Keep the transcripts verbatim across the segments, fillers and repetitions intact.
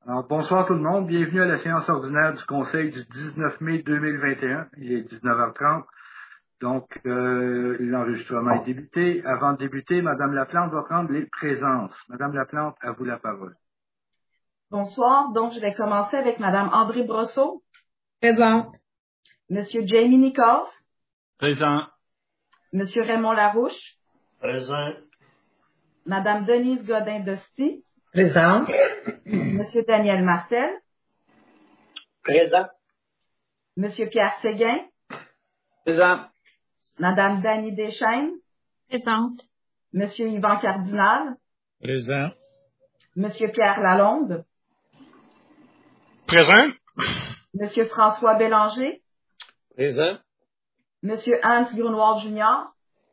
Alors, bonsoir tout le monde. Bienvenue à la séance ordinaire du Conseil du dix-neuf mai deux mille vingt et un. Il est dix-neuf heures trente. Donc, euh, l'enregistrement est débuté. Avant de débuter, Madame Laplante va prendre les présences. Madame Laplante, à vous la parole. Bonsoir. Donc, je vais commencer avec Madame André Brosseau. Présente. Monsieur Jamie Nichols. Présent. Monsieur Raymond Larouche. Présent. Madame Denise Godin-Dosti. Présente. Monsieur Daniel Martel. Présent. Monsieur Pierre Séguin. Présent. Madame Dany Deschaines. Présente. Monsieur Yvan Cardinal. Présent. Monsieur Pierre Lalonde. Présent. Monsieur François Bélanger. Présent. Monsieur Hans Grunwald junior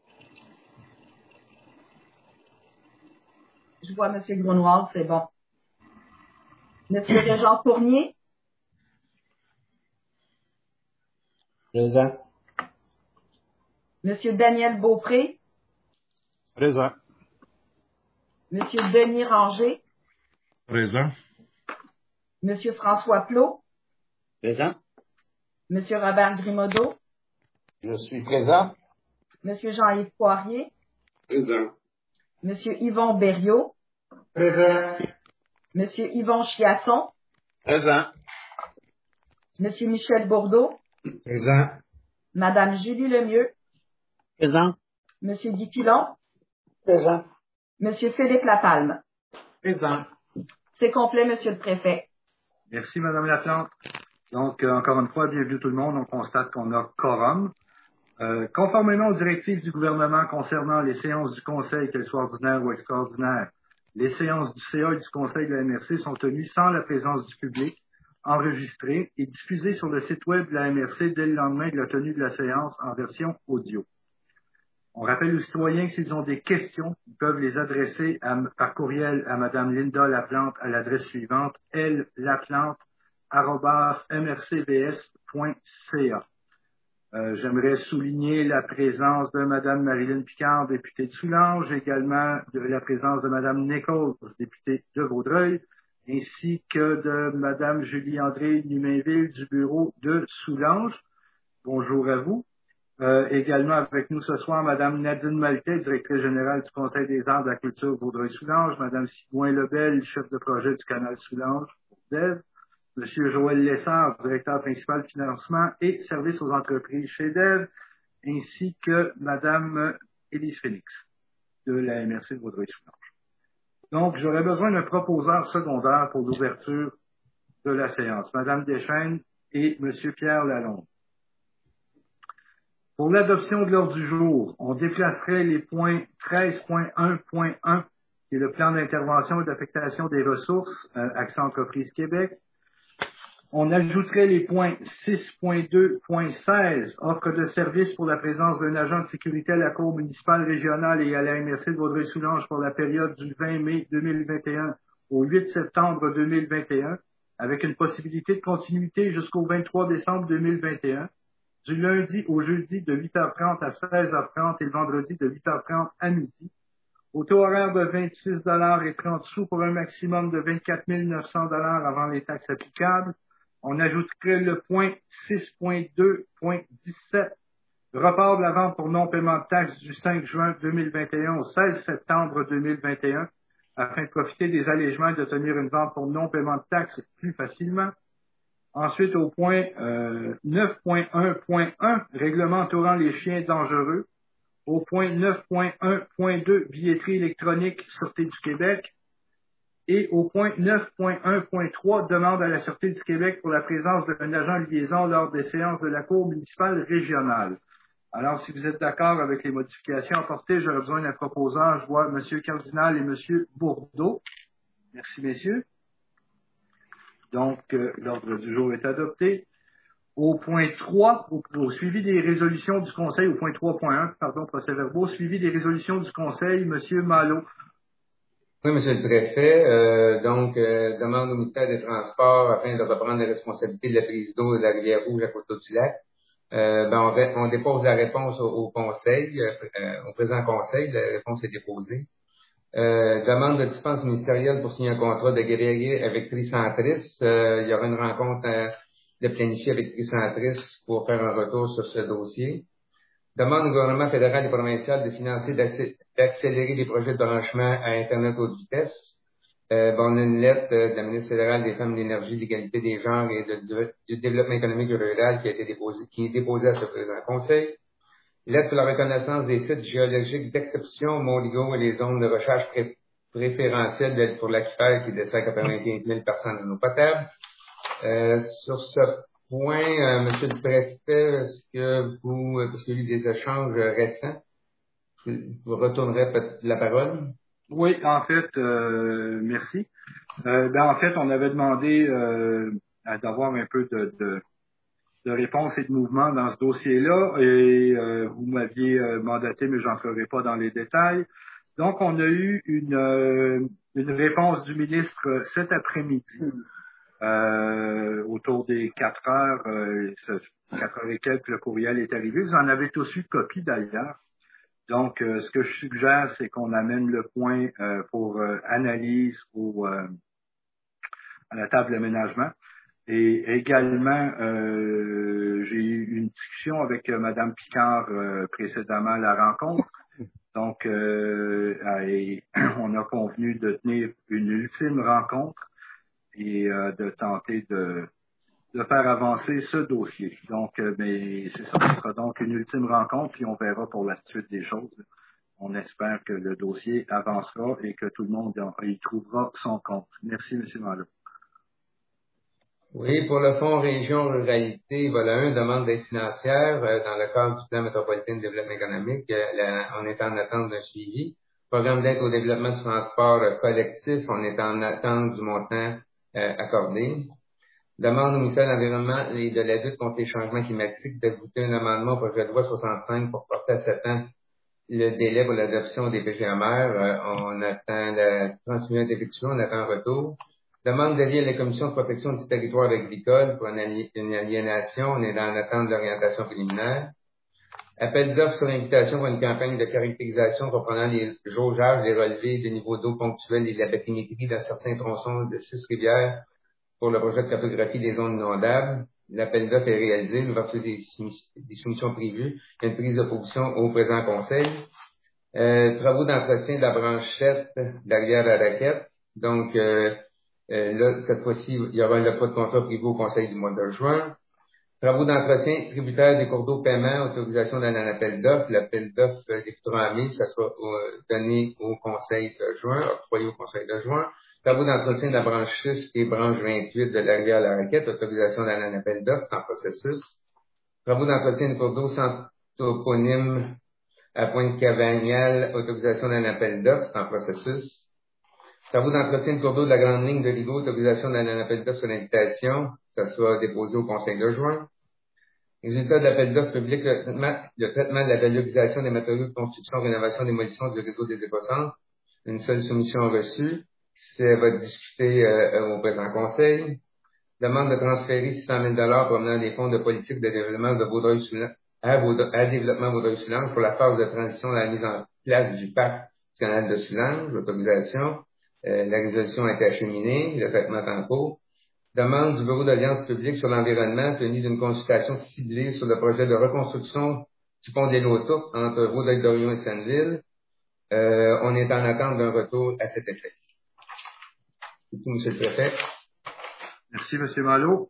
Je vois Monsieur Grunwald, c'est bon. Monsieur Régent Fournier. Présent. Monsieur Daniel Beaupré. Présent. Monsieur Denis Ranger. Présent. Monsieur François Plot. Présent. Monsieur Robert Grimaudeau. Je suis présent. Monsieur Jean-Yves Poirier. Présent. Monsieur Yvon Berriot. Présent. Monsieur Yvon Chiasson. Présent. Monsieur Michel Bourdeau. Présent. Madame Julie Lemieux. Présent. Monsieur Guy Pilon. Présent. Monsieur Philippe Lapalme. Présent. C'est complet, Monsieur le Préfet. Merci, Madame Laplante. Donc, euh, encore une fois, bienvenue tout le monde. On constate qu'on a quorum. Euh, conformément aux directives du gouvernement concernant les séances du Conseil, qu'elles soient ordinaires ou extraordinaires, les séances du C A et du Conseil de la M R C sont tenues sans la présence du public, enregistrées et diffusées sur le site web de la M R C dès le lendemain de la tenue de la séance en version audio. On rappelle aux citoyens que s'ils ont des questions, ils peuvent les adresser à, par courriel à Madame Linda Laplante à l'adresse suivante, l laplante arobase m r c b s point c a. Euh, j'aimerais souligner la présence de Madame Marilyn Picard, députée de Soulanges, également de la présence de Madame Nichols, députée de Vaudreuil, ainsi que de Madame Julie-André Numainville du bureau de Soulanges. Bonjour à vous. Euh, également avec nous ce soir, Madame Nadine Maltais, directrice générale du Conseil des arts de la culture Vaudreuil-Soulanges, Madame Sigouin Lebel, chef de projet du canal Soulanges pour D E V, Monsieur Joël Lessard, directeur principal financement et services aux entreprises chez D E V, ainsi que Madame Élise Félix de la M R C de Vaudreuil-Soulanges. Donc, j'aurais besoin d'un proposeur secondaire pour l'ouverture de la séance, Madame Deschaines et Monsieur Pierre Lalonde. Pour l'adoption de l'ordre du jour, on déplacerait les points treize point un point un, qui est le plan d'intervention et d'affectation des ressources, euh, Accès Entreprise Québec. On ajouterait les points six point deux point seize, offre de service pour la présence d'un agent de sécurité à la Cour municipale régionale et à la M R C de Vaudreuil-Soulanges pour la période du vingt mai deux mille vingt et un au huit septembre deux mille vingt et un, avec une possibilité de continuité jusqu'au vingt-trois décembre deux mille vingt et un. Du lundi au jeudi de huit heures trente à seize heures trente et le vendredi de huit heures trente à midi. Au taux horaire de vingt-six dollars et trente sous pour un maximum de vingt-quatre mille neuf cents dollars avant les taxes applicables. On ajouterait le point six point deux point dix-sept, report de la vente pour non-paiement de taxes du cinq juin deux mille vingt et un au seize septembre deux mille vingt et un, afin de profiter des allègements et d'obtenir une vente pour non-paiement de taxes plus facilement. Ensuite, au point euh, neuf point un point un, règlement entourant les chiens dangereux. Au point neuf point un point deux, billetterie électronique, Sûreté du Québec. Et au point neuf point un point trois, demande à la Sûreté du Québec pour la présence d'un agent de liaison lors des séances de la Cour municipale régionale. Alors, si vous êtes d'accord avec les modifications apportées, j'aurais besoin d'un proposeur. Je vois M. Cardinal et M. Bourdeau. Merci, messieurs. Donc, euh, l'ordre du jour est adopté. Au point trois, au, au suivi des résolutions du Conseil, au point trois point un, pardon, procès-verbaux, suivi des résolutions du Conseil, M. Malo. Oui, Monsieur le Préfet. Euh, donc, euh, demande au ministère des Transports afin de reprendre les responsabilités de la prise d'eau de la Rivière-Rouge à Coteau-du-Lac. Euh, ben, on, on dépose la réponse au, au Conseil, euh, au présent Conseil. La réponse est déposée. Euh, demande de dispense ministérielle pour signer un contrat de guerrier avec Tricentris. Euh, il y aura une rencontre euh, de planifier avec Tricentris pour faire un retour sur ce dossier. Demande au gouvernement fédéral et provincial de financer, d'accélérer les projets de branchement à Internet haute vitesse. Euh, bon, on a une lettre euh, de la ministre fédérale des Femmes, de l'Énergie, de l'Égalité des genres et de, de, du Développement économique et rural qui a été déposée, qui est déposée à ce présent conseil. Lettre sur la reconnaissance des sites géologiques d'exception, Mont-Ligo et les zones de recherche pré préférentielles de, pour l'aquifère qui dessert quatre-vingt-quinze mille personnes en eau potable. Euh, sur ce point, euh, Monsieur le Préfet, est-ce que vous, parce qu'il y a eu des échanges récents, vous retournerez peut-être la parole? Oui, en fait, euh, merci. Euh, ben, en fait, on avait demandé euh, d'avoir un peu de, de, de réponse et de mouvement dans ce dossier-là, et euh, vous m'aviez euh, mandaté, mais j'en ferai pas dans les détails. Donc, on a eu une, euh, une réponse du ministre cet après-midi, euh, autour des quatre heures, euh, quatre heures et quelques, le courriel est arrivé. Vous en avez tous eu copie d'ailleurs. Donc, euh, ce que je suggère, c'est qu'on amène le point euh, pour euh, analyse au, euh, à la table d'aménagement. Et également, euh, j'ai eu une discussion avec euh, Mme Picard euh, précédemment à la rencontre. Donc, euh, et on a convenu de tenir une ultime rencontre et euh, de tenter de, de faire avancer ce dossier. Donc, euh, mais c'est ça, ce sera donc une ultime rencontre, puis on verra pour la suite des choses. On espère que le dossier avancera et que tout le monde y trouvera son compte. Merci, M. Malo. Oui, pour le Fonds Région Ruralité, voilà un demande d'aide financière euh, dans le cadre du Plan métropolitain de développement économique. Euh, la, on est en attente d'un suivi. Programme d'aide au développement du transport euh, collectif, on est en attente du montant euh, accordé. Demande au ministère de l'Environnement et de la lutte contre les changements climatiques d'ajouter un amendement au projet de loi soixante-cinq pour porter à sept ans le délai pour l'adoption des P G M R. Euh, on attend la transmission d'effectuer, on attend un retour. Demande d'avis à la Commission de protection du territoire agricole pour une, ali une aliénation. On est dans l'attente de l'orientation préliminaire. Appel d'offres sur invitation pour une campagne de caractérisation comprenant les jaugeages, les relevés de niveau d'eau ponctuels et de la bathymétrie dans certains tronçons de six rivières pour le projet de cartographie des zones inondables. L'appel d'offres est réalisé, l'ouverture des, des soumissions prévues, il y a une prise de position au présent conseil. Euh, travaux d'entretien de la branchette d'arrière à raquette. Donc, euh, euh, là, cette fois-ci, il y aura le pas de contrat privé au conseil du mois de juin. Travaux d'entretien tributaire des cours d'eau paiement, autorisation d'un appel d'offres. L'appel d'offres euh, débutera en mai, ça sera euh, donné au conseil de juin, octroyé au conseil de juin. Travaux d'entretien de la branche six et branche vingt-huit de l'arrière à la raquette, autorisation d'un appel d'offres, c'est en processus. Travaux d'entretien des cours d'eau sans toponyme à Pointe-Cavagnal, autorisation d'un appel d'offres, c'est en processus. Travaux d'entretien de cours d'eau de la grande ligne de Rigaud, autorisation d'un appel d'offres sur l'invitation, ça soit déposé au conseil de juin. Résultat de l'appel d'offres public, le traitement, le traitement de la valorisation des matériaux de construction, rénovation, démolition du réseau des écocentres. Une seule soumission reçue. Ça va être discuté euh, au présent conseil. Demande de transférer six cent mille dollars provenant des fonds de politique de développement de Vaudreuil-Soulanges à, à développement Vaudreuil-Soulanges pour la phase de transition de la mise en place du parc du canal de Soulanges, l'autorisation. Euh, la résolution a été acheminée, le traitement est en cours. Demande du Bureau d'Alliance publique sur l'environnement tenue d'une consultation ciblée sur le projet de reconstruction du pont des Lotours entre Vaudreuil-Dorion et Senneville. Euh, on est en attente d'un retour à cet effet. C'est tout, M. le Préfet. Merci, M. Malo.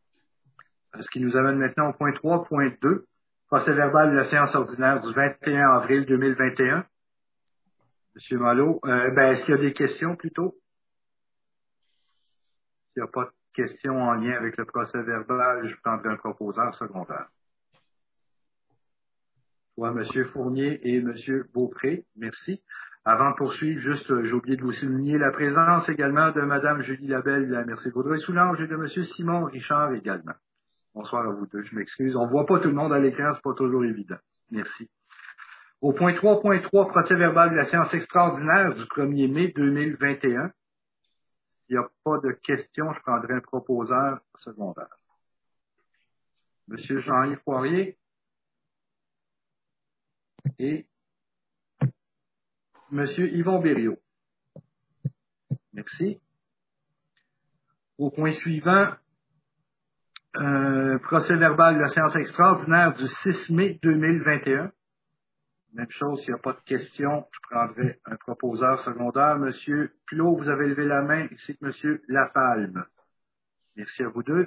Ce qui nous amène maintenant au point trois point deux, procès verbal de la séance ordinaire du vingt et un avril deux mille vingt et un. M. Malo, euh, ben, est-ce qu'il y a des questions plutôt? S'il n'y a pas de questions en lien avec le procès verbal, je prendrai un proposeur secondaire. Soit M. Fournier et M. Beaupré, merci. Avant de poursuivre, juste, euh, j'ai oublié de vous souligner la présence également de Mme Julie Labelle de la M R C Vaudreuil-Soulanges et de M. Simon Richard également. Bonsoir à vous deux, je m'excuse. On ne voit pas tout le monde à l'écran, c'est pas toujours évident. Merci. Au point trois point trois, procès verbal de la séance extraordinaire du premier mai deux mille vingt et un. S'il n'y a pas de questions, je prendrai un proposeur secondaire. Monsieur Jean-Yves Poirier et Monsieur Yvon Berriot. Merci. Au point suivant, euh, procès verbal de la séance extraordinaire du six mai deux mille vingt et un. Même chose, s'il n'y a pas de questions, je prendrai un proposeur secondaire. Monsieur Plot, vous avez levé la main, ainsi que Monsieur Lapalme. Merci à vous deux.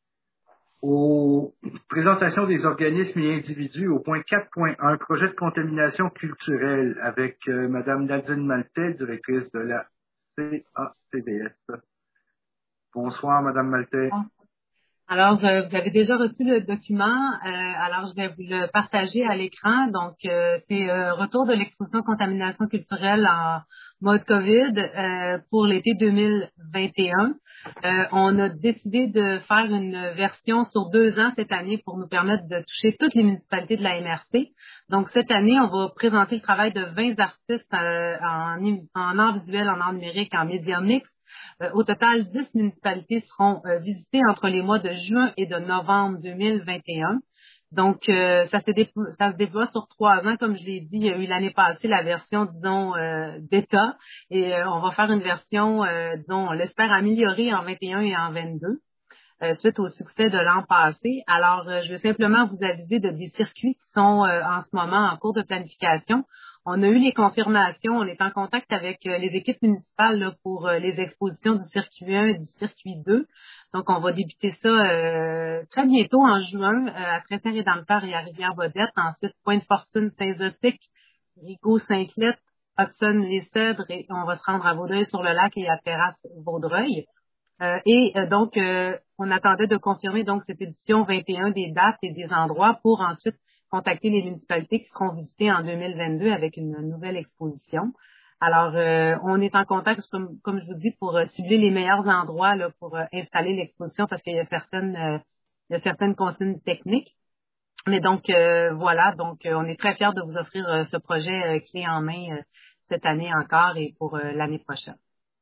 Aux présentations des organismes et individus, au point quatre point un, projet de contamination culturelle avec euh, Madame Nadine Maltais, directrice de la C A C D S. Bonsoir, Madame Maltais. Alors, euh, vous avez déjà reçu le document. Euh, alors, je vais vous le partager à l'écran. Donc, euh, c'est euh, retour de l'exposition contamination culturelle en mode COVID euh, pour l'été deux mille vingt et un. Euh, on a décidé de faire une version sur deux ans cette année pour nous permettre de toucher toutes les municipalités de la M R C. Donc, cette année, on va présenter le travail de vingt artistes euh, en, en art visuel, en art numérique, en médias mixtes. Euh, au total, dix municipalités seront euh, visitées entre les mois de juin et de novembre deux mille vingt et un. Donc, euh, ça, se déplo- ça se déploie sur trois ans. Comme je l'ai dit, il y a eu l'année passée la version, disons, euh, d'État. Et euh, on va faire une version, euh, disons, on l'espère améliorée en vingt et un et en vingt-deux. Euh, suite au succès de l'an passé. Alors, euh, je veux simplement vous aviser de des circuits qui sont euh, en ce moment en cours de planification. On a eu les confirmations, on est en contact avec euh, les équipes municipales là, pour euh, les expositions du circuit un et du circuit deux. Donc, on va débuter ça euh, très bientôt en juin euh, à Tressin-Rédempteur et à Rivière-Baudette. Ensuite, Pointe-Fortune, Saint-Zotique, Rigaud, Sainte-Lette, Hudson-les-Cèdres et on va se rendre à Vaudreuil-sur-le-Lac et à Terrasse-Vaudreuil. Euh, et euh, donc, euh, on attendait de confirmer donc cette édition vingt et un des dates et des endroits pour ensuite contacter les municipalités qui seront visitées en deux mille vingt-deux avec une nouvelle exposition. Alors, euh, on est en contact, comme, comme je vous dis, pour euh, cibler les meilleurs endroits là, pour euh, installer l'exposition parce qu'il y a certaines, euh, il y a certaines consignes techniques. Mais donc, euh, voilà, donc euh, on est très fiers de vous offrir euh, ce projet euh, clé en main euh, cette année encore et pour euh, l'année prochaine.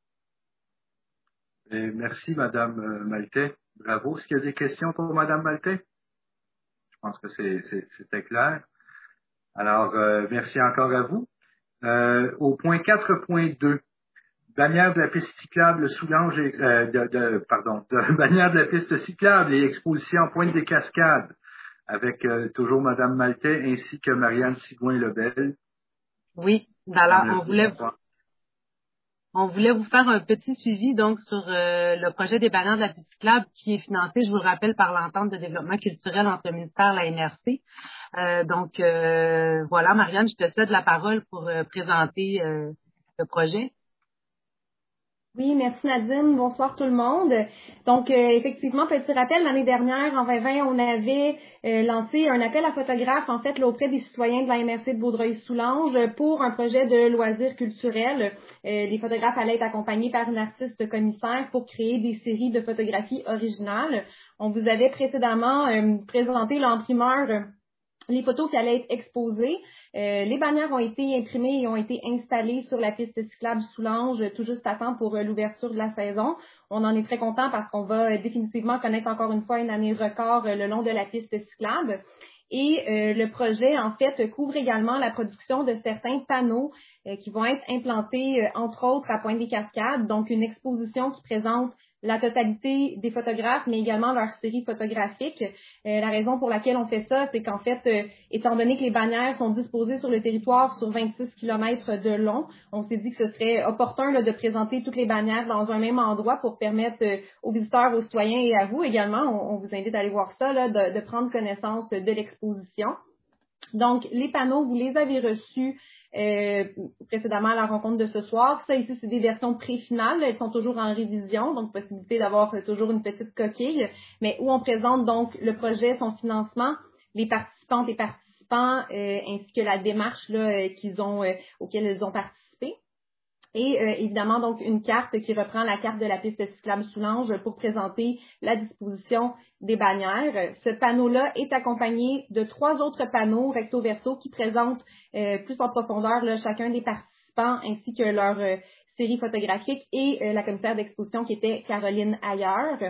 Et merci, Madame euh, Maltais. Bravo. Est-ce qu'il y a des questions pour Madame Maltais? Je pense que c'est, c'est, c'était clair. Alors, euh, merci encore à vous. Euh, au point quatre point deux, bannière de la piste cyclable Soulanges et, euh, de, de, pardon, de, bannière de la piste cyclable et exposition en Pointe des Cascades avec euh, toujours Madame Maltais ainsi que Marianne Sigouin-Lebel. Oui, voilà, on voulait On voulait vous faire un petit suivi donc sur euh, le projet des bannières de la piste cyclable qui est financé, je vous le rappelle, par l'entente de développement culturel entre le ministère et la M R C. Euh, donc euh, voilà, Marianne, je te cède la parole pour euh, présenter euh, le projet. Oui, merci Nadine. Bonsoir tout le monde. Donc, euh, effectivement, petit rappel, l'année dernière, en vingt vingt, on avait euh, lancé un appel à photographes, en fait, là, auprès des citoyens de la M R C de Vaudreuil-Soulanges pour un projet de loisirs culturels. Euh, les photographes allaient être accompagnés par une artiste commissaire pour créer des séries de photographies originales. On vous avait précédemment euh, présenté là, en primeur euh, les photos qui allaient être exposées. Euh, les bannières ont été imprimées et ont été installées sur la piste cyclable Soulanges tout juste à temps pour euh, l'ouverture de la saison. On en est très content parce qu'on va euh, définitivement connaître encore une fois une année record euh, le long de la piste cyclable. Et euh, le projet, en fait, couvre également la production de certains panneaux euh, qui vont être implantés, euh, entre autres, à Pointe-des-Cascades. Donc, une exposition qui présente la totalité des photographes, mais également leur série photographique. Euh, la raison pour laquelle on fait ça, c'est qu'en fait, euh, étant donné que les bannières sont disposées sur le territoire sur vingt-six kilomètres de long, on s'est dit que ce serait opportun là, de présenter toutes les bannières dans un même endroit pour permettre euh, aux visiteurs, aux citoyens et à vous également, on, on vous invite à aller voir ça, là, de, de prendre connaissance de l'exposition. Donc, les panneaux, vous les avez reçus euh, précédemment à la rencontre de ce soir. Ça, ici, c'est des versions pré-finales. Elles sont toujours en révision, donc possibilité d'avoir toujours une petite coquille, mais où on présente donc le projet, son financement, les participantes et participants, euh, ainsi que la démarche là, euh, qu'ils ont, euh, auquel ils ont participé. Et euh, évidemment, donc, une carte qui reprend la carte de la piste cyclable Soulanges pour présenter la disposition des bannières. Ce panneau-là est accompagné de trois autres panneaux recto-verso qui présentent euh, plus en profondeur là, chacun des participants ainsi que leur euh, série photographique et euh, la commissaire d'exposition qui était Caroline Ayer.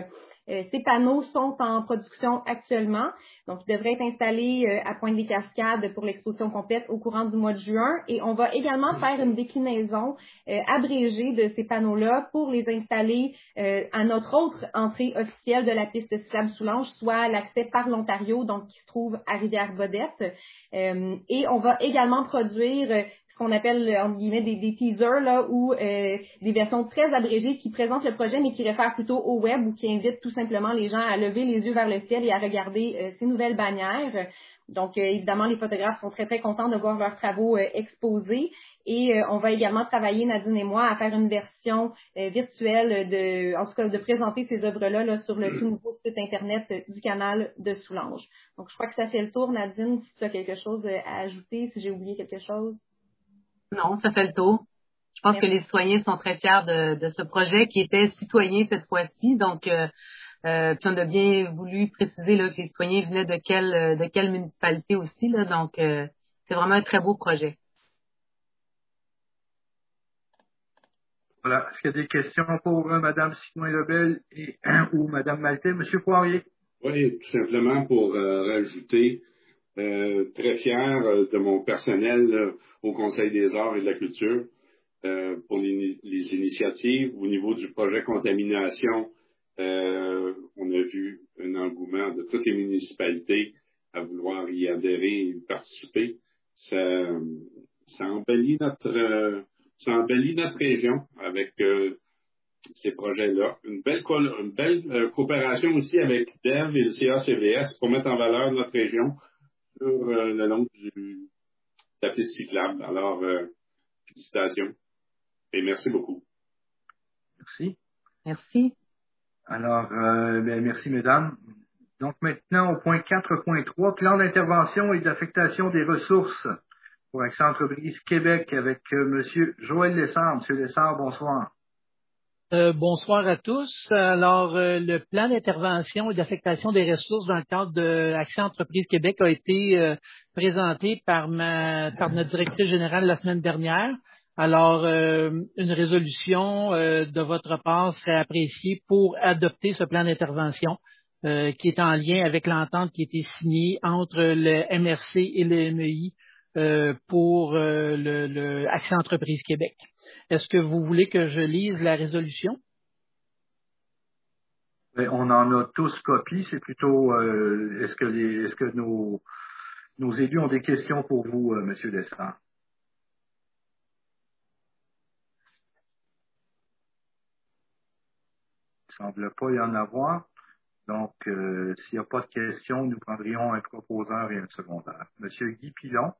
Euh, ces panneaux sont en production actuellement, donc ils devraient être installés euh, à Pointe-des-Cascades pour l'exposition complète au courant du mois de juin. Et on va également faire une déclinaison euh, abrégée de ces panneaux-là pour les installer euh, à notre autre entrée officielle de la piste cyclable Soulanges, soit l'accès par l'Ontario, donc qui se trouve à Rivière-Baudette. Euh, et on va également produire euh, qu'on appelle, entre guillemets, des, des teasers, là, ou euh, des versions très abrégées qui présentent le projet, mais qui réfèrent plutôt au web ou qui invitent tout simplement les gens à lever les yeux vers le ciel et à regarder euh, ces nouvelles bannières. Donc, euh, évidemment, les photographes sont très, très contents de voir leurs travaux euh, exposés. Et euh, on va également travailler, Nadine et moi, à faire une version euh, virtuelle de, en tout cas, de présenter ces œuvres-là là, sur le tout nouveau site Internet euh, du canal de Soulanges. Donc, je crois que ça fait le tour, Nadine, si tu as quelque chose euh, à ajouter, si j'ai oublié quelque chose. Non, ça fait le tour. Je pense Merci. que les citoyens sont très fiers de, de ce projet qui était citoyen cette fois-ci. Donc, euh, euh, puis on a bien voulu préciser là, que les citoyens venaient de quelle de quelle municipalité aussi. Là, donc, euh, c'est vraiment un très beau projet. Voilà. Est-ce qu'il y a des questions pour euh, Mme Sigouin-Lebel et ou Mme Maltais? Monsieur Poirier. Oui, tout simplement pour euh, rajouter, euh, très fier euh, de mon personnel euh, au Conseil des arts et de la culture euh, pour les, les initiatives. Au niveau du projet contamination, euh, on a vu un engouement de toutes les municipalités à vouloir y adhérer et y participer. Ça, ça embellit notre euh, ça embellit notre région avec euh, ces projets-là. Une belle, co- une belle euh, coopération aussi avec D E V et le C A C V S pour mettre en valeur notre région sur euh, le long du, de la piste cyclable. Alors, euh, félicitations et merci beaucoup. Merci. Merci. Alors, euh, ben, merci, mesdames. Donc, maintenant, au point quatre point trois, plan d'intervention et d'affectation des ressources pour Accès Entreprise Québec avec euh, Monsieur Joël Lessard. Monsieur Lessard, bonsoir. Euh, bonsoir à tous. Alors, euh, le plan d'intervention et d'affectation des ressources dans le cadre de Accès Entreprise Québec a été euh, présenté par ma par notre directrice générale la semaine dernière. Alors, euh, une résolution euh, de votre part serait appréciée pour adopter ce plan d'intervention euh, qui est en lien avec l'entente qui a été signée entre le M R C et le M E I euh, pour euh, le, le Accès Entreprise Québec. Est-ce que vous voulez que je lise la résolution? Ben, on en a tous copie. C'est plutôt, euh, est-ce que les, est-ce que nos, nos élus ont des questions pour vous, euh, Monsieur Lessard? Il ne semble pas y en avoir. Donc, euh, s'il n'y a pas de questions, nous prendrions un proposeur et un secondaire. Monsieur Guy Pilon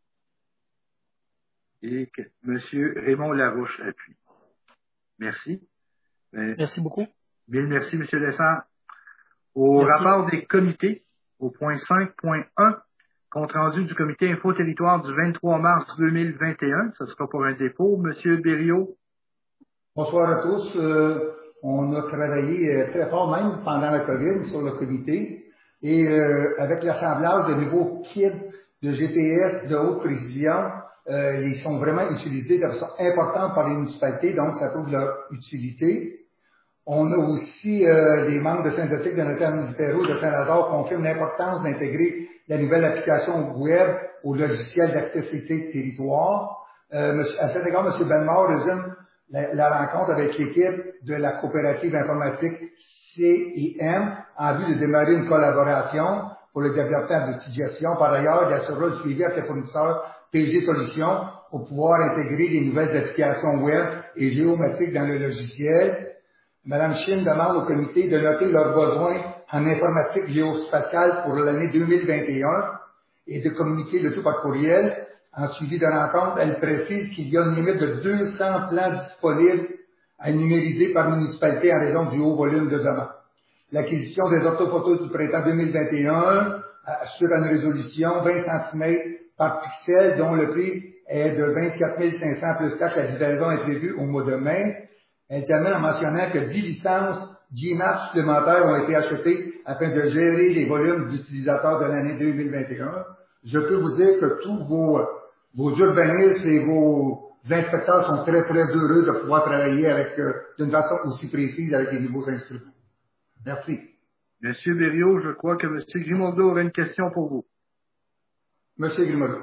et que, Monsieur Raymond Larouche appuie. Merci. Euh, Merci beaucoup. Bien, merci, Monsieur Lessard. Au Merci. rapport des comités, au point cinq point un, compte rendu du comité Info-Territoire du vingt-trois mars deux mille vingt et un, ce sera pour un dépôt. Monsieur Berriot. Bonsoir à tous. Euh, on a travaillé euh, très fort même pendant la COVID sur le comité et euh, avec l'assemblage de nouveaux kits de G P S de haute précision, euh, ils sont vraiment utilisés de façon importante par les municipalités, donc ça prouve leur utilité. On a aussi euh, les membres de Synthétique de Notre-Dame du Pérou de Saint-Lazare confirment l'importance d'intégrer la nouvelle application web au logiciel d'accessibilité de territoire. Euh, à cet égard, M. Bellemare résume la, la rencontre avec l'équipe de la coopérative informatique C I M en vue de démarrer une collaboration pour le développement d'outils de gestion. Par ailleurs, il assurera le suivi avec les fournisseurs P G Solutions pour pouvoir intégrer les nouvelles applications web et géomatiques dans le logiciel. Madame Chine demande au comité de noter leurs besoins en informatique géospatiale pour l'année deux mille vingt et un et de communiquer le tout par courriel. En suivi de rencontre, elle précise qu'il y a une limite de deux cents plans disponibles à numériser par municipalité en raison du haut volume de demandes. L'acquisition des orthophotos du printemps deux mille vingt et un assure une résolution vingt centimètres par pixel dont le prix est de vingt-quatre mille cinq cents plus taxe. La livraison est prévue au mois de mai. Elle termine en mentionnant que dix licences G MAP supplémentaires ont été achetées afin de gérer les volumes d'utilisateurs de l'année deux mille vingt et un. Je peux vous dire que tous vos, vos urbanistes et vos inspecteurs sont très, très heureux de pouvoir travailler avec, euh, d'une façon aussi précise avec les nouveaux instruments. Merci. Monsieur Berriot, je crois que M. Grimaudeau aurait une question pour vous. Monsieur Grimaudeau.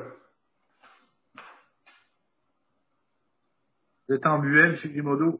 Vous êtes en muet, M. Grimaudeau.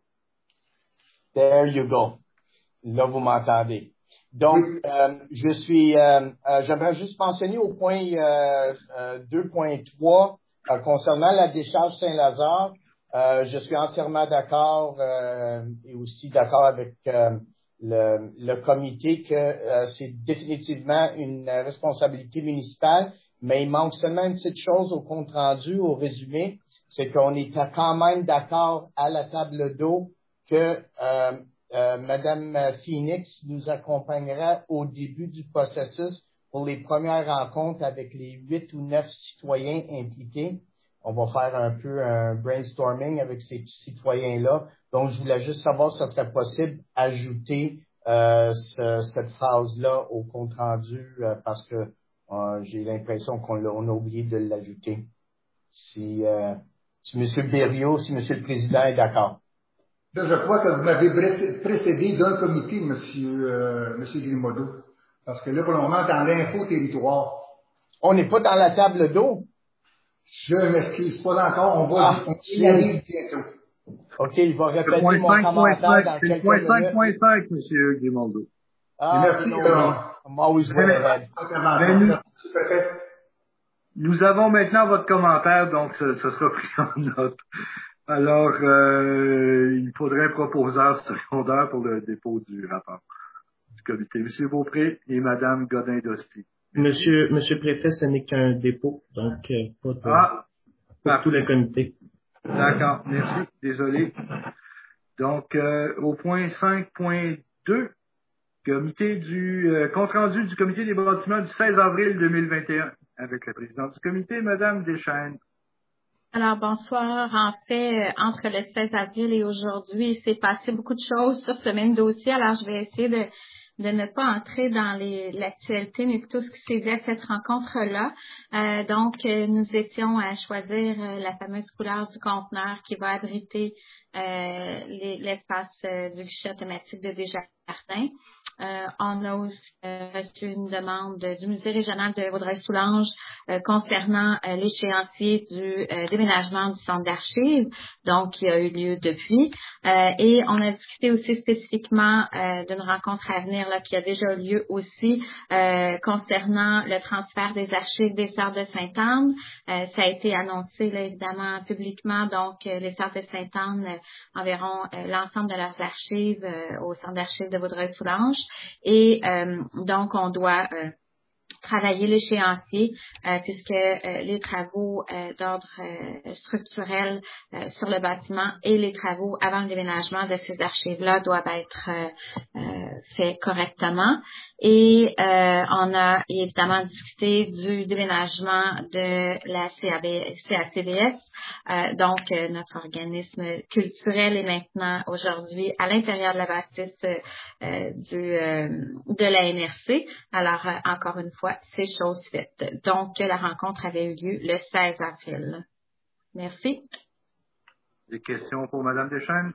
There you go. Là, vous m'entendez. Donc, Oui. euh, je suis, euh, euh, j'aimerais juste mentionner au point euh, euh, deux point trois euh, concernant la décharge Saint-Lazare. Euh, je suis entièrement d'accord euh, et aussi d'accord avec euh, le, le comité que euh, c'est définitivement une responsabilité municipale, mais il manque seulement une petite chose au compte rendu, au résumé, c'est qu'on est quand même d'accord à la table d'eau que euh, euh, Madame Phoenix nous accompagnera au début du processus pour les premières rencontres avec les huit ou neuf citoyens impliqués. On va faire un peu un brainstorming avec ces citoyens-là. Donc, je voulais juste savoir si ça serait possible d'ajouter euh, ce, cette phrase-là au compte-rendu euh, parce que euh, j'ai l'impression qu'on l'a, on a oublié de l'ajouter. Si, euh, si M. Berriot, si M. le Président est d'accord. Là, je crois que vous m'avez précédé d'un comité, Monsieur, euh, Monsieur Grimaudeau. Parce que là, pour le moment, dans l'info-territoire. On n'est pas dans la table d'eau. Je m'excuse, pas encore. On va, Ah, on y arrive bientôt. OK, il va répéter point mon cinq, commentaire dans c'est quelques point cinq minutes. point cinq, M. Grimaudeau. Ah, merci. no, Euh, I'm always way ahead. Mais nous, nous avons maintenant votre commentaire, donc ce, ce sera pris en note. Alors, euh, il faudrait un proposeur secondaire pour le dépôt du rapport du comité. M. Beaupré et Mme Godin-Dosti. Monsieur, Monsieur le Préfet, ce n'est qu'un dépôt, donc euh, pas de, ah, pour tout le comité. D'accord, merci, désolé. Donc, euh, au point cinq point deux, comité du euh, compte rendu du comité des bâtiments du seize avril deux mille vingt et un, avec la présidente du comité, Mme Deschênes. Alors, bonsoir. En fait, entre le seize avril et aujourd'hui, il s'est passé beaucoup de choses sur ce même dossier. Alors, je vais essayer de, de ne pas entrer dans les, l'actualité, mais plutôt ce qui s'est dit à cette rencontre-là. Euh, donc, euh, nous étions à choisir euh, la fameuse couleur du conteneur qui va abriter euh, les, l'espace euh, du guichet automatique de Desjardins. Euh, on a aussi euh, reçu une demande du musée régional de Vaudreuil-Soulanges euh, concernant euh, l'échéancier du euh, déménagement du centre d'archives, donc qui a eu lieu depuis. Euh, et on a discuté aussi spécifiquement euh, d'une rencontre à venir là, qui a déjà eu lieu aussi euh, concernant le transfert des archives des Sœurs de Sainte-Anne. Euh, ça a été annoncé là, évidemment publiquement, donc euh, les Sœurs de Sainte-Anne euh, enverront euh, l'ensemble de leurs archives euh, au centre d'archives de Vaudreuil-Soulanges. Et euh, donc, on doit euh, travailler l'échéancier euh, puisque euh, les travaux euh, d'ordre euh, structurel euh, sur le bâtiment et les travaux avant le déménagement de ces archives-là doivent être euh, euh, faits correctement. Et euh, on a évidemment discuté du déménagement de la C A C V S. Euh, donc, euh, notre organisme culturel est maintenant aujourd'hui à l'intérieur de la bâtisse euh, du, euh, de la M R C. Alors, euh, encore une fois, c'est chose faite. Donc, la rencontre avait eu lieu le seize avril. Merci. Des questions pour Mme Deschênes?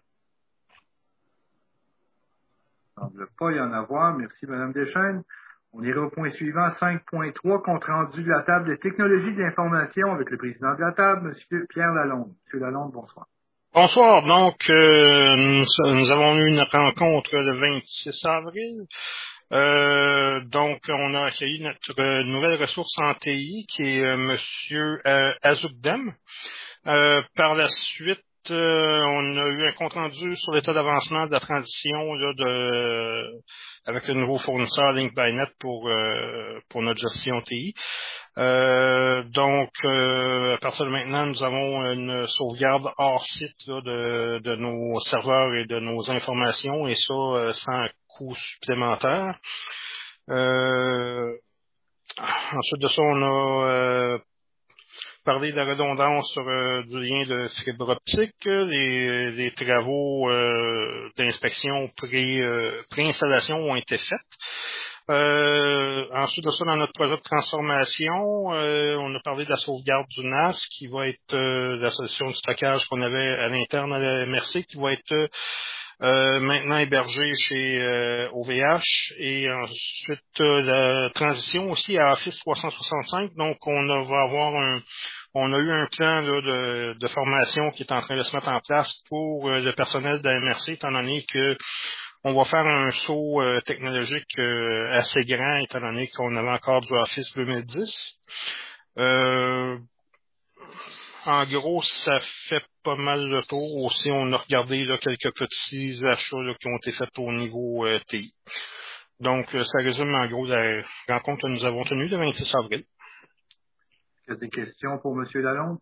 Il ne semble pas y en avoir. Merci, Mme Deschênes. On ira au point suivant, cinq point trois, compte rendu de la table des technologies de l'information avec le président de la table, M. Pierre Lalonde. M. Lalonde, bonsoir. Bonsoir. Donc, euh, nous, nous avons eu une rencontre le vingt-six avril. Euh, donc, on a accueilli notre euh, nouvelle ressource en T I, qui est euh, M. Euh, Azoukdem. Euh, par la suite, euh, on a eu un compte-rendu sur l'état d'avancement de la transition là, de, avec le nouveau fournisseur LinkByNet pour, euh, pour notre gestion T I. Euh, donc, euh, à partir de maintenant, nous avons une sauvegarde hors site là, de, de nos serveurs et de nos informations, et ça euh, sans coût supplémentaire. Euh, ensuite de ça, on a euh, parlé de la redondance sur euh, du lien de fibre optique, les, les travaux euh, d'inspection pré, euh, pré-installation ont été faits. Euh, ensuite de ça, dans notre projet de transformation, euh, on a parlé de la sauvegarde du N A S, qui va être euh, la solution de stockage qu'on avait à l'interne à la M R C, qui va être euh, maintenant hébergé chez euh, O V H, et ensuite euh, la transition aussi à Office trois cent soixante-cinq. Donc, on a, va avoir un, on a eu un plan là, de, de formation qui est en train de se mettre en place pour euh, le personnel de la M R C, étant donné que on va faire un saut euh, technologique euh, assez grand, étant donné qu'on avait encore du Office deux mille dix. Euh, En gros, ça fait pas mal le tour. Aussi, on a regardé là, quelques petits achats là, qui ont été faits au niveau euh, T I. Donc, euh, ça résume en gros la rencontre que nous avons tenue le vingt-six avril. Est-ce qu'il y a des questions pour M. Lalonde?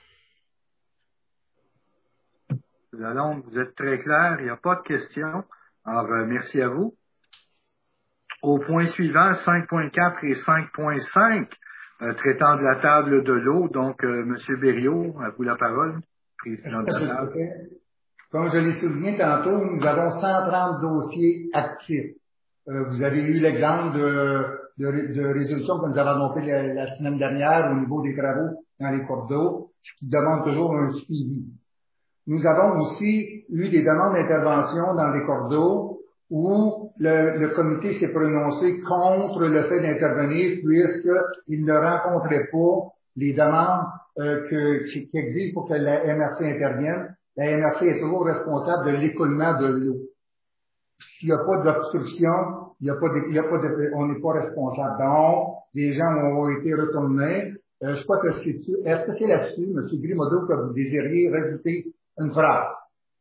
M. Lalonde, vous êtes très clair, il n'y a pas de questions. Alors, euh, merci à vous. Au point suivant, cinq point quatre et cinq point cinq, euh, traitant de la table de l'eau. Donc, euh, M. Berriot, à vous la parole, président de la table. Comme je l'ai souligné tantôt, nous avons cent trente dossiers actifs. Euh, vous avez eu l'exemple de, de, de résolution que nous avons annoncé la, la semaine dernière au niveau des travaux dans les cours d'eau, qui demandent toujours un suivi. Nous avons aussi eu des demandes d'intervention dans les cours d'eau où le, le comité s'est prononcé contre le fait d'intervenir puisqu'il ne rencontrait pas les demandes euh, que, qui, qui exigent pour que la M R C intervienne. La M R C est toujours responsable de l'écoulement de l'eau. S'il n'y a pas d'obstruction, il n'y a pas de, il y a pas de, on n'est pas responsable. Donc, les gens ont été retournés. Euh, je crois que c'est, est-ce que c'est là-dessus, M. Grimaudeau, que vous désiriez rajouter une phrase?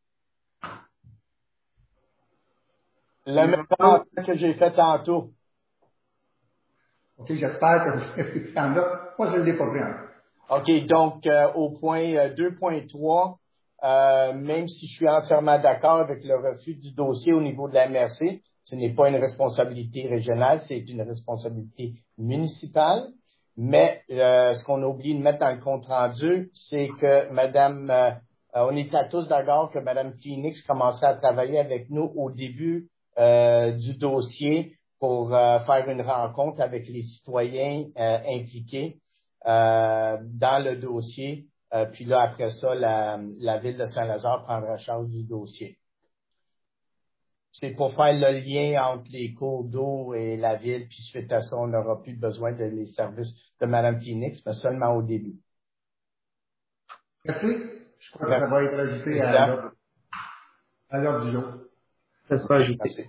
Le même que j'ai fait tantôt. OK, j'espère que vous avez fait là. Moi, je ne l'ai pas pris encore. OK, donc, euh, au point euh, deux point trois, euh, même si je suis entièrement d'accord avec le refus du dossier au niveau de la M R C, ce n'est pas une responsabilité régionale, c'est une responsabilité municipale. Mais euh, ce qu'on a oublié de mettre dans le compte rendu, c'est que Madame, euh, on était tous d'accord que Madame Phoenix commençait à travailler avec nous au début euh, du dossier pour euh, faire une rencontre avec les citoyens euh, impliqués euh, dans le dossier. Euh, puis là, après ça, la, la ville de Saint-Lazare prendra charge du dossier. C'est pour faire le lien entre les cours d'eau et la ville, puis suite à ça, on n'aura plus besoin de les services de Mme Phoenix, mais seulement au début. Merci. Je crois que ça va être ajouté à l'ordre, à l'ordre du jour. Ça sera ajouté. Merci.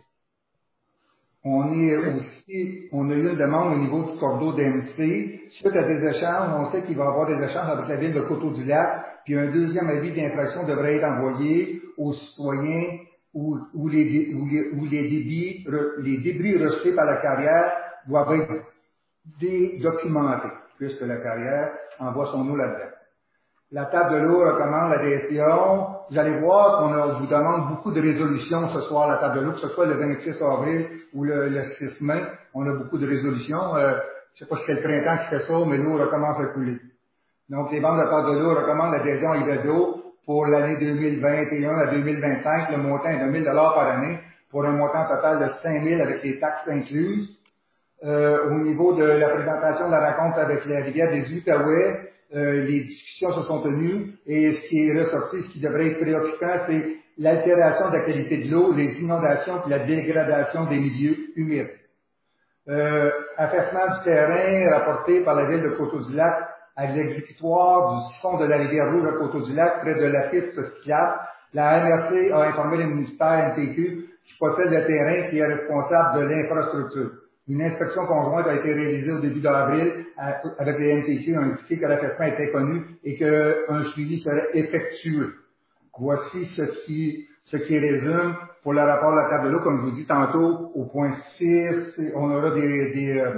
On est aussi, on a eu une demande au niveau du cordeau d'A M C. Suite à des échanges, on sait qu'il va y avoir des échanges avec la ville de Coteau-du-Lac, puis un deuxième avis d'infraction devrait être envoyé aux citoyens où, où, les, où, les, où les, débits, les débris rejetés par la carrière doivent être dédocumentés, puisque la carrière envoie son eau là-dedans. La table de l'eau recommande la décision. Vous allez voir qu'on a, vous demande beaucoup de résolutions ce soir, la table de l'eau, que ce soit le vingt-six avril ou le, le six mai. On a beaucoup de résolutions. Euh, je ne sais pas si c'est le printemps qui fait ça, mais l'eau recommence à couler. Donc, les banques de table de l'eau recommandent l'adhésion à I V E D O pour l'année deux mille vingt et un à deux mille vingt-cinq. Le montant est de mille dollars par année pour un montant total de cinq mille avec les taxes incluses. Euh, au niveau de la présentation de la rencontre avec la rivière des Outaouais, euh, les discussions se sont tenues et ce qui est ressorti, ce qui devrait être préoccupant, c'est l'altération de la qualité de l'eau, les inondations et la dégradation des milieux humides. Euh, affaissement du terrain rapporté par la ville de Coteau-du-Lac à l'exécutoire du siphon de la rivière Rouge à Coteau-du-Lac près de la piste cyclable. La M R C a informé le ministère M T Q qui possède le terrain qui est responsable de l'infrastructure. Une inspection conjointe a été réalisée au début d'avril avec les M T Q, a indiqué que l'affaissement était connu et qu'un suivi serait effectué. Voici ce qui, ce qui résume pour le rapport de la table de l'eau. Comme je vous dis tantôt, au point six, on aura des, des, euh,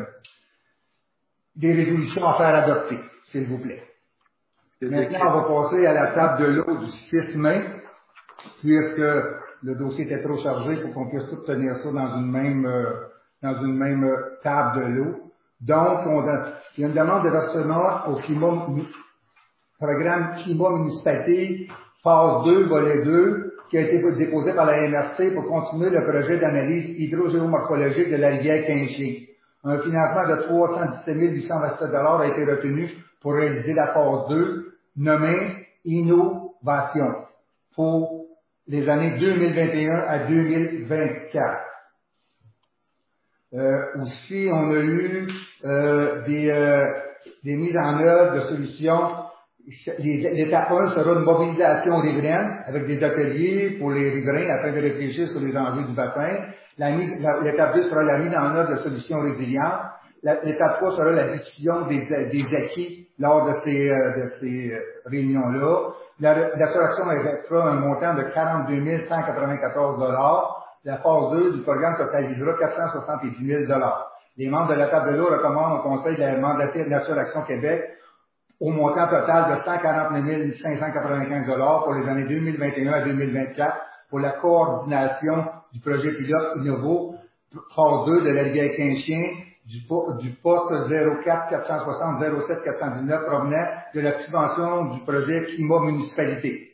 des résolutions à faire adopter, s'il vous plaît. Maintenant, on va passer à la table de l'eau du six mai, puisque le dossier était trop chargé pour qu'on puisse tout tenir ça dans une même... Euh, dans une même table de l'eau. Donc, on a, il y a une demande de versement au climat, programme climat municipalité, phase deux, volet deux, qui a été déposé par la M R C pour continuer le projet d'analyse hydrogéomorphologique de la rivière Quinching. Un financement de trois cent dix-sept mille huit cent vingt-sept dollars a été retenu pour réaliser la phase deux, nommée Innovation. Faut les années deux mille vingt et un à deux mille vingt-quatre. Euh, aussi, on a eu euh, des, euh, des mises en œuvre de solutions. L'étape un sera une mobilisation riveraine avec des ateliers pour les riverains afin de réfléchir sur les enjeux du bassin. L'étape deux sera la mise en œuvre de solutions résilientes. L'étape trois sera la diffusion des, des acquis lors de ces, de ces réunions-là. La, la correction effectuera un montant de quarante-deux mille cent quatre-vingt-quatorze dollars. La phase deux du programme totalisera quatre cent soixante-dix mille dollars. Les membres de la table de l'eau recommandent au Conseil de la mandatée de Nature Action Québec au montant total de cent quarante-neuf mille cinq cent quatre-vingt-quinze dollars pour les années deux mille vingt et un à deux mille vingt-quatre pour la coordination du projet pilote Innovo, phase deux de la rivière Quinchien, du, du poste zéro quatre quatre cent soixante zéro sept quatre cent dix-neuf provenant de la subvention du projet Climat Municipalité.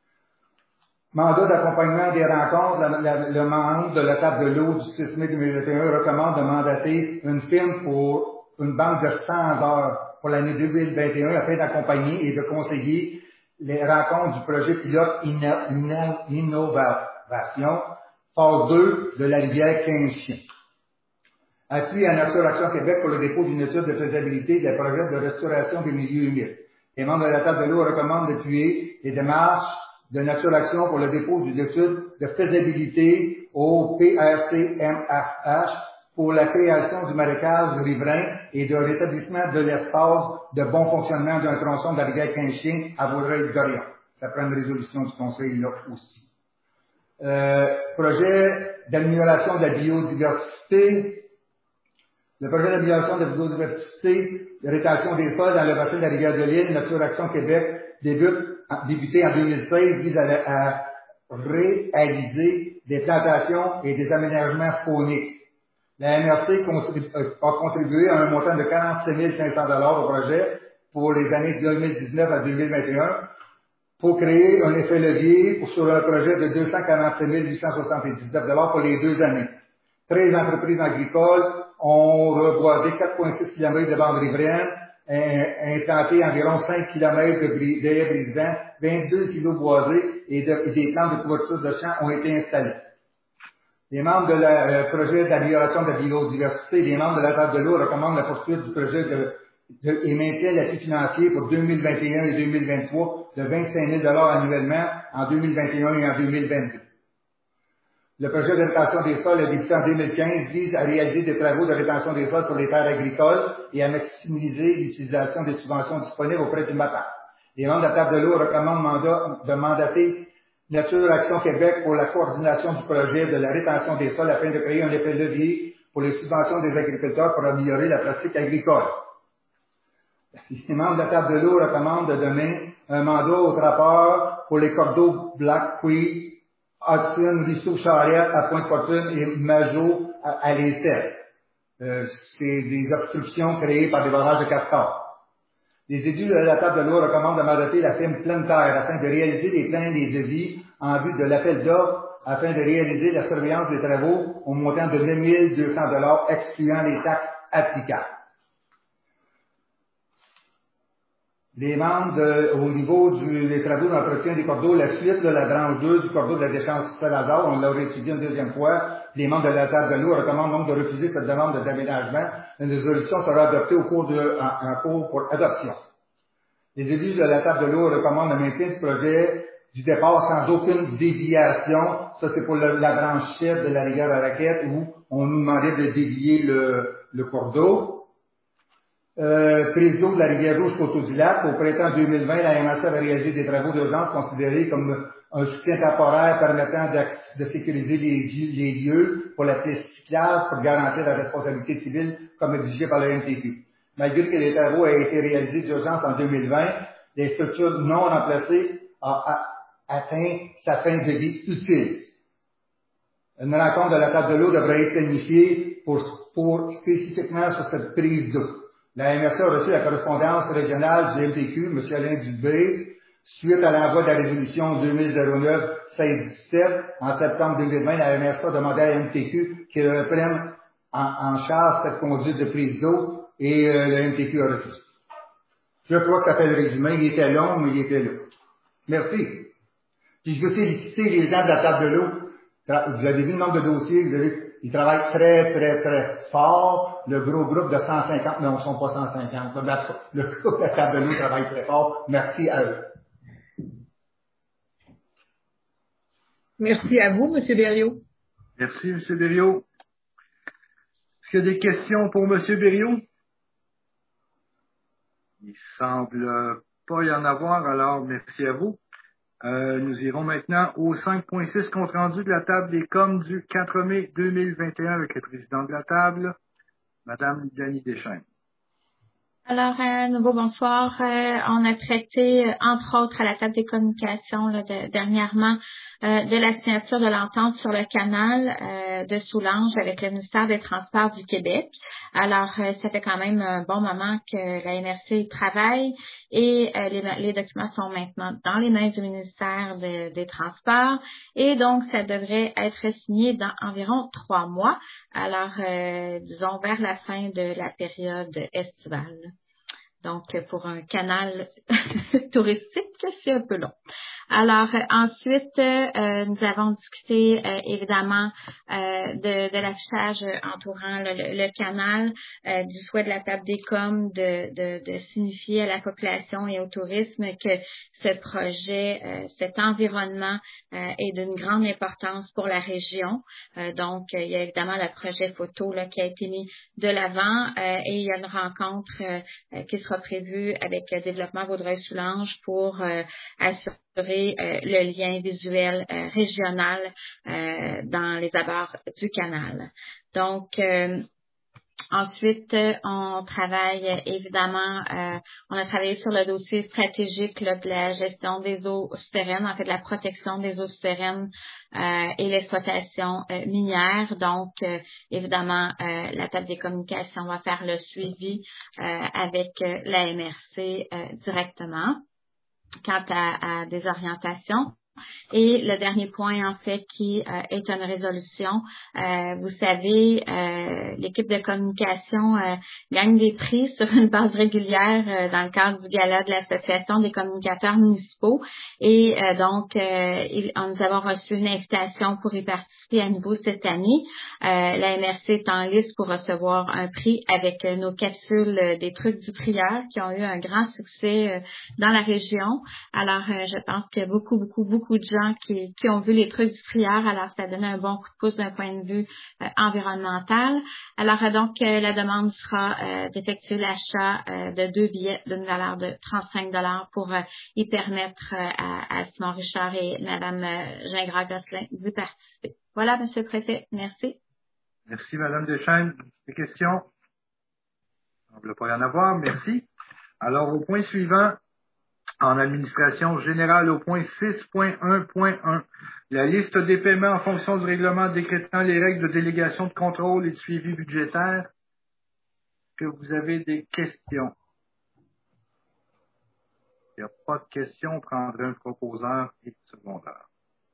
Mandat d'accompagnement des rencontres, la, la, le membre de la table de l'eau du six mai deux mille vingt et un recommande de mandater une firme pour une banque de cent heures pour l'année deux mille vingt et un afin d'accompagner et de conseiller les rencontres du projet pilote inno, inno, Innovation, phase deux de la rivière Quinchien. Appui à Nature Action Québec pour le dépôt d'une étude de faisabilité des projets de restauration des milieux humides. Les membres de la table de l'eau recommandent d'appuyer les démarches de Nature Action pour le dépôt d'une étude de faisabilité au P R C M H H pour la création du marécage riverain et de rétablissement de l'espace de bon fonctionnement d'un tronçon de la rivière Quinchien à Vaudreuil-Dorion. Ça prend une résolution du Conseil là aussi. Euh, projet d'amélioration de la biodiversité. Le projet d'amélioration de la biodiversité, de rétention des sols dans le bassin de la rivière de l'Île, Nature Action Québec, débute, débuté en deux mille seize, vise à, à réaliser des plantations et des aménagements fauniques. La M R C contribu, a contribué à un montant de quarante-sept mille cinq cents dollars au projet pour les années deux mille dix-neuf à deux mille vingt et un pour créer un effet levier sur un projet de deux cent quarante-sept mille huit cent soixante-dix-neuf dollars pour les deux années. treize entreprises agricoles ont reboisé quatre virgule six kilomètres de bandes riveraines, implanté environ cinq kilomètres de haies brisantes, vingt-deux silos boisés et, de, et des plans de couverture de champs ont été installés. Les membres de la euh, projet d'amélioration de la biodiversité, les membres de la table de l'eau recommandent la poursuite du projet de, de, et maintiennent l'appui financier pour deux mille vingt et un et deux mille vingt-trois de vingt-cinq mille dollars annuellement en deux mille vingt et un et en deux mille vingt-deux. Le projet de rétention des sols, débuté en deux mille quinze, vise à réaliser des travaux de rétention des sols sur les terres agricoles et à maximiser l'utilisation des subventions disponibles auprès du M A P A. Les membres de la table de l'eau recommandent mandat, de mandater Nature Action Québec pour la coordination du projet de la rétention des sols afin de créer un effet levier pour les subventions des agriculteurs pour améliorer la pratique agricole. Les membres de la table de l'eau recommandent de donner un mandat aux trappeurs pour les corps d'eau Black Creek, Hudson, Risseau, Charette, à Pointe-Fortune et Majot à, à l'Étel. Euh, c'est des obstructions créées par des barrages de castors. Les élus de la table de l'eau recommandent de mandater la firme Pleine Terre afin de réaliser les plans et les devis en vue de l'appel d'offres afin de réaliser la surveillance des travaux au montant de neuf mille deux cents dollars excluant les taxes applicables. Les membres de, au niveau du, des travaux d'entretien des corps d'eau, la suite de la branche deux du corps d'eau de la décharge Saint-Lazare, on l'a étudié une deuxième fois. Les membres de la table de l'eau recommandent donc de refuser cette demande de d'aménagement. Une résolution sera adoptée au cours de, en, en cours pour adoption. Les élus de la table de l'eau recommandent le maintien du projet du départ sans aucune déviation. Ça, c'est pour le, la branche chef de la rivière à Raquette où on nous demandait de dévier le, le cours d'eau. Euh, prise d'eau de la rivière Rouge Coteau-du-Lac. Au printemps deux mille vingt, la M A C avait réalisé des travaux d'urgence considérés comme un soutien temporaire permettant de sécuriser les, les lieux pour la piste cyclable pour garantir la responsabilité civile comme exigé par le M T Q. Malgré que les travaux aient été réalisés d'urgence en deux mille vingt, les structures non remplacées ont atteint sa fin de vie utile. Une rencontre de la table de l'eau devrait être planifiée pour, pour spécifiquement sur cette prise d'eau. La M R C a reçu la correspondance régionale du M T Q, M. Alain Dubé, suite à l'envoi de la résolution deux mille neuf seize dix-sept. En septembre deux mille vingt, la M R C a demandé à la M T Q qu'elle reprenne en, en charge cette conduite de prise d'eau et euh, le M T Q a refusé. Je crois que ça fait le résumé. Il était long, mais il était là. Merci. Puis je veux féliciter les gens de la table de l'eau. Vous avez vu le nombre de dossiers, vous avez, ils travaillent très, très, très fort. Le gros groupe de cent cinquante, non, ils ne sont pas cent cinquante. Le groupe de la table de l'eau travaille très fort. Merci à eux. Merci à vous, M. Berriot. Merci, M. Berriot. Est-ce qu'il y a des questions pour M. Berriot? Il semble pas y en avoir, alors merci à vous. Euh, nous irons maintenant au cinq point six, compte rendu de la table des coms du quatre mai deux mille vingt et un avec le président de la table, Mme Denis Deschênes. Alors, à nouveau bonsoir. Euh, on a traité, euh, entre autres, à la table des communications là, de, dernièrement, euh, de la signature de l'entente sur le canal euh, de Soulanges avec le ministère des Transports du Québec. Alors, euh, ça fait quand même un bon moment que la M R C travaille et euh, les, les documents sont maintenant dans les mains du ministère de, des Transports et donc, ça devrait être signé dans environ trois mois. Alors, euh, disons, vers la fin de la période estivale. Donc, pour un canal touristique, c'est un peu long. Alors, euh, ensuite, euh, nous avons discuté euh, évidemment euh, de, de l'affichage entourant le, le, le canal, euh, du souhait de la table des coms de, de, de signifier à la population et au tourisme que ce projet, euh, cet environnement euh, est d'une grande importance pour la région. Euh, donc, il y a évidemment le projet photo là, qui a été mis de l'avant euh, et il y a une rencontre euh, qui sera prévue avec le développement Vaudreuil-Soulanges pour euh, assurer Euh, le lien visuel euh, régional euh, dans les abords du canal. Donc, euh, ensuite, on travaille évidemment, euh, on a travaillé sur le dossier stratégique là, de la gestion des eaux souterraines, en fait de la protection des eaux souterraines euh, et l'exploitation euh, minière. Donc, euh, évidemment, euh, la table des communications va faire le suivi euh, avec euh, la M R C euh, directement quant à, à des orientations. Et le dernier point, en fait, qui euh, est une résolution. Euh, vous savez, euh, l'équipe de communication euh, gagne des prix sur une base régulière euh, dans le cadre du gala de l'Association des communicateurs municipaux. Et euh, donc, euh, il, nous avons reçu une invitation pour y participer à nouveau cette année. Euh, la M R C est en liste pour recevoir un prix avec euh, nos capsules euh, des trucs du trieur qui ont eu un grand succès euh, dans la région. Alors, euh, je pense qu'il y a beaucoup, beaucoup, beaucoup de gens qui, qui ont vu les trucs du trieur, alors ça donne un bon coup de pouce d'un point de vue euh, environnemental. Alors euh, donc, euh, la demande sera euh, d'effectuer l'achat euh, de deux billets d'une valeur de trente-cinq dollars pour euh, y permettre euh, à, à Simon Richard et Mme euh, Gingras-Gosselin d'y participer. Voilà, M. le Préfet. Merci. Merci, Mme Deschênes. Des questions? On ne veut pas y en avoir. Merci. Alors, au point suivant, en administration générale, au point six point un point un, la liste des paiements en fonction du règlement décrétant les règles de délégation de contrôle et de suivi budgétaire. Est-ce que vous avez des questions? Il n'y a pas de questions, on prendrait un proposeur et secondaire.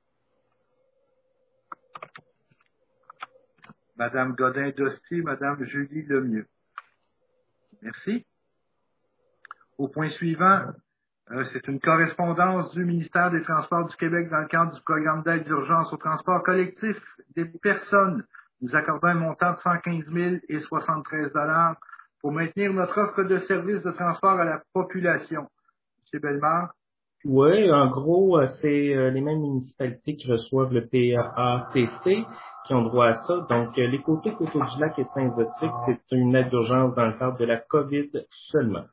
Madame Godin-Dosti, Madame Julie Lemieux. Merci. Au point suivant, Euh, c'est une correspondance du ministère des Transports du Québec dans le cadre du programme d'aide d'urgence au transport collectif des personnes. Nous accordons un montant de cent quinze mille soixante-treize dollars pour maintenir notre offre de services de transport à la population. M. Bellemare? Oui, en gros, c'est les mêmes municipalités qui reçoivent le P A T C qui ont droit à ça. Donc, les côtés Coteau-du-Lac et Saint-Zotique, c'est une aide d'urgence dans le cadre de la COVID seulement.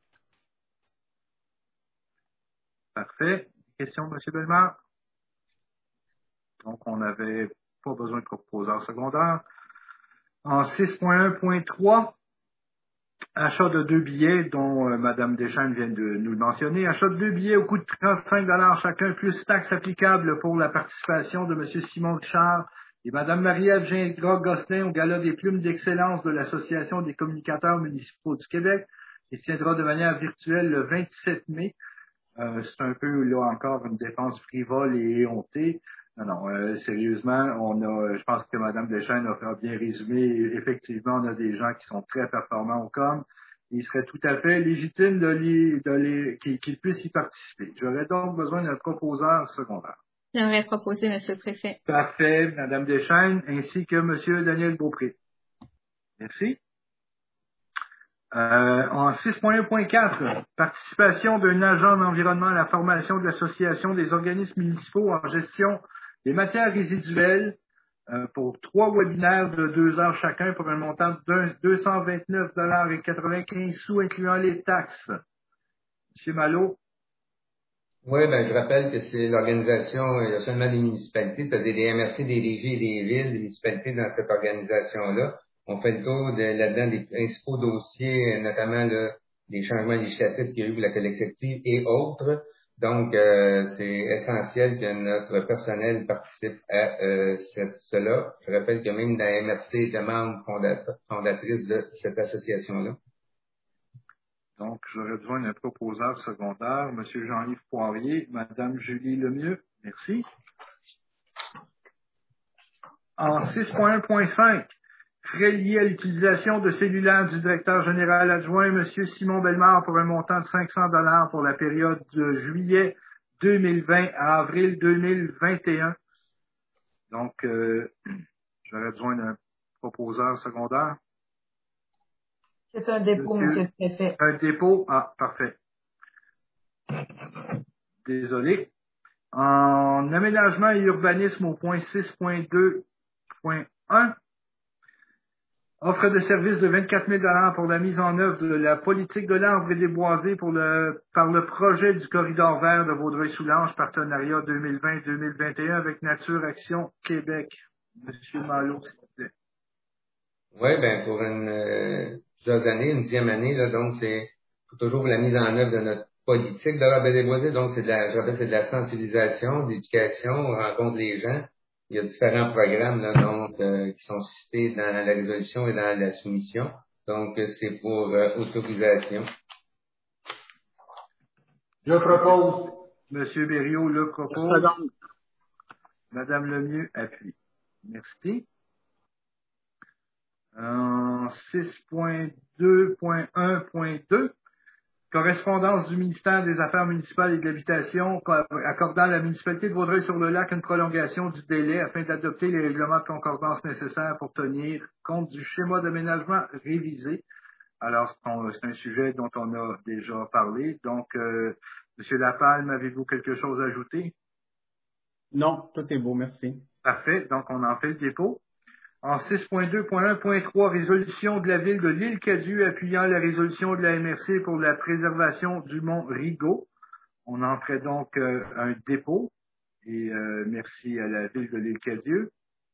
Parfait. Question, M. Bellemare? Donc, on n'avait pas besoin de proposeur secondaire. En six point un point trois, achat de deux billets, dont euh, Mme Deschênes vient de nous le mentionner. Achat de deux billets au coût de trente-cinq dollars chacun, plus taxes applicables pour la participation de M. Simon Richard et Mme Marie-Ève Gingras-Gosselin au Gala des plumes d'excellence de l'Association des communicateurs municipaux du Québec, qui se tiendra de manière virtuelle le vingt-sept mai. Euh, c'est un peu, là, encore une dépense frivole et éhontée. Non, non, euh, sérieusement, on a, je pense que Mme Deschênes a bien résumé. Effectivement, on a des gens qui sont très performants au com. Il serait tout à fait légitime de les, de les, qu'ils, qu'ils puissent y participer. J'aurais donc besoin d'un proposeur secondaire. J'aimerais proposer, Monsieur le Préfet. Parfait, Madame Deschênes, ainsi que Monsieur Daniel Beaupré. Merci. Euh, en six point un point quatre, participation d'un agent d'environnement à la formation de l'association des organismes municipaux en gestion des matières résiduelles euh, pour trois webinaires de deux heures chacun pour un montant de deux cent vingt-neuf dollars et quatre-vingt-quinze sous incluant les taxes. Monsieur Malo. Oui, ben, je rappelle que c'est l'organisation, il y a seulement des municipalités, tu as des, des M R C, des régies et des villes, des municipalités dans cette organisation-là. On fait le tour de, là-dedans des principaux dossiers, notamment là, des changements législatifs qu'il y a eu pour la collective et autres. Donc, euh, c'est essentiel que notre personnel participe à euh, cette, cela. Je rappelle que même la M R C est membre fondat- fondatrice de cette association-là. Donc, j'aurais besoin d'un proposeur secondaire, M. Jean-Yves Poirier, Mme Julie Lemieux. Merci. En six point un point cinq, frais liés à l'utilisation de cellulaire du directeur général adjoint, M. Simon Bellemare, pour un montant de cinq cents dollars pour la période de juillet deux mille vingt à avril deux mille vingt et un. Donc, euh, j'aurais besoin d'un proposeur secondaire. C'est un dépôt, Monsieur le Préfet. Un dépôt? Ah, parfait. Désolé. En aménagement et urbanisme au point six point deux point un, offre de service de vingt-quatre mille dollars pour la mise en œuvre de la politique de l'arbre et des boisés pour le, par le projet du corridor vert de Vaudreuil-Soulanges, partenariat deux mille vingt deux mille vingt et un avec Nature Action Québec. Monsieur Malo, s'il vous plaît. Oui, ben pour une euh, plusieurs années, une dixième année, là, donc c'est toujours la mise en œuvre de notre politique de l'arbre et des boisés. Donc c'est de la, je rappelle, c'est de la sensibilisation, de l'éducation, on rencontre les gens. Il y a différents programmes là, donc, euh, qui sont cités dans la résolution et dans la soumission. Donc, c'est pour euh, autorisation. Je propose. Monsieur Berriot le propose. Madame Lemieux appuie. Merci. En six point deux point un point deux, correspondance du ministère des Affaires municipales et de l'Habitation accordant à la municipalité de Vaudreuil-sur-le-Lac une prolongation du délai afin d'adopter les règlements de concordance nécessaires pour tenir compte du schéma d'aménagement révisé. Alors, c'est un sujet dont on a déjà parlé. Donc, euh, M. Lapalme, avez-vous quelque chose à ajouter? Non, tout est beau, merci. Parfait. Donc, on en fait le dépôt. En six point deux point un point trois, résolution de la ville de l'Île-Cadieux appuyant la résolution de la M R C pour la préservation du mont Rigaud. On en ferait donc euh, un dépôt et euh, merci à la ville de l'Île-Cadieux.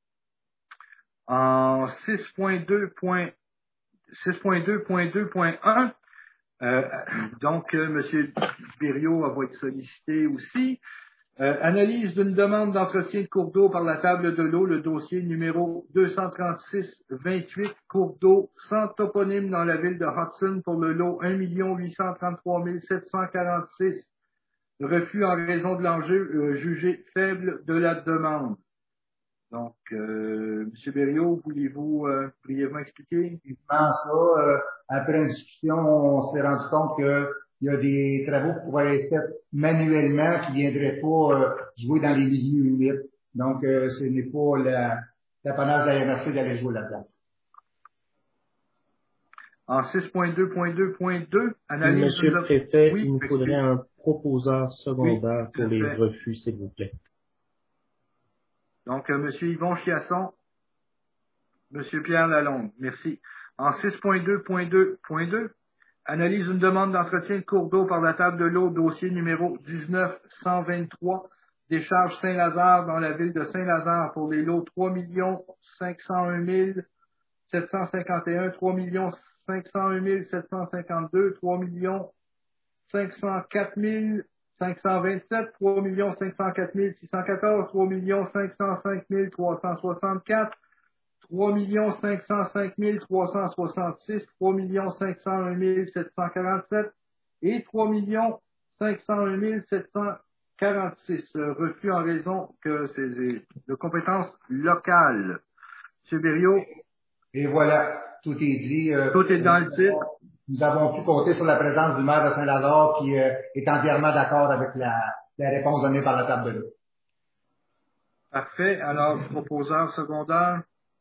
En six point deux point deux point un, euh, donc euh, M. Berriot va être sollicité aussi. Euh, analyse d'une demande d'entretien de cours d'eau par la table de l'eau, le dossier numéro deux cent trente-six vingt-huit, cours d'eau sans toponyme dans la ville de Hudson pour le lot un million huit cent trente-trois mille sept cent quarante-six. Refus en raison de l'enjeu euh, jugé faible de la demande. Donc, euh, M. Berriot, voulez-vous euh, brièvement expliquer? Effectivement, ça, euh, après une discussion, on s'est rendu compte que il y a des travaux qui pourraient être faits manuellement qui ne viendraient pas euh, jouer dans les milieux humides. Donc, euh, ce n'est pas la, l'apanage de la M R C d'aller jouer là-dedans. En six point deux point deux point deux, analyse... Monsieur le Préfet, oui, il nous faudrait un proposeur secondaire oui, pour les fait. refus, s'il vous plaît. Donc, euh, M. Yvon Chiasson, M. Pierre Lalonde, merci. En six point deux point deux point deux, analyse une demande d'entretien de cours d'eau par la table de l'eau, dossier numéro dix-neuf cent vingt-trois, décharge Saint-Lazare dans la ville de Saint-Lazare pour les lots trois millions cinq cent un mille sept cent cinquante et un, trois millions cinq cent un mille sept cent cinquante-deux, trois millions cinq cent quatre mille cinq cent vingt-sept, trois millions cinq cent quatre mille six cent quatorze, trois millions cinq cent cinq mille trois cent soixante-quatre, trois millions cinq cent cinq mille trois cent soixante-six, trois millions cinq cent un mille sept cent quarante-sept et trois millions cinq cent un mille sept cent quarante-six. Refus en raison que c'est de compétences locales. M. Berriot. Et voilà, tout est dit. Euh, tout est dans le titre. Nous avons pu compter sur la présence du maire de Saint-Lazare qui euh, est entièrement d'accord avec la, la réponse donnée par la table de l'eau. Parfait. Alors, proposeur secondaire.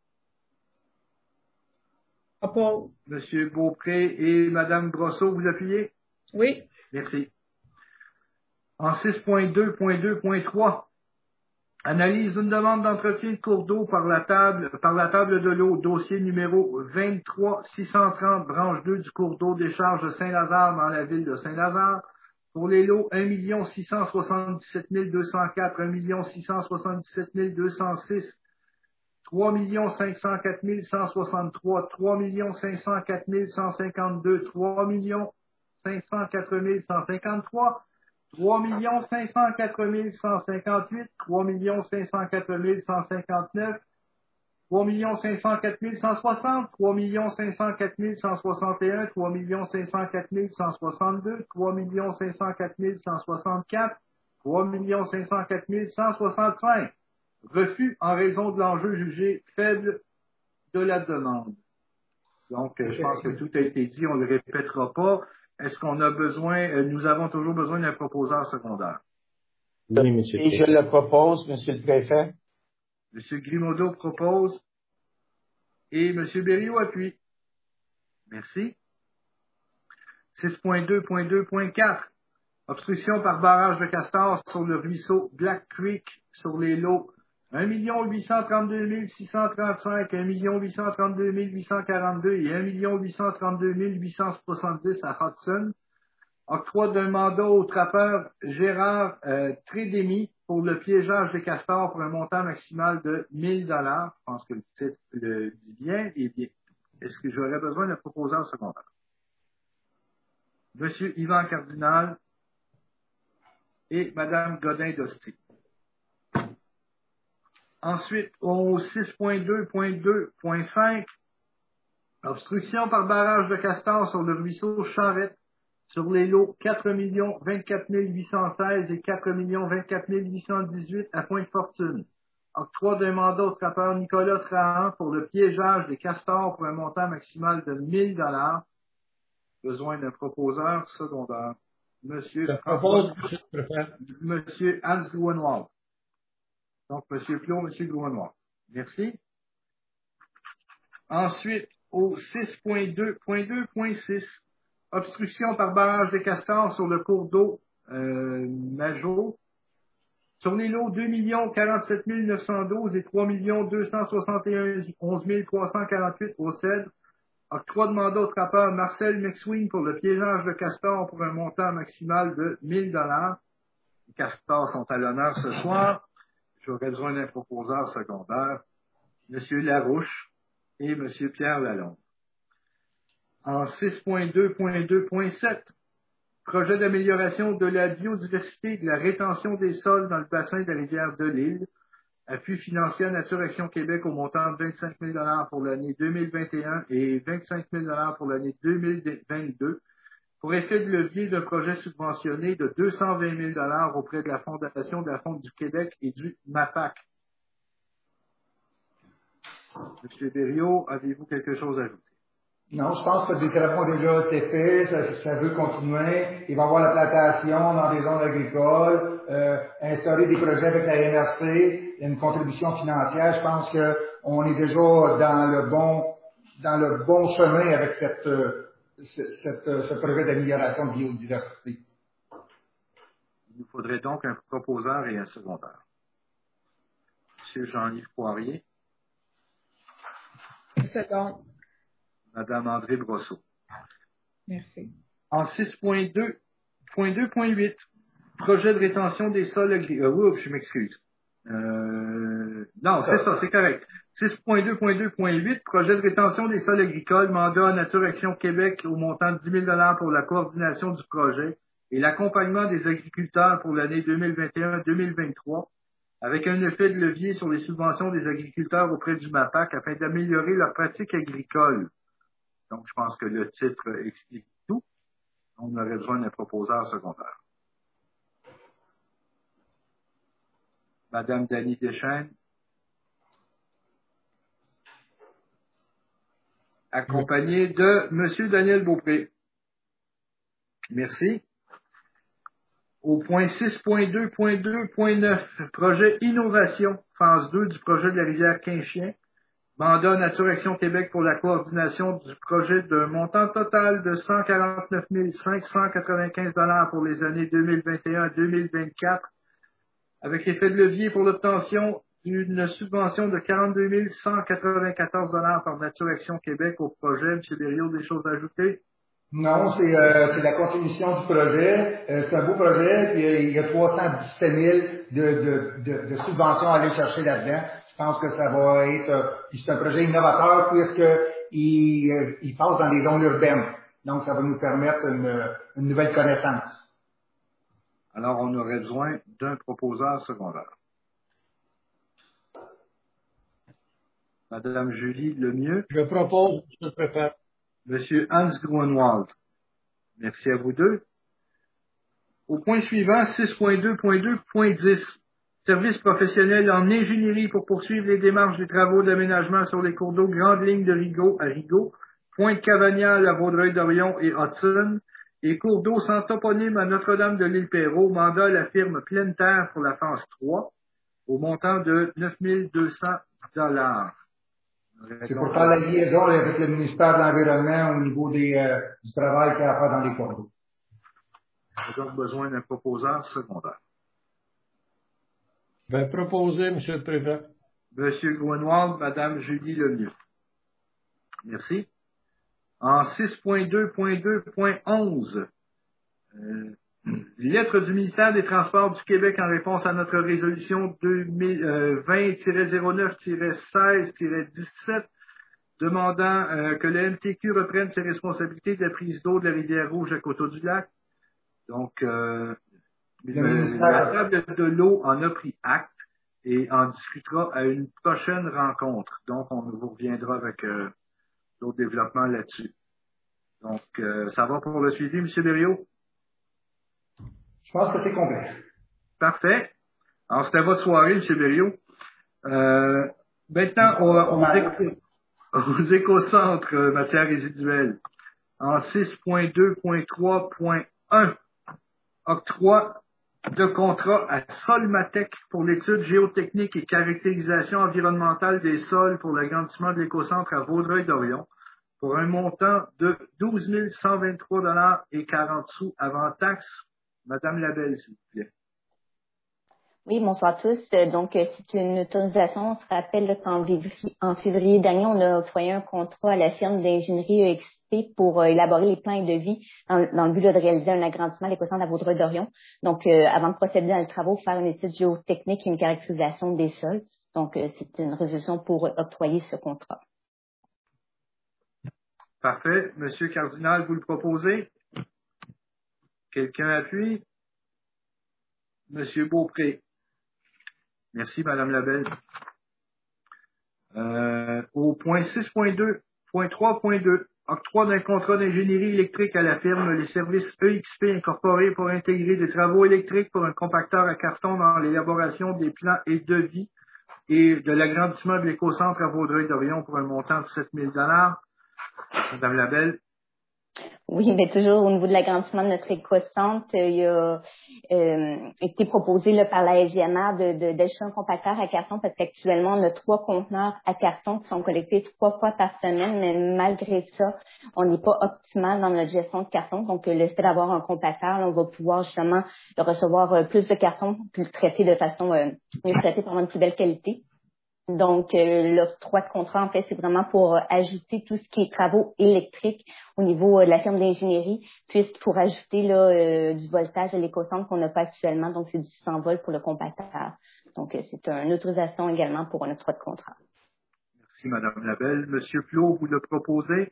Oppose. Monsieur Beaupré et Madame Brosseau, vous appuyez? Oui. Merci. En six point deux point deux point trois, analyse d'une demande d'entretien de cours d'eau par la table, par la table de l'eau, dossier numéro vingt-trois six cent trente, branche deux du cours d'eau décharge de Saint-Lazare dans la ville de Saint-Lazare, pour les lots un million six cent soixante-dix-sept mille deux cent quatre, un million six cent soixante-dix-sept mille deux cent six, trois millions cinq cent quatre mille cent soixante-trois, trois millions cinq cent quatre mille cent cinquante-deux, trois millions cinq cent quatre mille cent cinquante-trois, trois millions cinq cent quatre mille cent cinquante-huit, trois millions cinq cent quatre mille cent cinquante-neuf, trois millions cinq cent quatre mille cent soixante, trois millions cinq cent quatre mille cent soixante et un, trois millions cinq cent quatre mille cent soixante-deux, trois millions cinq cent quatre mille cent soixante-quatre, trois millions cinq cent quatre mille cent soixante-cinq. Refus en raison de l'enjeu jugé faible de la demande. Donc, je pense que tout a été dit, on ne le répétera pas. Est-ce qu'on a besoin, nous avons toujours besoin d'un proposeur secondaire? Oui, monsieur. Et je le propose, monsieur le préfet. Monsieur Grimaudeau propose et monsieur Berriot appuie. Merci. six point deux point deux point quatre. Obstruction par barrage de Castor sur le ruisseau Black Creek sur les lots un million huit cent trente-deux mille six cent trente-cinq, un million huit cent trente-deux mille huit cent quarante-deux et un million huit cent trente-deux mille huit cent soixante-dix à Hudson. Octroi d'un mandat au trappeur Gérard euh, Trédémy pour le piégeage des castors pour un montant maximal de mille dollars. Je pense que le titre le dit bien. Et bien, est-ce que j'aurais besoin d'un proposeur secondaire? Monsieur Yvan Cardinal et Madame Godin d'Hostie. Ensuite, au six point deux point deux point cinq, obstruction par barrage de castor sur le ruisseau Charette sur les lots quatre millions vingt-quatre mille huit cent seize et quatre millions vingt-quatre mille huit cent dix-huit à Pointe-Fortune. Octroi d'un mandat au trappeur Nicolas Trahan pour le piégeage des castors pour un montant maximal de mille dollars. Besoin d'un proposeur secondaire. Monsieur, propose, Monsieur Hans Gouinoir. Donc, Monsieur Plot, Monsieur Gouinoir. Merci. Ensuite, au six point deux point deux point six, obstruction par barrage des castors sur le cours d'eau euh, Majot. Sur les lots deux millions quarante-sept mille neuf cent douze et trois millions deux cent soixante et onze mille trois cent quarante-huit au Cèdre. Octroi de mandat au trappeur Marcel McSween pour le piégeage de castors pour un montant maximal de mille dollars. Les castors sont à l'honneur ce soir. J'aurais besoin d'un proposeur secondaire. Monsieur Larouche et Monsieur Pierre Lalonde. En six point deux point deux point sept, projet d'amélioration de la biodiversité et de la rétention des sols dans le bassin de la rivière de l'Île. Appui financier à Nature Action Québec au montant de vingt-cinq mille dollars pour l'année deux mille vingt et un et vingt-cinq mille dollars pour l'année deux mille vingt-deux. Pour effet de levier d'un projet subventionné de deux cent vingt mille dollars auprès de la Fondation de la Fonde du Québec et du MAPAC. Monsieur Berriot, avez-vous quelque chose à ajouter? Non, je pense que des travaux ont déjà été faits, ça, ça veut continuer. Il va y avoir la plantation dans des zones agricoles, euh, instaurer des projets avec la N R C, une contribution financière. Je pense qu'on est déjà dans le bon, dans le bon chemin avec cette, euh, cette, euh, ce projet d'amélioration de biodiversité. Il nous faudrait donc un proposeur et un secondaire. Monsieur Jean-Yves Poirier. Second. Madame André Brosseau. Merci. En six point deux point deux point huit, projet de rétention des sols agricoles. Euh, oups, je m'excuse. Euh, non, c'est ça, c'est correct. six point deux point deux point huit, projet de rétention des sols agricoles, mandat à Nature Action Québec au montant de dix mille dollars pour la coordination du projet et l'accompagnement des agriculteurs pour l'année deux mille vingt et un deux mille vingt-trois, avec un effet de levier sur les subventions des agriculteurs auprès du MAPAC afin d'améliorer leurs pratiques agricoles. Donc, je pense que le titre explique tout. On aurait besoin d'un proposeur secondaire. Madame Dany Deschênes. Accompagnée de Monsieur Daniel Beaupré. Merci. Au point six point deux point deux point neuf, projet innovation, phase deux du projet de la rivière Quinchien. Mandat Nature Action Québec pour la coordination du projet d'un montant total de cent quarante-neuf mille cinq cent quatre-vingt-quinze dollars pour les années deux mille vingt et un à deux mille vingt-quatre, avec effet de levier pour l'obtention d'une subvention de quarante-deux mille cent quatre-vingt-quatorze dollars par Nature Action Québec au projet. M. Berriot, des choses à ajouter? Non, c'est euh, c'est la continuation du projet. Euh, c'est un beau projet, puis euh, il y a trois cent dix-sept mille de, de, de, de subventions à aller chercher là-dedans. Je pense que ça va être, euh, puis c'est un projet innovateur puisqu'il euh, il passe dans les zones urbaines. Donc, ça va nous permettre une, une nouvelle connaissance. Alors, on aurait besoin d'un proposeur secondaire. Madame Julie Lemieux. Je propose, je préfère. Monsieur Hans Grunwald. Merci à vous deux. Au point suivant, six point deux point deux point dix. Service professionnel en ingénierie pour poursuivre les démarches des travaux d'aménagement sur les cours d'eau Grande Ligne de Rigaud à Rigaud, Pointe-Cavanial à Vaudreuil-Dorion et Hudson, et cours d'eau sans toponyme à Notre-Dame de l'Île-Perrot, mandat à la firme Pleine Terre pour la phase trois, au montant de neuf mille deux cents dollars. C'est pour faire la liaison avec le ministère de l'Environnement au niveau des, euh, du travail qu'il y a à faire dans les cours d'eau. On a donc besoin d'un proposeur secondaire. Je vais proposer, M. le Président. Monsieur Grunwald, Madame Julie Lemieux. Merci. En six point deux point deux point onze, euh, lettre du ministère des Transports du Québec en réponse à notre résolution deux mille vingt tiret zéro neuf tiret seize tiret dix-sept demandant euh, que le M T Q reprenne ses responsabilités de la prise d'eau de la rivière Rouge à Coteau-du-Lac. Donc, euh, Le, la table de l'eau en a pris acte et en discutera à une prochaine rencontre. Donc, on vous reviendra avec euh, d'autres développements là-dessus. Donc, euh, ça va pour le suivi, M. Berriot? Je pense que c'est complet. Parfait. Alors, c'était votre soirée, M. Berriot. Euh, maintenant, on, on éco, aux écocentres euh, matières résiduelles. En six point deux point trois point un, octroi de contrat à Solmatec pour l'étude géotechnique et caractérisation environnementale des sols pour l'agrandissement de l'écocentre à Vaudreuil-Dorion pour un montant de douze mille cent vingt-trois dollars et quarante sous avant taxe. Madame Labelle, s'il vous plaît. Oui, bonsoir à tous. Donc, c'est une autorisation. On se rappelle qu'en en février dernier, on a octroyé un contrat à la firme d'ingénierie E X P pour euh, élaborer les plans et devis dans, dans le but là, de réaliser un agrandissement de l'écocentre à Vaudreuil-Dorion. Donc, euh, avant de procéder dans les travaux, faire une étude géotechnique et une caractérisation des sols. Donc, euh, c'est une résolution pour octroyer ce contrat. Parfait. Monsieur Cardinal, vous le proposez? Quelqu'un appuie? Monsieur Beaupré. Merci, Madame Labelle. Euh, au point six point deux point trois point deux, octroi d'un contrat d'ingénierie électrique à la firme Les Services E X P Incorporés pour intégrer des travaux électriques pour un compacteur à carton dans l'élaboration des plans et devis et de l'agrandissement de l'écocentre à Vaudreuil-Dorion pour un montant de sept mille dollars. Madame Labelle. Oui, mais toujours au niveau de l'agrandissement de notre écocentre, il a euh, été proposé là, par la S G M R de, de, d'acheter un compacteur à carton parce qu'actuellement, on a trois conteneurs à carton qui sont collectés trois fois par semaine, mais malgré ça, on n'est pas optimal dans notre gestion de carton. Donc, le fait d'avoir un compacteur, là, on va pouvoir justement recevoir plus de carton puis le traiter de façon euh, mieux traité pour avoir une plus belle qualité. Donc, euh, l'octroi de contrat, en fait, c'est vraiment pour euh, ajouter tout ce qui est travaux électriques au niveau euh, de la firme d'ingénierie, puis pour ajouter là, euh, du voltage à l'écocentre qu'on n'a pas actuellement. Donc, c'est du cent volts pour le compacteur. Donc, euh, c'est une autorisation également pour un octroi de contrat. Merci, Madame Labelle. Monsieur Plot, vous le proposez?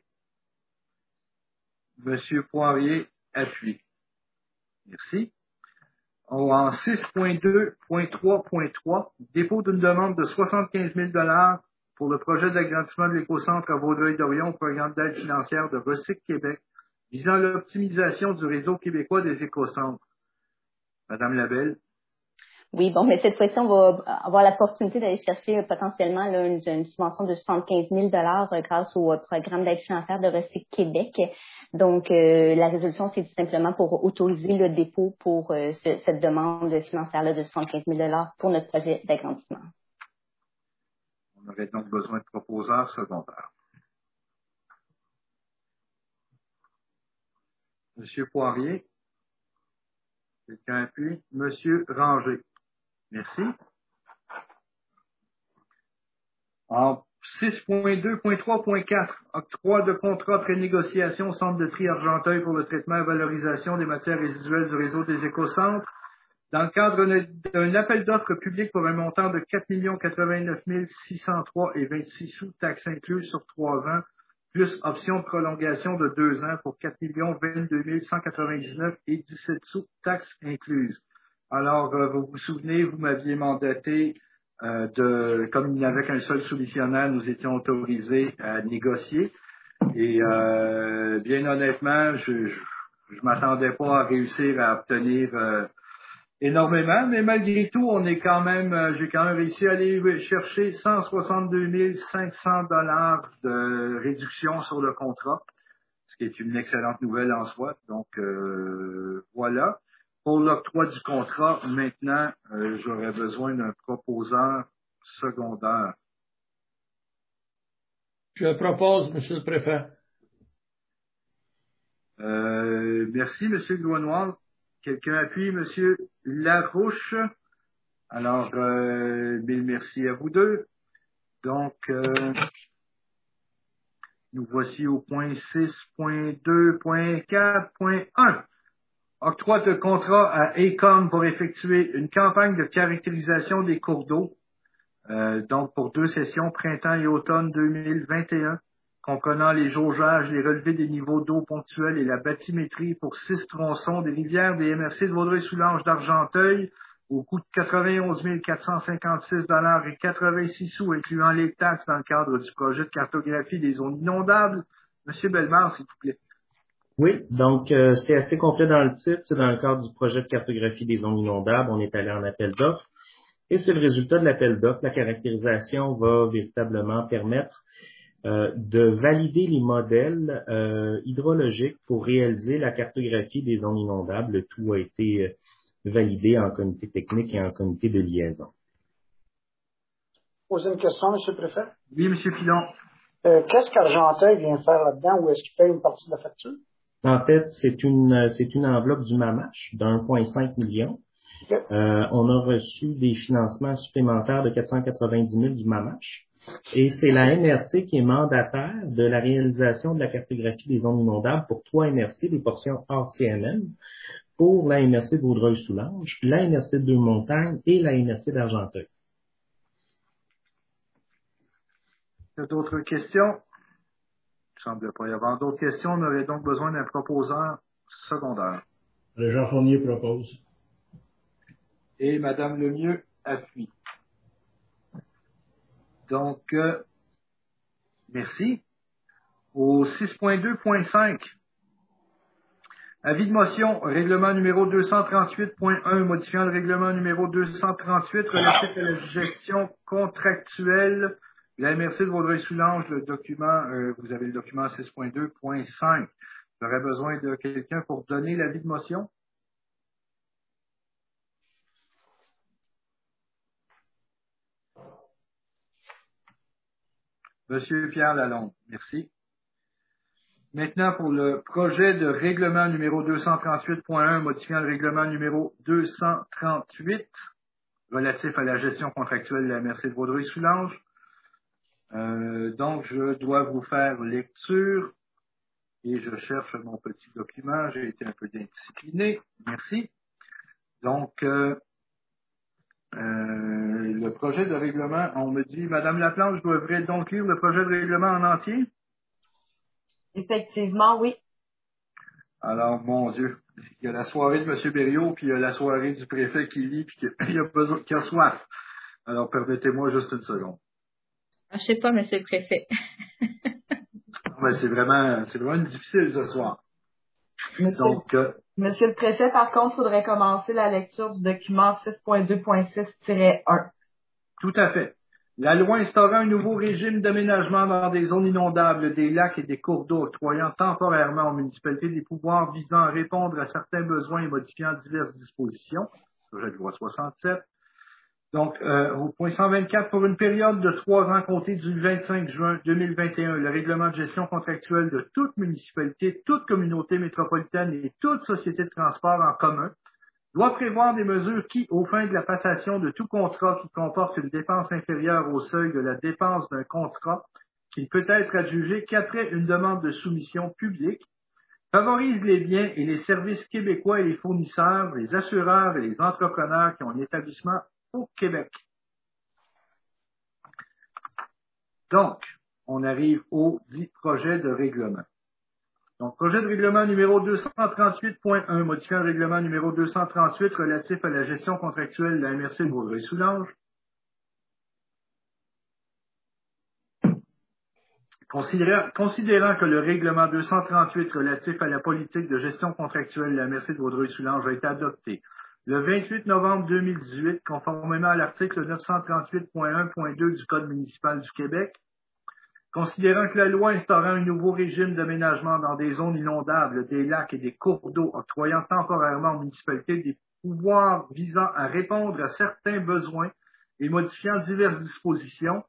Monsieur Poirier appuie. Merci. En six point deux point trois point trois, dépôt d'une demande de soixante-quinze mille dollars pour le projet d'agrandissement de l'écocentre à Vaudreuil-Dorion au programme d'aide financière de Recyc Québec visant l'optimisation du réseau québécois des écocentres. Madame Labelle. Oui, bon, mais cette fois-ci, on va avoir l'opportunité d'aller chercher potentiellement là, une, une subvention de soixante-quinze mille dollars grâce au euh, programme d'aide financière de Recyc Québec. Donc, euh, la résolution, c'est tout simplement pour autoriser le dépôt pour euh, ce, cette demande financière-là de soixante-quinze mille dollars pour notre projet d'agrandissement. On aurait donc besoin de proposeurs secondaires. Monsieur Poirier. Quelqu'un appuie. Monsieur Ranger. Merci. En six point deux point trois point quatre, octroi de contrat pré-négociation Centre de tri Argenteuil pour le traitement et valorisation des matières résiduelles du réseau des écocentres. Dans le cadre d'un appel d'offres public pour un montant de quatre millions quatre-vingt-neuf mille six cent trois et vingt-six sous, taxes incluses sur trois ans, plus option de prolongation de deux ans pour quatre millions vingt-deux mille cent quatre-vingt-dix-neuf et dix-sept sous, taxes incluses. Alors, euh, vous vous souvenez, vous m'aviez mandaté euh, de, comme il n'y avait qu'un seul soumissionnaire, nous étions autorisés à négocier. Et euh, bien honnêtement, je je, je m'attendais pas à réussir à obtenir euh, énormément, mais malgré tout, on est quand même, euh, j'ai quand même réussi à aller chercher cent soixante-deux mille cinq cents dollars de réduction sur le contrat, ce qui est une excellente nouvelle en soi. Donc euh, voilà. Pour l'octroi du contrat, maintenant, euh, j'aurais besoin d'un proposeur secondaire. Je propose, Monsieur le Préfet. Euh, merci, Monsieur Gouinoir. Quelqu'un appuie, Monsieur Larouche. Alors, euh, mille merci à vous deux. Donc, euh, nous voici au point six point deux point quatre point un. Octroi de contrat à A C O M pour effectuer une campagne de caractérisation des cours d'eau, euh, donc pour deux sessions, printemps et automne deux mille vingt et un, comprenant les jaugeages, les relevés des niveaux d'eau ponctuels et la bathymétrie pour six tronçons des rivières des M R C de Vaudreuil-Soulanges d'Argenteuil, au coût de quatre-vingt-onze mille quatre cent cinquante-six dollars et quatre-vingt-six sous, incluant les taxes dans le cadre du projet de cartographie des zones inondables. Monsieur Bellemare, s'il vous plaît. Oui, donc euh, c'est assez complet dans le titre. C'est dans le cadre du projet de cartographie des zones inondables. On est allé en appel d'offres. Et c'est le résultat de l'appel d'offres. La caractérisation va véritablement permettre euh, de valider les modèles euh, hydrologiques pour réaliser la cartographie des zones inondables. Le tout a été euh, validé en comité technique et en comité de liaison. Poser une question, M. le Préfet? Oui, M. Pilon. Euh, Qu'est-ce qu'Argenteuil vient faire là-dedans ou est-ce qu'il paye une partie de la facture? En fait, c'est une c'est une enveloppe du MAMACH d'un virgule cinq million. Okay. Euh, on a reçu des financements supplémentaires de quatre cent quatre-vingt-dix mille du MAMACH. Et c'est la M R C qui est mandataire de la réalisation de la cartographie des zones inondables pour trois M R C, des portions hors C N M, pour la M R C de Vaudreuil-Soulanges, la M R C de Deux-Montagnes et la M R C d'Argenteuil. Il y a d'autres questions? Il ne semble pas y avoir d'autres questions. On aurait donc besoin d'un proposeur secondaire. Jean Fournier propose. Et Madame Lemieux appuie. Donc, euh, merci. Au six point deux point cinq, avis de motion, règlement numéro deux cent trente-huit point un, modifiant le règlement numéro deux cent trente-huit relatif à la gestion contractuelle. La M R C de Vaudreuil-Soulanges, le document, euh, vous avez le document six point deux point cinq. J'aurais besoin de quelqu'un pour donner l'avis de motion. Monsieur Pierre Lalonde, merci. Maintenant, pour le projet de règlement numéro deux cent trente-huit point un, modifiant le règlement numéro deux cent trente-huit, relatif à la gestion contractuelle de la M R C de Vaudreuil-Soulanges. Euh, donc, je dois vous faire lecture et je cherche mon petit document. J'ai été un peu indiscipliné. Merci. Donc, euh, euh, le projet de règlement, on me dit, Madame Laplante, je devrais donc lire le projet de règlement en entier? Effectivement, oui. Alors, mon Dieu, il y a la soirée de M. Berriot, puis il y a la soirée du préfet qui lit, puis qui a besoin, qui a soif. Alors, permettez-moi juste une seconde. Je sais pas, Monsieur le Préfet. Ouais, c'est vraiment, c'est vraiment difficile ce soir. Monsieur, Donc, euh, Monsieur le préfet, par contre, il faudrait commencer la lecture du document six point deux point six tiret un. Tout à fait. La loi instaurant un nouveau régime d'aménagement dans des zones inondables, des lacs et des cours d'eau, octroyant temporairement aux municipalités des pouvoirs visant à répondre à certains besoins et modifiant diverses dispositions. Projet de loi soixante-sept. Donc, euh, au point cent vingt-quatre, pour une période de trois ans comptée du vingt-cinq juin deux mille vingt et un, le règlement de gestion contractuelle de toute municipalité, toute communauté métropolitaine et toute société de transport en commun doit prévoir des mesures qui, aux fins de la passation de tout contrat qui comporte une dépense inférieure au seuil de la dépense d'un contrat, qui ne peut être adjugé qu'après une demande de soumission publique, favorise les biens et les services québécois et les fournisseurs, les assureurs et les entrepreneurs qui ont un établissement au Québec. Donc, on arrive au dit projet de règlement. Donc, projet de règlement numéro deux cent trente-huit point un, modifiant le règlement numéro deux cent trente-huit relatif à la gestion contractuelle de la M R C de Vaudreuil-Soulanges. Considérant, considérant que le règlement deux cent trente-huit relatif à la politique de gestion contractuelle de la M R C de Vaudreuil-Soulanges a été adopté le vingt-huit novembre deux mille dix-huit, conformément à l'article neuf cent trente-huit point un point deux du Code municipal du Québec, considérant que la loi instaurant un nouveau régime d'aménagement dans des zones inondables, des lacs et des cours d'eau, octroyant temporairement aux municipalités des pouvoirs visant à répondre à certains besoins et modifiant diverses dispositions,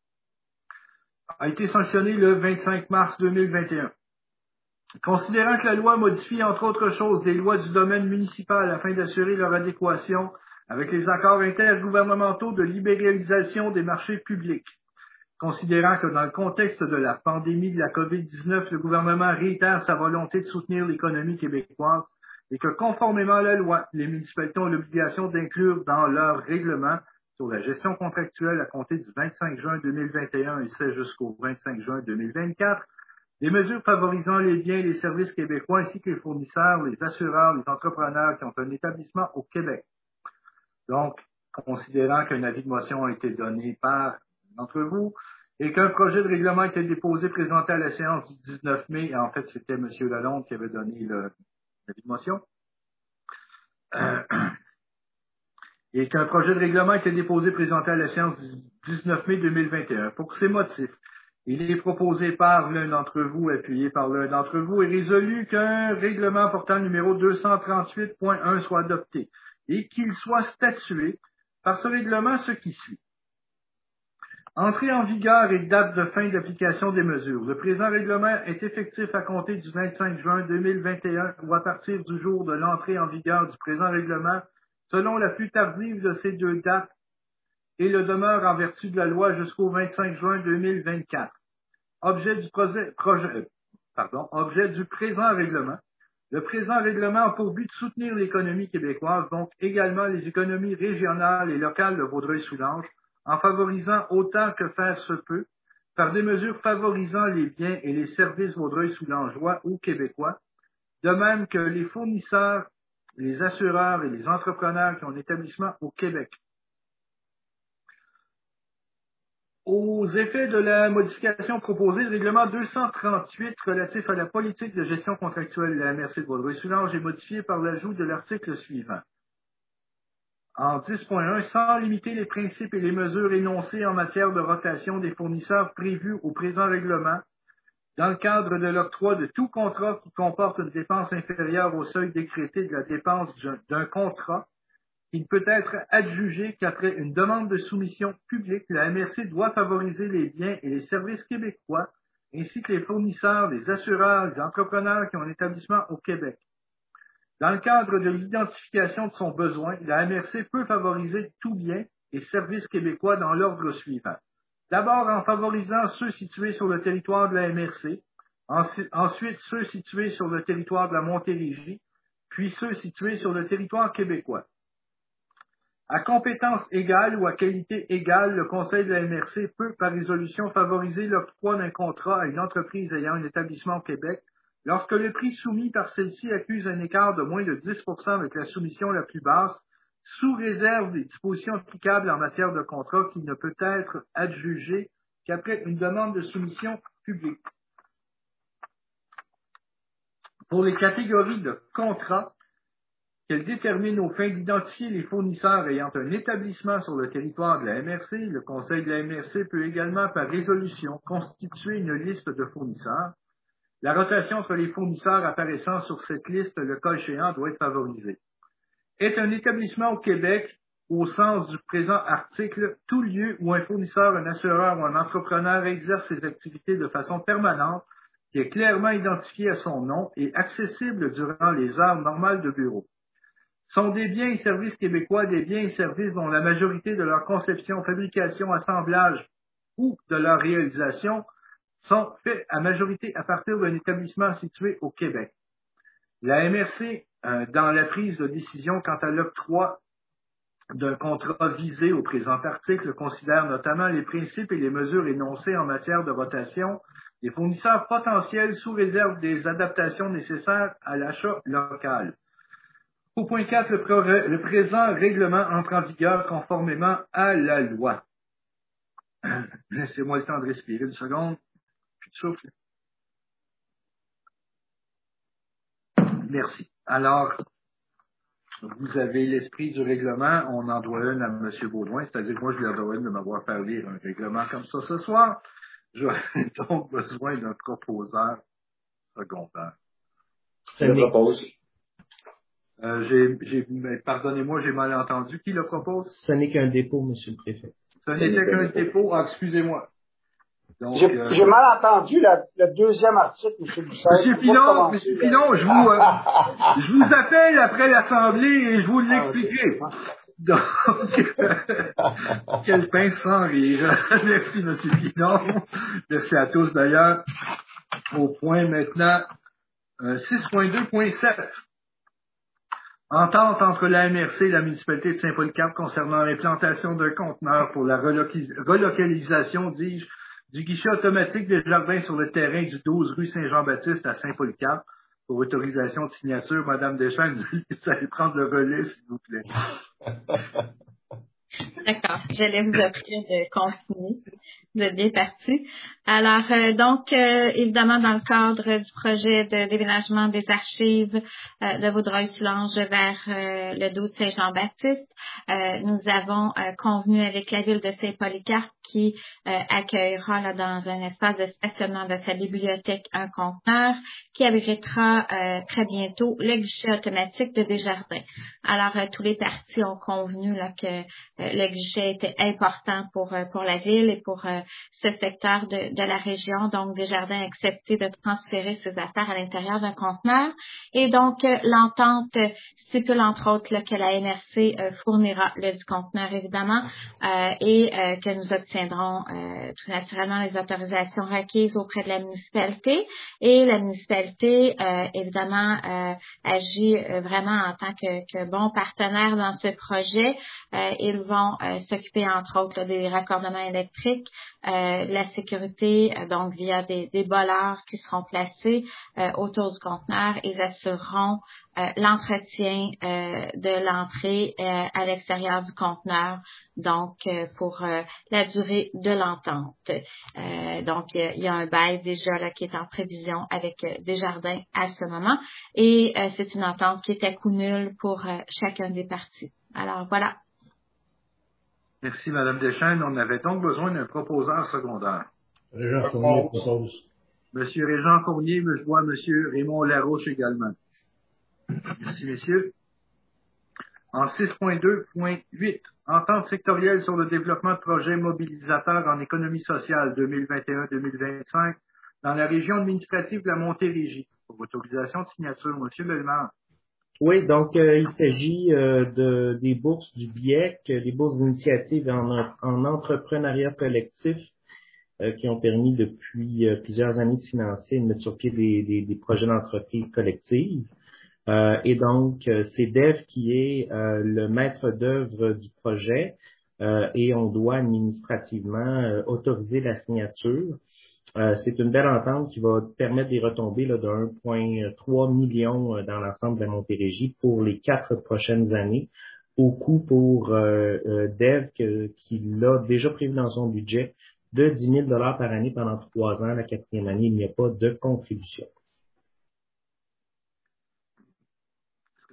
a été sanctionnée le vingt-cinq mars deux mille vingt et un. Considérant que la loi modifie, entre autres choses, les lois du domaine municipal afin d'assurer leur adéquation avec les accords intergouvernementaux de libéralisation des marchés publics. Considérant que dans le contexte de la pandémie de la COVID dix-neuf, le gouvernement réitère sa volonté de soutenir l'économie québécoise et que, conformément à la loi, les municipalités ont l'obligation d'inclure dans leur règlement sur la gestion contractuelle à compter du vingt-cinq juin deux mille vingt et un et ce jusqu'au vingt-cinq juin deux mille vingt-quatre, des mesures favorisant les biens et les services québécois ainsi que les fournisseurs, les assureurs, les entrepreneurs qui ont un établissement au Québec. Donc, considérant qu'un avis de motion a été donné par d'entre vous et qu'un projet de règlement a été déposé, présenté à la séance du dix-neuf mai, et en fait, c'était M. Lalonde qui avait donné l'avis de motion, euh, et qu'un projet de règlement a été déposé, présenté à la séance du dix-neuf mai deux mille vingt et un. Pour ces motifs, il est proposé par l'un d'entre vous, appuyé par l'un d'entre vous, et résolu qu'un règlement portant le numéro deux cent trente-huit point un soit adopté et qu'il soit statué par ce règlement ce qui suit. Entrée en vigueur et date de fin d'application des mesures. Le présent règlement est effectif à compter du vingt-cinq juin deux mille vingt et un ou à partir du jour de l'entrée en vigueur du présent règlement, selon la plus tardive de ces deux dates, et le demeure en vertu de la loi jusqu'au vingt-cinq juin deux mille vingt-quatre. Objet du projet, projet, pardon, objet du présent règlement. Le présent règlement a pour but de soutenir l'économie québécoise, donc également les économies régionales et locales de Vaudreuil-Soulanges, en favorisant autant que faire se peut, par des mesures favorisant les biens et les services vaudreuil-soulangeois ou québécois, de même que les fournisseurs, les assureurs et les entrepreneurs qui ont un établissement au Québec. Aux effets de la modification proposée, le règlement deux cent trente-huit relatif à la politique de gestion contractuelle de la M R C de Vaudreuil-Soulanges est modifié par l'ajout de l'article suivant. En dix point un, sans limiter les principes et les mesures énoncées en matière de rotation des fournisseurs prévus au présent règlement, dans le cadre de l'octroi de tout contrat qui comporte une dépense inférieure au seuil décrété de la dépense d'un contrat, il ne peut être adjugé qu'après une demande de soumission publique, la M R C doit favoriser les biens et les services québécois, ainsi que les fournisseurs, les assureurs, les entrepreneurs qui ont un établissement au Québec. Dans le cadre de l'identification de son besoin, la M R C peut favoriser tout bien et services québécois dans l'ordre suivant. D'abord, en favorisant ceux situés sur le territoire de la M R C, ensuite ceux situés sur le territoire de la Montérégie, puis ceux situés sur le territoire québécois. À compétence égale ou à qualité égale, le Conseil de la M R C peut, par résolution, favoriser l'octroi d'un contrat à une entreprise ayant un établissement au Québec lorsque le prix soumis par celle-ci accuse un écart de moins de dix pour cent avec la soumission la plus basse, sous réserve des dispositions applicables en matière de contrat qui ne peut être adjugé qu'après une demande de soumission publique. Pour les catégories de contrats qu'elle détermine aux fins d'identifier les fournisseurs ayant un établissement sur le territoire de la M R C, le Conseil de la M R C peut également, par résolution, constituer une liste de fournisseurs. La rotation entre les fournisseurs apparaissant sur cette liste, le cas échéant, doit être favorisée. Est un établissement au Québec, au sens du présent article, tout lieu où un fournisseur, un assureur ou un entrepreneur exerce ses activités de façon permanente, qui est clairement identifié à son nom et accessible durant les heures normales de bureau. Sont des biens et services québécois des biens et services dont la majorité de leur conception, fabrication, assemblage ou de leur réalisation sont faits à majorité à partir d'un établissement situé au Québec. La M R C, euh, dans la prise de décision quant à l'octroi d'un contrat visé au présent article, considère notamment les principes et les mesures énoncées en matière de rotation des fournisseurs potentiels sous réserve des adaptations nécessaires à l'achat local. Au point quatre, le, pro- le présent règlement entre en vigueur conformément à la loi. Laissez-moi le temps de respirer une seconde. Puis de souffle. Merci. Alors, vous avez l'esprit du règlement. On en doit une à M. Baudouin, c'est-à-dire que moi, je lui en dois une de m'avoir fait lire un règlement comme ça ce soir. J'aurais donc besoin d'un proposeur secondaire. Je le propose. Euh, j'ai, j'ai, mais pardonnez-moi, j'ai mal entendu. Qui le propose? Ce n'est qu'un dépôt, Monsieur le Préfet. Ce n'était qu'un dépôt. Ah, excusez-moi. Donc, J'ai, euh, j'ai mal entendu la, le deuxième article, M. Bouchard. Monsieur Pilon, Monsieur Pilon, je vous, euh, je vous appelle après l'Assemblée et je vous l'expliquerai. Donc, quel pain sans rire. Merci, Monsieur Pilon. Merci à tous d'ailleurs. Au point maintenant, euh, six point deux point sept. Entente entre la M R C et la municipalité de Saint-Polycarpe concernant l'implantation d'un conteneur pour la reloc- relocalisation, dis-je, du guichet automatique des jardins sur le terrain du douze rue Saint-Jean-Baptiste à Saint-Polycarpe. Pour autorisation de signature, Madame Deschênes, vous allez prendre le relais, s'il vous plaît. D'accord. J'allais vous offrir de continuer. Vous êtes bien parti. Alors, euh, donc, euh, évidemment, dans le cadre du projet de déménagement des archives euh, de Vaudreuil-Soulanges vers euh, le douze Saint-Jean-Baptiste, euh, nous avons euh, convenu avec la ville de Saint-Polycarpe qui euh, accueillera là, dans un espace de stationnement de sa bibliothèque un conteneur qui abritera euh, très bientôt le guichet automatique de Desjardins. Alors, euh, tous les partis ont convenu là, que euh, le guichet était important pour, euh, pour la ville et pour euh, ce secteur de, de la région. Donc, Desjardins a accepté de transférer ses affaires à l'intérieur d'un conteneur. Et donc, euh, l'entente stipule entre autres là, que la N R C euh, fournira le du conteneur, évidemment, euh, et euh, que nous obtiendrons euh, tout naturellement les autorisations requises auprès de la municipalité. Et la municipalité, euh, évidemment, euh, agit euh, vraiment en tant que, que bon partenaire dans ce projet. Euh, ils vont euh, s'occuper, entre autres, là, des raccordements électriques, euh, de la sécurité, euh, donc via des, des bollards qui seront placés euh, autour du conteneur. Ils assureront euh, l'entretien euh, de l'entrée euh, à l'extérieur du conteneur, donc euh, pour euh, la durée de l'entente. Euh, donc, il y, y a un bail déjà là, qui est en prévision avec euh, Desjardins à ce moment, et euh, c'est une entente qui est à coût nul pour euh, chacun des parties. Alors, voilà. Merci, Madame Deschênes. On avait donc besoin d'un proposeur secondaire. Régent Fournier propose. Monsieur Régent Fournier, mais je vois Monsieur Raymond Larouche également. Merci, messieurs. En six point deux point huit, entente sectorielle sur le développement de projets mobilisateurs en économie sociale deux mille vingt et un deux mille vingt-cinq dans la région administrative de la Montérégie. Pour autorisation de signature, Monsieur Bellemare. Oui, donc euh, il s'agit euh, de des bourses du B I E C, les bourses d'initiative en, en entrepreneuriat collectif euh, qui ont permis depuis euh, plusieurs années de financer et de mettre sur pied des, des, des projets d'entreprise collective. Euh, et donc, euh, c'est Dev qui est euh, le maître d'œuvre du projet euh, et on doit administrativement euh, autoriser la signature. Euh, c'est une belle entente qui va permettre des retombées là, de un virgule trois million euh, dans l'ensemble de la Montérégie pour les quatre prochaines années, au coût pour euh, euh, Dev que, qui l'a déjà prévu dans son budget de dix mille dollars par année pendant trois ans. La quatrième année, il n'y a pas de contribution.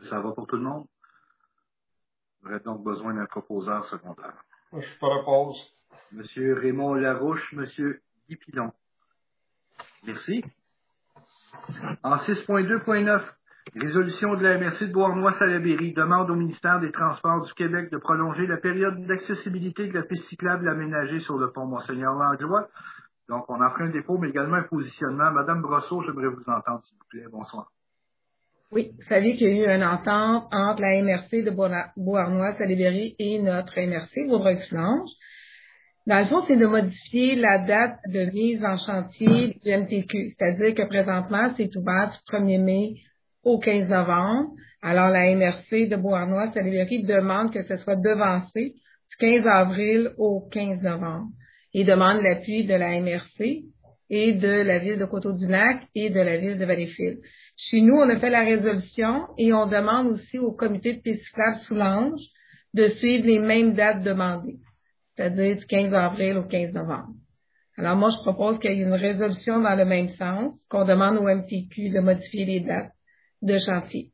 Ça va pour tout le monde? J'aurais donc besoin d'un proposeur secondaire. Je propose. Monsieur Raymond Larouche, Monsieur Guy Pilon. Merci. En six point deux point neuf, résolution de la M R C de Beauharnois-Salaberry demande au ministère des Transports du Québec de prolonger la période d'accessibilité de la piste cyclable aménagée sur le pont Monseigneur-Langlois. Donc, on en fait un dépôt, mais également un positionnement. Madame Brosseau, j'aimerais vous entendre, s'il vous plaît. Bonsoir. Oui, vous savez qu'il y a eu une entente entre la M R C de Beauharnois-Salaberry et notre M R C, Vaudreuil-Soulanges. Dans le fond, c'est de modifier la date de mise en chantier du M T Q. C'est-à-dire que présentement, c'est ouvert du premier mai au quinze novembre. Alors, la M R C de Beauharnois-Salaberry demande que ce soit devancé du quinze avril au quinze novembre. Et demande l'appui de la M R C et de la ville de Coteau-du-Lac et de la ville de Valleyfield. Chez nous, on a fait la résolution et on demande aussi au comité de piste cyclable Soulanges de suivre les mêmes dates demandées, c'est-à-dire du quinze avril au quinze novembre. Alors moi, je propose qu'il y ait une résolution dans le même sens, qu'on demande au M T Q de modifier les dates de chantier.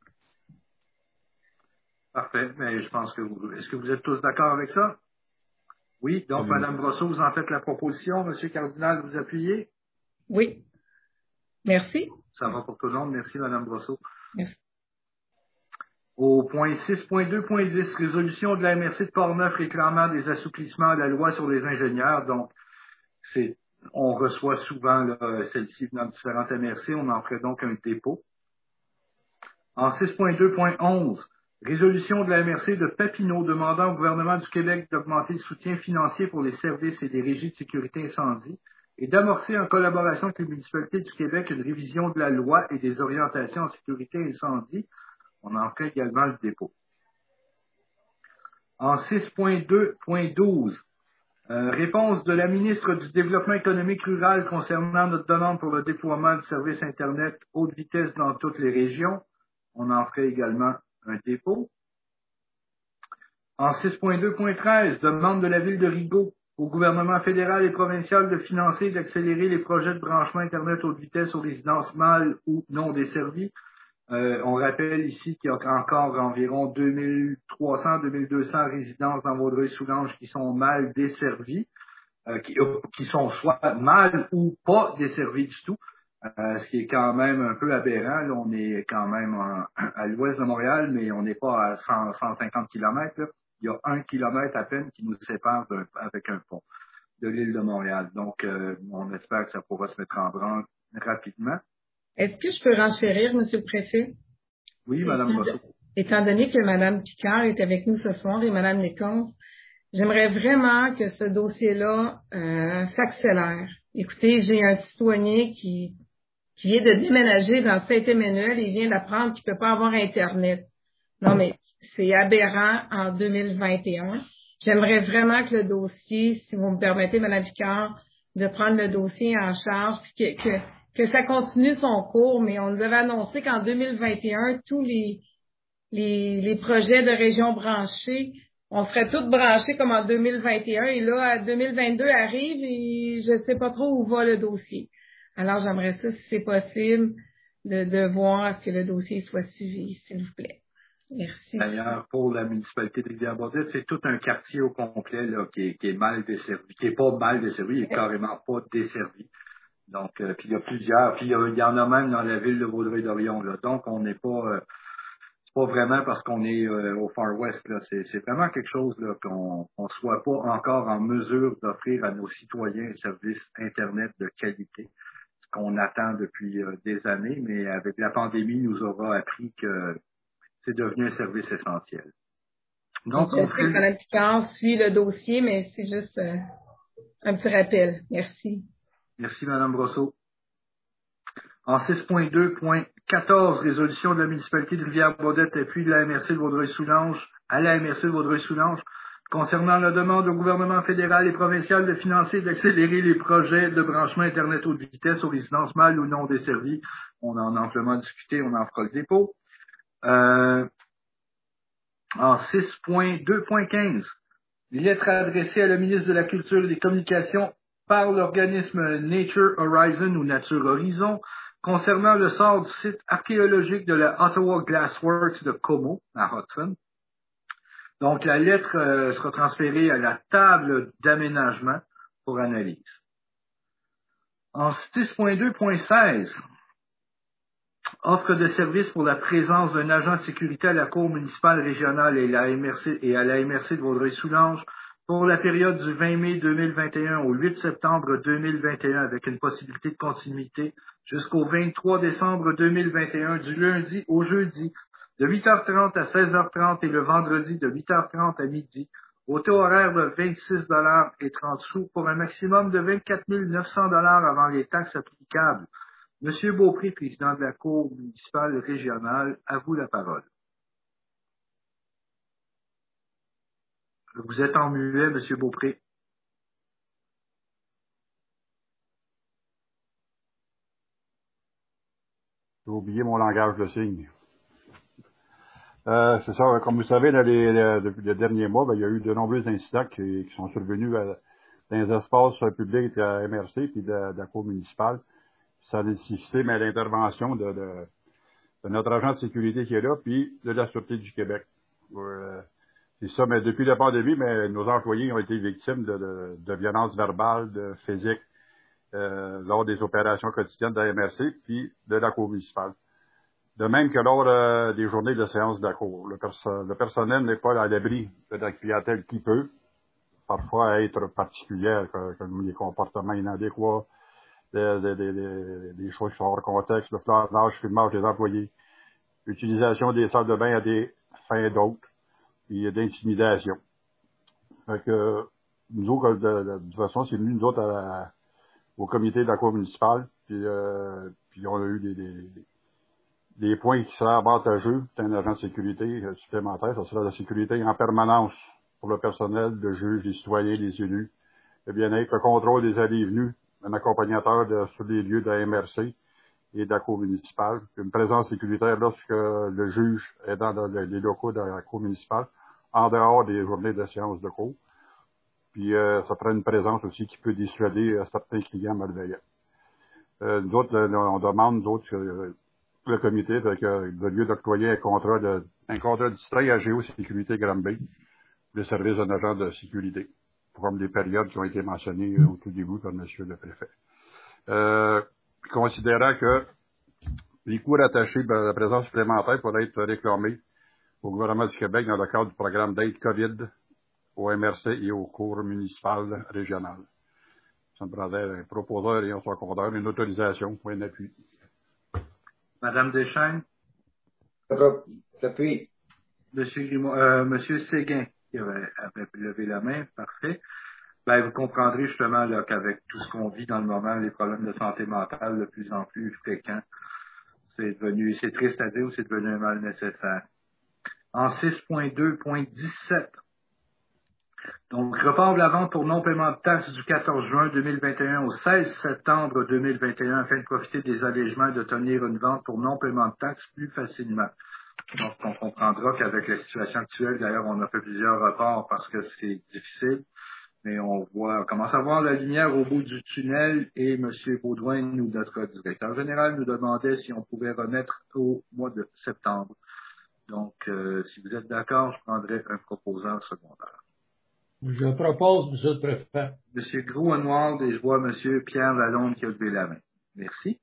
Parfait, mais je pense que vous... Est-ce que vous êtes tous d'accord avec ça? Oui, donc, oui. Mme Brosseau, vous en faites la proposition. Monsieur Cardinal, vous appuyez? Oui. Merci. Ça va pour tout le monde. Merci, Mme Brosseau. Merci. Au point six point deux point dix, résolution de la M R C de Portneuf réclamant des assouplissements à la loi sur les ingénieurs. Donc, c'est, on reçoit souvent là, celle-ci dans différentes M R C. On en ferait donc un dépôt. En six point deux point onze, résolution de la M R C de Papineau demandant au gouvernement du Québec d'augmenter le soutien financier pour les services et des régies de sécurité incendie et d'amorcer en collaboration avec les municipalités du Québec une révision de la loi et des orientations en sécurité incendie. On en ferait également le dépôt. En six point deux point douze, euh, réponse de la ministre du Développement économique rural concernant notre demande pour le déploiement du service Internet haute vitesse dans toutes les régions. On en ferait également un dépôt. En six point deux point treize, demande de la ville de Rigaud au gouvernement fédéral et provincial de financer et d'accélérer les projets de branchement Internet haute vitesse aux résidences mâles ou non desservies. Euh, on rappelle ici qu'il y a encore environ deux mille trois cents à deux mille deux cents résidences dans Vaudreuil-Soulanges qui sont mal desservies, euh, qui, qui sont soit mal ou pas desservies du tout. Euh, ce qui est quand même un peu aberrant. Là, on est quand même en, à l'ouest de Montréal, mais on n'est pas à cent, cent cinquante kilomètres. Là. Il y a un kilomètre à peine qui nous sépare d'un, avec un pont de l'île de Montréal. Donc, euh, on espère que ça pourra se mettre en branle rapidement. Est-ce que je peux renchérir, M. le Préfet? Oui, Mme Brosseau. Étant donné que Mme Picard est avec nous ce soir et Mme Lecomte, j'aimerais vraiment que ce dossier-là euh, s'accélère. Écoutez, j'ai un citoyen qui qui vient de déménager dans Saint-Emmanuel et il vient d'apprendre qu'il ne peut pas avoir Internet. Non, mais c'est aberrant en deux mille vingt et un. J'aimerais vraiment que le dossier, si vous me permettez, Mme Picard, de prendre le dossier en charge, puis que, que, que ça continue son cours, mais on nous avait annoncé qu'en deux mille vingt et un, tous les, les, les projets de régions branchées, on serait tous branchés comme en deux mille vingt et un, et là, deux mille vingt-deux arrive et je ne sais pas trop où va le dossier. Alors, j'aimerais ça, si c'est possible, de, de voir à ce que le dossier soit suivi, s'il vous plaît. Merci. D'ailleurs, pour la municipalité de Rivière-Baudette, c'est tout un quartier au complet là, qui, est, qui est mal desservi, qui est pas mal desservi, il est carrément pas desservi. Donc, euh, puis il y a plusieurs, puis il y, a, il y en a même dans la ville de Vaudreuil-Dorion. Là. Donc, on n'est pas, euh, c'est pas vraiment parce qu'on est euh, au Far West. Là. C'est, c'est vraiment quelque chose là, qu'on ne soit pas encore en mesure d'offrir à nos citoyens un service Internet de qualité. Qu'on attend depuis euh, des années, mais avec la pandémie, nous aura appris que c'est devenu un service essentiel. Donc, je sais que Mme Picard suit le dossier, mais c'est juste euh, un petit rappel. Merci. Merci, Mme Brosseau. En six point deux point quatorze, résolution de la municipalité de Rivière-Baudette et puis de la M R C de Vaudreuil-Soulanges à la M R C de Vaudreuil-Soulanges concernant la demande au gouvernement fédéral et provincial de financer et d'accélérer les projets de branchement Internet haute vitesse aux résidences mâles ou non desservies. On en a amplement discuté, on en fera le dépôt. Euh, en six point deux point quinze, lettre adressée à la ministre de la Culture et des Communications par l'organisme Nature Horizon ou Nature Horizon Concernant le sort du site archéologique de la Ottawa Glassworks de Como, à Hudson, donc la lettre euh, sera transférée à la table d'aménagement pour analyse. En six point deux point seize, offre de service pour la présence d'un agent de sécurité à la Cour municipale régionale et, la M R C, et à la M R C de Vaudreuil-Soulanges pour la période du vingt mai deux mille vingt et un au huit septembre deux mille vingt et un avec une possibilité de continuité jusqu'au vingt-trois décembre deux mille vingt et un du lundi au jeudi de huit heures trente à seize heures trente et le vendredi de huit heures trente à midi au taux horaire de vingt-six dollars et trente sous pour un maximum de vingt-quatre mille neuf cents dollars avant les taxes applicables. Monsieur Beaupré, président de la Cour municipale régionale, à vous la parole. Vous êtes en muet, Monsieur Beaupré. J'ai oublié mon langage de signes. Euh, c'est ça, comme vous savez, dans les, les, depuis les derniers mois, ben, il y a eu de nombreux incidents qui, qui sont survenus à, dans les espaces publics de la M R C et de, de la Cour municipale. Ça a nécessité mais, l'intervention de, de, de notre agent de sécurité qui est là, puis de la Sûreté du Québec. Euh, c'est ça, mais depuis la pandémie, mais nos employés ont été victimes de, de, de violences verbales, de physiques, euh, lors des opérations quotidiennes de la M R C, puis de la Cour municipale. De même que lors euh, des journées de séance de la Cour. Le, perso- le personnel n'est pas à l'abri de la clientèle qui peut parfois être particulière, comme, comme les comportements inadéquats, des, des, des, des choses qui sont hors contexte, le flanage, filmage des employés, l'utilisation des salles de bain à des fins d'autres, et d'intimidation. Fait que, nous autres, de, de, de toute façon, c'est venu, nous autres, à la, au comité de la Cour municipale, puis, euh, puis on a eu des, des, des points qui seraient avantageux d'un agent de sécurité euh, supplémentaire. Ça sera la sécurité en permanence pour le personnel, le juge, les citoyens, les élus, le bien-être, le contrôle des allées et venues, un accompagnateur de, sur les lieux de la M R C et de la Cour municipale, une présence sécuritaire lorsque le juge est dans le, les locaux de la Cour municipale, en dehors des journées de séance de cour. Puis euh, ça prend une présence aussi qui peut dissuader euh, certains clients malveillants. Euh, nous autres, là, on demande, nous autres, euh, le comité, avec euh, le lieu d'octroyer un contrat de un contrat distrait à Géosécurité Granby, le service d'un agent de sécurité, comme les périodes qui ont été mentionnées euh, au tout début par M. le préfet. Euh, considérant que les coûts rattachés à la présence supplémentaire pourraient être réclamés au gouvernement du Québec dans le cadre du programme d'aide COVID au M R C et aux cours municipales régionales. Ça me prendrait un proposeur et un secondeur, une autorisation ou un appui. Madame Deschênes? Appui. Monsieur Grimaud, euh, Monsieur Séguin, qui avait, avait levé la main, parfait. Ben, vous comprendrez justement là, qu'avec tout ce qu'on vit dans le moment, les problèmes de santé mentale de plus en plus fréquents, c'est devenu, c'est triste à dire, c'est devenu un mal nécessaire. En six point deux point dix-sept, donc report de la vente pour non-paiement de taxes du quatorze juin deux mille vingt et un au seize septembre deux mille vingt et un afin de profiter des allègements et de tenir une vente pour non-paiement de taxes plus facilement. Donc, on comprendra qu'avec la situation actuelle, d'ailleurs, on a fait plusieurs reports parce que c'est difficile, mais on voit, on commence à voir la lumière au bout du tunnel et M. Baudouin, nous, notre directeur général, nous demandait si on pouvait remettre au mois de septembre. Donc, euh, si vous êtes d'accord, je prendrai un proposant secondaire. Je propose, M. le Préfet. M. Gros-Noir, et je vois M. Pierre Lalonde qui a levé la main. Merci.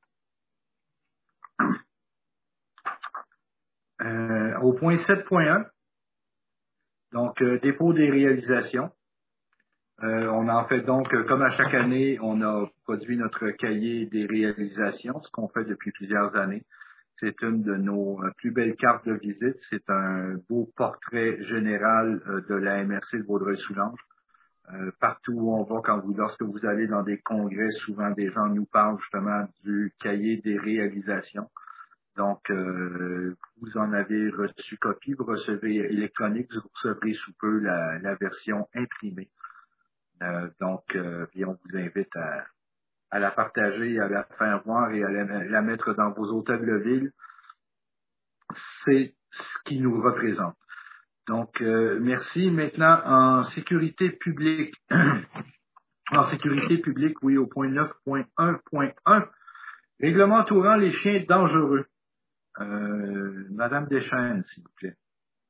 Euh, au point sept point un, donc euh, dépôt des réalisations. Euh, on en fait donc, euh, comme à chaque année, on a produit notre cahier des réalisations, ce qu'on fait depuis plusieurs années. C'est une de nos euh, plus belles cartes de visite. C'est un beau portrait général euh, de la M R C de Vaudreuil-Soulanges. Euh, partout où on va, quand vous, lorsque vous allez dans des congrès, souvent des gens nous parlent justement du cahier des réalisations. Donc, euh, vous en avez reçu copie, vous recevez électronique, vous recevrez sous peu la, la version imprimée. Euh, donc, euh, puis on vous invite à, à la partager, à la faire voir et à la, la mettre dans vos hôtels de ville. C'est ce qui nous représente. Donc, euh, merci. Maintenant, en sécurité publique, en sécurité publique, oui, au point neuf point un point un, Règlement entourant les chiens dangereux. Euh, Madame Deschênes, s'il vous plaît.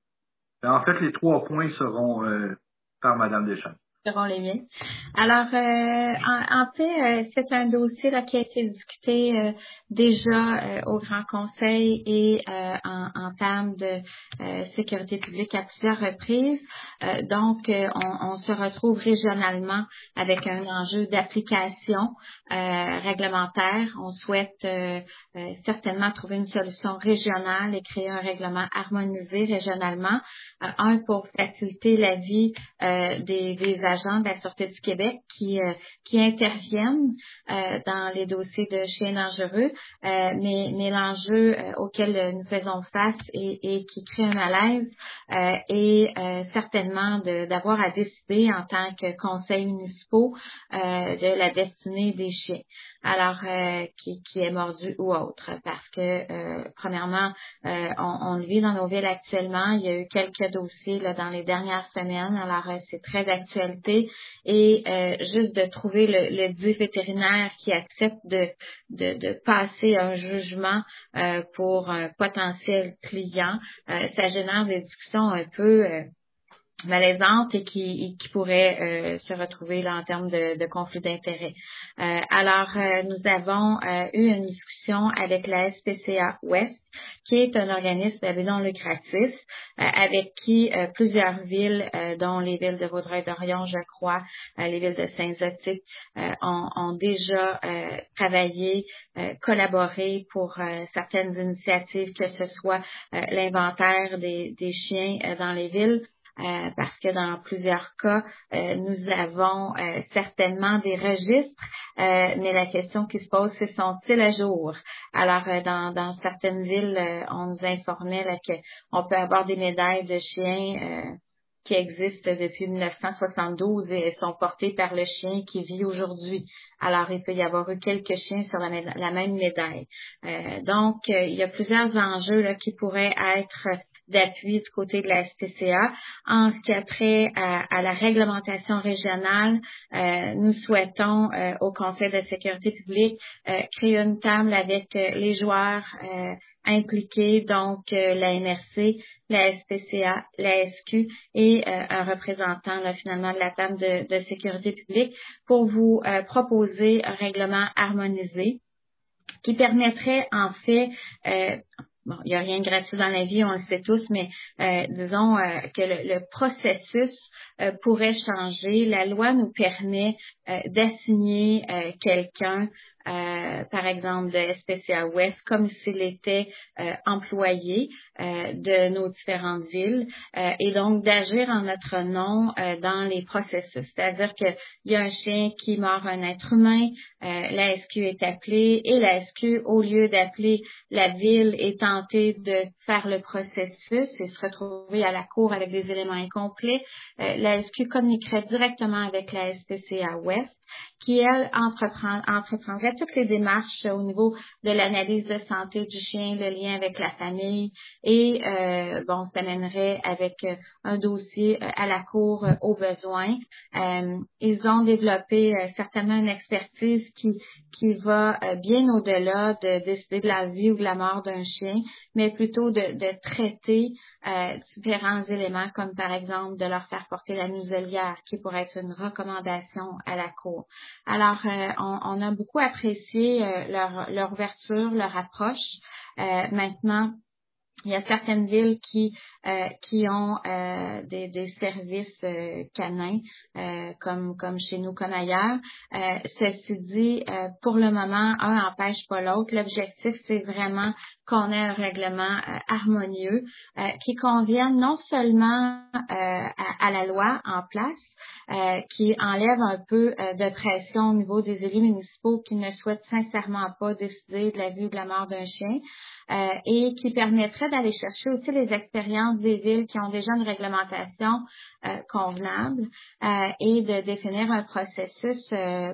En fait, les trois points seront euh, par Madame Deschênes. Seront les miens. Alors, euh, en, en fait, euh, c'est un dossier là, qui a été discuté euh, déjà euh, au Grand Conseil et euh, en, en termes de euh, sécurité publique à plusieurs reprises. Euh, donc, euh, on, on se retrouve régionalement avec un enjeu d'application euh, réglementaire. On souhaite euh, euh, certainement trouver une solution régionale et créer un règlement harmonisé régionalement. Euh, un, pour faciliter la vie euh, des, des agents de la Sûreté du Québec qui, euh, qui interviennent euh, dans les dossiers de chiens dangereux, euh, mais, mais l'enjeu euh, auquel nous faisons face et, et qui crée un malaise euh, est euh, certainement de, d'avoir à décider en tant que conseils municipaux euh, de la destinée des chiens. Alors, euh, qui, qui est mordu ou autre, parce que, euh, premièrement, euh, on, on le vit dans nos villes actuellement. Il y a eu quelques dossiers là, dans les dernières semaines, alors euh, c'est très d'actualité. Et euh, juste de trouver le, le dit vétérinaire qui accepte de, de, de passer un jugement euh, pour un potentiel client, euh, ça génère des discussions un peu... Euh, malaisante et qui, qui pourrait euh, se retrouver là en termes de, de conflit d'intérêts. Euh, alors, euh, nous avons euh, eu une discussion avec la S P C A Ouest, qui est un organisme à but non lucratif, euh, avec qui euh, plusieurs villes, euh, dont les villes de Vaudreuil-Dorion, je crois, euh, les villes de Saint-Zotique, euh, ont, ont déjà euh, travaillé, euh, collaboré pour euh, certaines initiatives, que ce soit euh, l'inventaire des, des chiens euh, dans les villes, Euh, parce que dans plusieurs cas, euh, nous avons euh, certainement des registres, euh, mais la question qui se pose, c'est sont-ils à jour? Alors, euh, dans, dans certaines villes, euh, on nous informait là, qu'on peut avoir des médailles de chiens euh, qui existent depuis dix-neuf cent soixante-douze et sont portées par le chien qui vit aujourd'hui. Alors, il peut y avoir eu quelques chiens sur la, méda- la même médaille. Euh, donc, euh, il y a plusieurs enjeux là, qui pourraient être d'appui du côté de la S P C A. En ce qui a trait à, à la réglementation régionale, euh, nous souhaitons euh, au Conseil de sécurité publique euh, créer une table avec euh, les joueurs euh, impliqués, donc euh, la M R C, la S P C A, la S Q et euh, un représentant là, finalement de la table de, de sécurité publique pour vous euh, proposer un règlement harmonisé qui permettrait en fait euh, bon, il n'y a rien de gratuit dans la vie, on le sait tous, mais euh, disons euh, que le, le processus euh, pourrait changer. La loi nous permet euh, d'assigner euh, quelqu'un, euh, par exemple de S P C A Ouest, comme s'il était euh, employé euh, de nos différentes villes euh, et donc d'agir en notre nom euh, dans les processus. C'est-à-dire qu'il y a un chien qui mord un être humain, euh, la S Q est appelée et la S Q, au lieu d'appeler la ville et tenter de faire le processus et se retrouver à la cour avec des éléments incomplets, euh, la S Q communiquerait directement avec la S P C A Ouest, qui, elle, entreprend, entreprendrait toutes les démarches au niveau de l'analyse de santé du chien, le lien avec la famille et, euh, bon, s'amènerait avec euh, un dossier euh, à la cour euh, au besoin. Euh, ils ont développé euh, certainement une expertise qui, qui va euh, bien au-delà de décider de la vie ou de la mort d'un chien, mais plutôt de, de traiter euh, différents éléments, comme par exemple de leur faire porter la muselière, qui pourrait être une recommandation à la cour. Alors, euh, on, on a beaucoup apprécié euh, leur, leur ouverture, leur approche. Euh, maintenant, il y a certaines villes qui euh, qui ont euh, des, des services euh, canins, euh, comme comme chez nous, comme ailleurs. Euh, ceci dit, euh, pour le moment, un n'empêche pas l'autre. L'objectif, c'est vraiment qu'on ait un règlement euh, harmonieux euh, qui convienne non seulement euh, à, à la loi en place, euh, qui enlève un peu euh, de pression au niveau des élus municipaux qui ne souhaitent sincèrement pas décider de la vie ou de la mort d'un chien, euh, et qui permettrait d'aller chercher aussi les expériences des villes qui ont déjà une réglementation euh, convenable euh, et de définir un processus euh,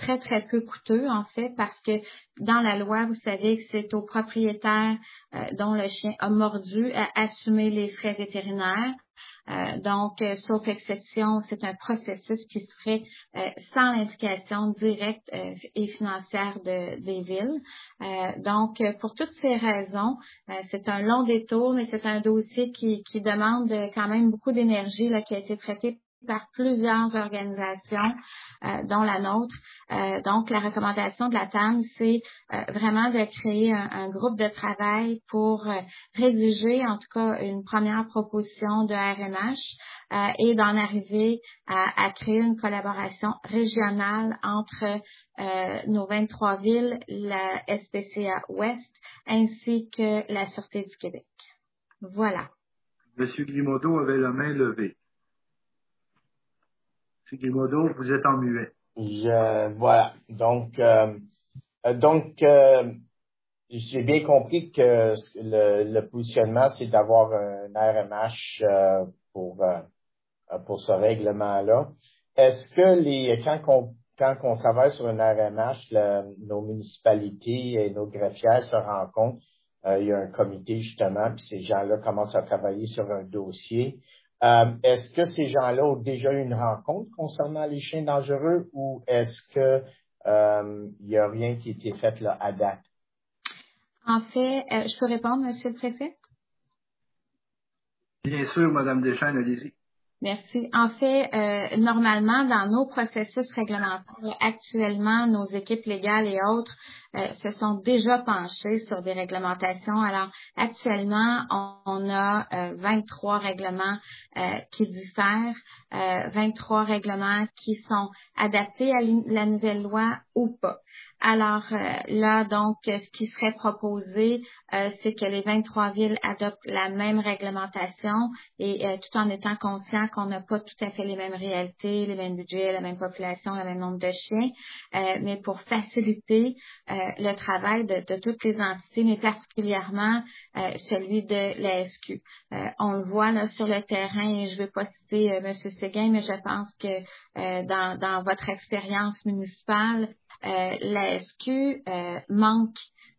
très, très peu coûteux, en fait, parce que dans la loi, vous savez que c'est au propriétaire euh, dont le chien a mordu à assumer les frais vétérinaires. Euh, donc, euh, sauf exception, c'est un processus qui se ferait euh, sans l'implication directe euh, et financière de, des villes. Euh, donc, euh, pour toutes ces raisons, euh, c'est un long détour, mais c'est un dossier qui, qui demande quand même beaucoup d'énergie, là, qui a été traité par plusieurs organisations, euh, dont la nôtre. Euh, donc, la recommandation de la T A M, c'est euh, vraiment de créer un, un groupe de travail pour euh, rédiger, en tout cas, une première proposition de R M H euh, et d'en arriver à, à créer une collaboration régionale entre euh, nos vingt-trois villes, la S P C A Ouest, ainsi que la Sûreté du Québec. Voilà. Monsieur Guimaudeau avait la main levée. Monsieur Guimaudeau, vous êtes en muet. Je, voilà. Donc, euh, donc euh, j'ai bien compris que le, le positionnement, c'est d'avoir un R M H euh, pour euh, pour ce règlement-là. Est-ce que les quand on quand on travaille sur un R M H, le, nos municipalités et nos greffières se rencontrent, euh, il y a un comité justement, puis ces gens-là commencent à travailler sur un dossier. Euh, est-ce que ces gens-là ont déjà eu une rencontre concernant les chiens dangereux ou est-ce que euh, il n'y a rien qui a été fait là à date? En fait, euh, je peux répondre, Monsieur le Préfet? Bien sûr, Madame Deschênes, allez-y. Merci. En fait, euh, normalement, dans nos processus réglementaires, actuellement, nos équipes légales et autres euh, se sont déjà penchées sur des réglementations. Alors, actuellement, on, on a euh, vingt-trois règlements euh, qui diffèrent, euh, vingt-trois règlements qui sont adaptés à la nouvelle loi ou pas. Alors euh, là, donc, ce qui serait proposé, euh, c'est que les vingt-trois villes adoptent la même réglementation et euh, tout en étant conscient qu'on n'a pas tout à fait les mêmes réalités, les mêmes budgets, la même population, le même nombre de chiens, euh, mais pour faciliter euh, le travail de, de toutes les entités, mais particulièrement euh, celui de la S Q. Euh, on le voit là sur le terrain, et je ne vais pas citer euh, M. Séguin, mais je pense que euh, dans, dans votre expérience municipale, Euh, la S Q euh, manque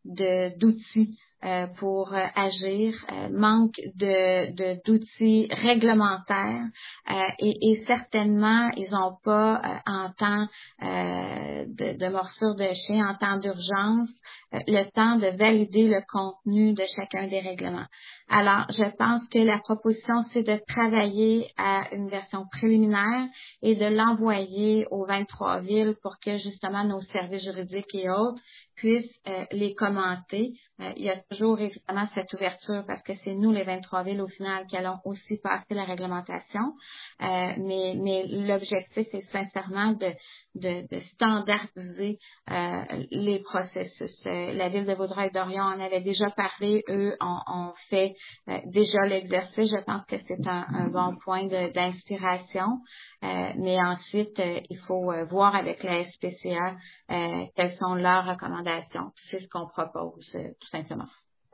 de d'outils euh, pour euh, agir, euh, manque de de d'outils réglementaires euh, et, et certainement ils n'ont pas euh, en temps euh, de, de morsure de chien, en temps d'urgence, euh, le temps de valider le contenu de chacun des règlements. Alors, je pense que la proposition, c'est de travailler à une version préliminaire et de l'envoyer aux vingt-trois villes pour que justement nos services juridiques et autres puissent euh, les commenter. Euh, il y a toujours évidemment cette ouverture parce que c'est nous, les vingt-trois villes, au final, qui allons aussi passer la réglementation. Euh, mais mais l'objectif est sincèrement de, de, de standardiser euh, les processus. Euh, la ville de Vaudreuil-Dorion en avait déjà parlé. Eux ont, ont fait euh, déjà l'exercice. Je pense que c'est un, un bon point de, d'inspiration. Euh, mais ensuite, euh, il faut euh, voir avec la S P C A euh, quelles sont leurs recommandations. C'est ce qu'on propose, euh, tout simplement.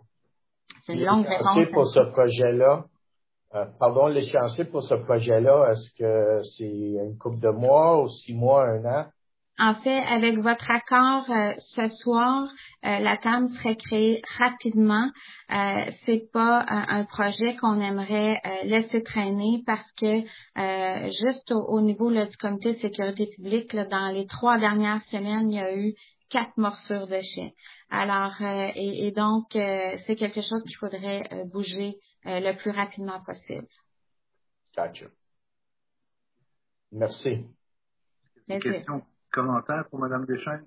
C'est une longue réponse. Pour ce projet-là, euh, pardon, l'échéancier pour ce projet-là, est-ce que c'est une couple de mois ou six mois, un an? En fait, avec votre accord euh, ce soir, euh, la T A M serait créée rapidement. Euh, c'est pas un, un projet qu'on aimerait euh, laisser traîner parce que euh, juste au, au niveau là, du comité de sécurité publique, là, dans les trois dernières semaines, il y a eu quatre morsures de chiens. Alors, euh, et, et donc, euh, c'est quelque chose qu'il faudrait euh, bouger euh, le plus rapidement possible. Gotcha. Merci. Merci. Question, commentaire pour Mme Deschênes?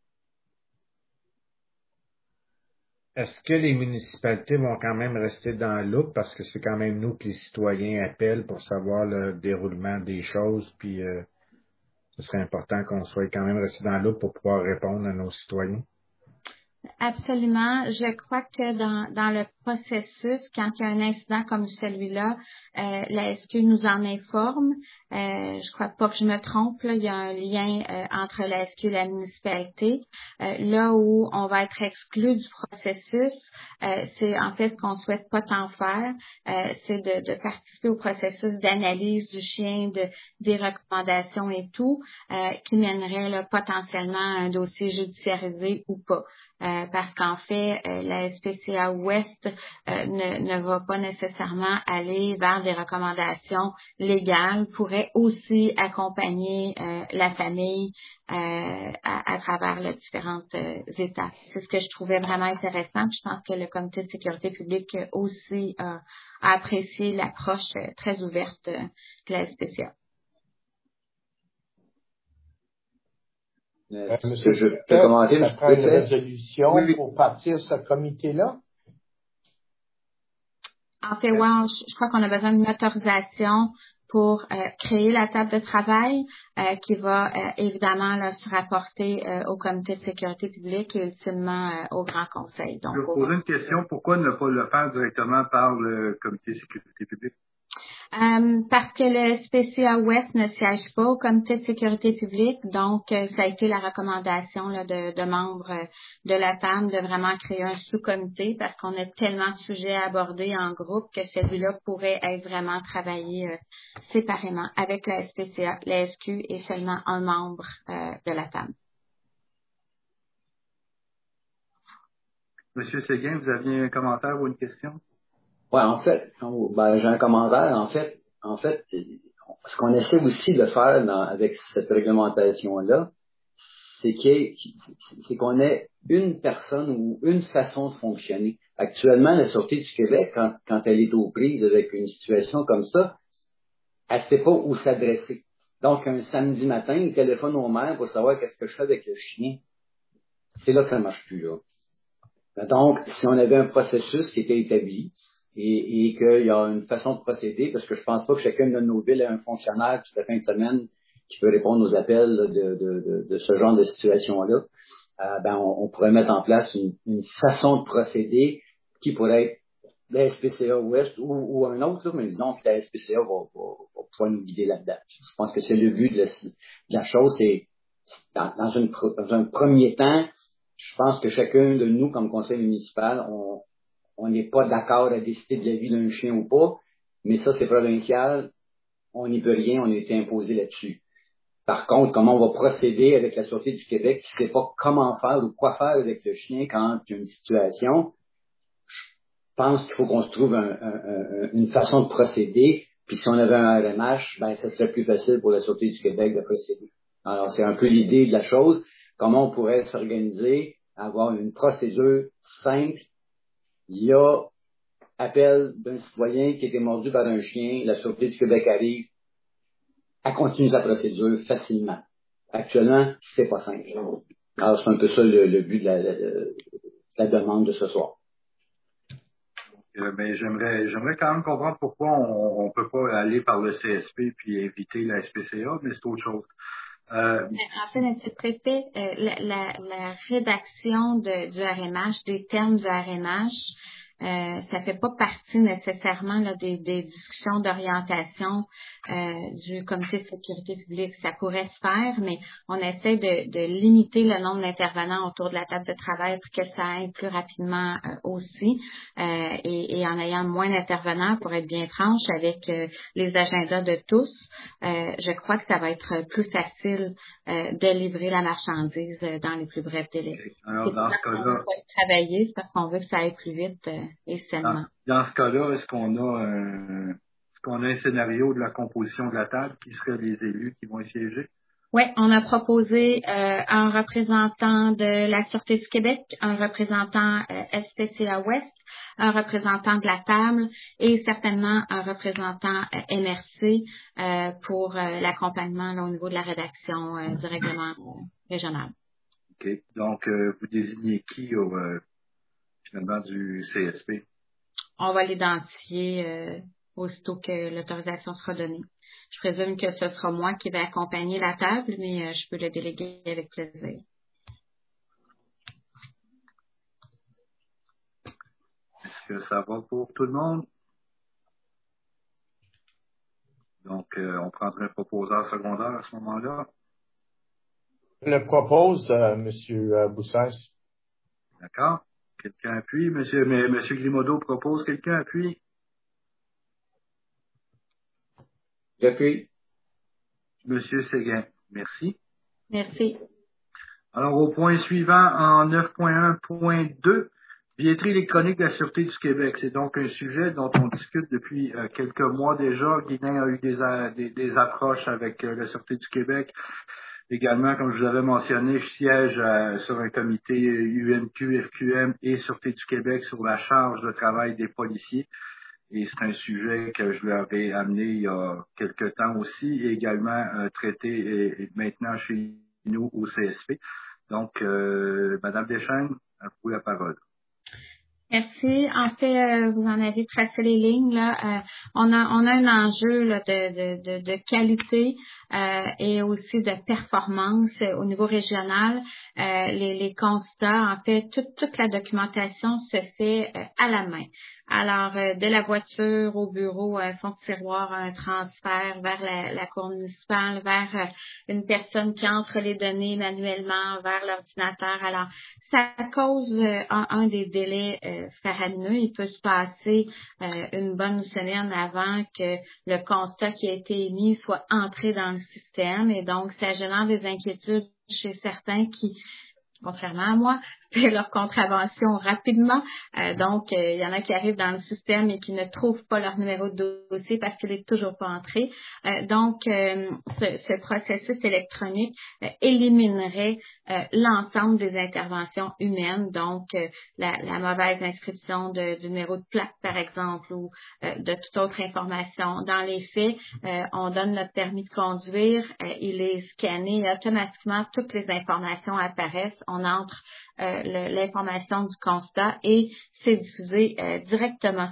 Est-ce que les municipalités vont quand même rester dans le loop parce que c'est quand même nous que les citoyens appellent pour savoir le déroulement des choses, puis euh, ce serait important qu'on soit quand même resté dans le loop pour pouvoir répondre à nos citoyens? Absolument. Je crois que dans, dans le processus, quand il y a un incident comme celui-là, euh, la S Q nous en informe. Euh, je crois pas que je me trompe, là, il y a un lien euh, entre la S Q et la municipalité. Euh, là où on va être exclu du processus, euh, c'est en fait ce qu'on souhaite pas tant faire, euh, c'est de, de participer au processus d'analyse du chien, de, des recommandations et tout, euh, qui mènerait là, potentiellement à un dossier judiciarisé ou pas. Euh, parce qu'en fait, euh, la S P C A Ouest euh, ne, ne va pas nécessairement aller vers des recommandations légales, pourrait aussi accompagner euh, la famille euh, à, à travers les différentes euh, étapes. C'est ce que je trouvais vraiment intéressant. Puis je pense que le comité de sécurité publique aussi euh, a apprécié l'approche euh, très ouverte euh, de la S P C A. Euh, Monsieur, je peux commenter, ça prend une résolution oui, oui. pour partir ce comité-là? En fait, ouais, je, je crois qu'on a besoin d'une autorisation pour euh, créer la table de travail euh, qui va euh, évidemment là, se rapporter euh, au comité de sécurité publique et ultimement euh, au Grand Conseil. Donc, je vais vous poser une question. Pourquoi ne pas le faire directement par le comité de sécurité publique? Euh, parce que le S P C A Ouest ne siège pas au comité de sécurité publique, donc euh, ça a été la recommandation là, de, de membres euh, de la T A M de vraiment créer un sous-comité parce qu'on a tellement de sujets à aborder en groupe que celui-là pourrait être vraiment travaillé euh, séparément avec la S P C A, la S Q et seulement un membre euh, de la T A M. Monsieur Séguin, vous aviez un commentaire ou une question? Ouais, en fait, ben, j'ai un commentaire. En fait, en fait, ce qu'on essaie aussi de faire dans, avec cette réglementation-là, c'est qu'il c'est qu'on ait une personne ou une façon de fonctionner. Actuellement, la Sûreté du Québec, quand, quand elle est aux prises avec une situation comme ça, elle ne sait pas où s'adresser. Donc, un samedi matin, il téléphone au maire pour savoir qu'est-ce que je fais avec le chien. C'est là que ça ne marche plus, là. Donc, si on avait un processus qui était établi, et, et qu'il y a une façon de procéder, parce que je pense pas que chacune de nos villes ait un fonctionnaire toute la fin de semaine qui peut répondre aux appels de, de, de, de ce genre de situation-là, euh, ben on, on pourrait mettre en place une, une façon de procéder qui pourrait être la S P C A Ouest ou, ou un autre, là, mais disons que la S P C A va, va, va pouvoir nous guider là-dedans. Je pense que c'est le but de la, de la chose, c'est dans, dans, une, dans un premier temps, je pense que chacun de nous, comme conseil municipal, on on n'est pas d'accord à décider de la vie d'un chien ou pas, mais ça, c'est provincial, on n'y peut rien, on a été imposé là-dessus. Par contre, comment on va procéder avec la Sûreté du Québec qui ne sait pas comment faire ou quoi faire avec le chien quand il y a une situation, je pense qu'il faut qu'on se trouve un, un, un, une façon de procéder, puis si on avait un R M H, ben ça serait plus facile pour la Sûreté du Québec de procéder. Alors, c'est un peu l'idée de la chose, comment on pourrait s'organiser, avoir une procédure simple. Il y a appel d'un citoyen qui a été mordu par un chien, la Sûreté du Québec arrive, elle continue sa procédure facilement. Actuellement, c'est pas simple. Alors, c'est un peu ça le, le but de la, de, de la demande de ce soir. Euh, mais j'aimerais, j'aimerais quand même comprendre pourquoi on ne peut pas aller par le C S P puis éviter la S P C A, mais c'est autre chose. Euh, en fait, M. le Préfet, euh, la, la, la rédaction de, du R M H, des termes du R M H, euh, ça fait pas partie nécessairement là, des, des discussions d'orientation euh, du comité de sécurité publique. Ça pourrait se faire, mais on essaie de, de limiter le nombre d'intervenants autour de la table de travail pour que ça aille plus rapidement euh, aussi. Euh, et, et en ayant moins d'intervenants, pour être bien franche, avec euh, les agendas de tous, euh, je crois que ça va être plus facile euh, de livrer la marchandise euh, dans les plus brefs délais. Alors, dans ce cas-là, on veut travailler, c'est parce qu'on veut que ça aille plus vite euh, et sainement. Dans, dans ce cas-là, est-ce qu'on a un, est-ce qu'on a un scénario de la composition de la table qui serait les élus qui vont y siéger? Oui, on a proposé euh, un représentant de la Sûreté du Québec, un représentant euh, S P C A Ouest, un représentant de la table et certainement un représentant euh, M R C euh, pour euh, l'accompagnement là, au niveau de la rédaction euh, du règlement euh, régional. OK. Donc, euh, vous désignez qui au, euh, finalement du C S P? On va l'identifier euh, aussitôt que l'autorisation sera donnée. Je présume que ce sera moi qui vais accompagner la table, mais euh, je peux le déléguer avec plaisir. Est-ce que ça va pour tout le monde? Donc, euh, on prendrait un proposeur secondaire à ce moment-là. Je le propose, euh, M. Boussens. D'accord. Quelqu'un appuie? Monsieur, mais, Monsieur Grimaudeau propose, quelqu'un appuie? J'appuie. Monsieur Séguin, merci. Merci. Alors, au point suivant, en neuf point un point deux, billetterie électronique de la Sûreté du Québec. C'est donc un sujet dont on discute depuis euh, quelques mois déjà. Guinan a eu des, a, des, des approches avec euh, la Sûreté du Québec. Également, comme je vous avais mentionné, je siège euh, sur un comité U N Q, F Q M et Sûreté du Québec sur la charge de travail des policiers. Et c'est un sujet que je leur ai amené il y a quelque temps aussi, et également euh, traité et, et maintenant chez nous au C S P. Donc, euh, Madame Deschênes, à vous la parole. Merci. En fait, euh, vous en avez tracé les lignes. Là. Euh, on a on a un enjeu là, de, de, de, de qualité euh, et aussi de performance euh, au niveau régional. Euh, les, les constats, en fait, toute, toute la documentation se fait euh, à la main. Alors, euh, de la voiture au bureau, un fond de tiroir, un transfert vers la, la cour municipale, vers euh, une personne qui entre les données manuellement vers l'ordinateur. Alors, ça cause euh, un, un des délais euh, faramineux. Il peut se passer euh, une bonne semaine avant que le constat qui a été émis soit entré dans le système et donc ça génère des inquiétudes chez certains qui, contrairement à moi, fait leur contravention rapidement. Euh, donc, euh, il y en a qui arrivent dans le système et qui ne trouvent pas leur numéro de dossier parce qu'il n'est toujours pas entré. Euh, donc, euh, ce, ce processus électronique euh, éliminerait euh, l'ensemble des interventions humaines, donc euh, la, la mauvaise inscription de, du numéro de plaque, par exemple, ou euh, de toute autre information. Dans les faits, euh, on donne notre permis de conduire, euh, il est scanné et automatiquement, toutes les informations apparaissent. On entre euh, l'information du constat et c'est diffusé euh, directement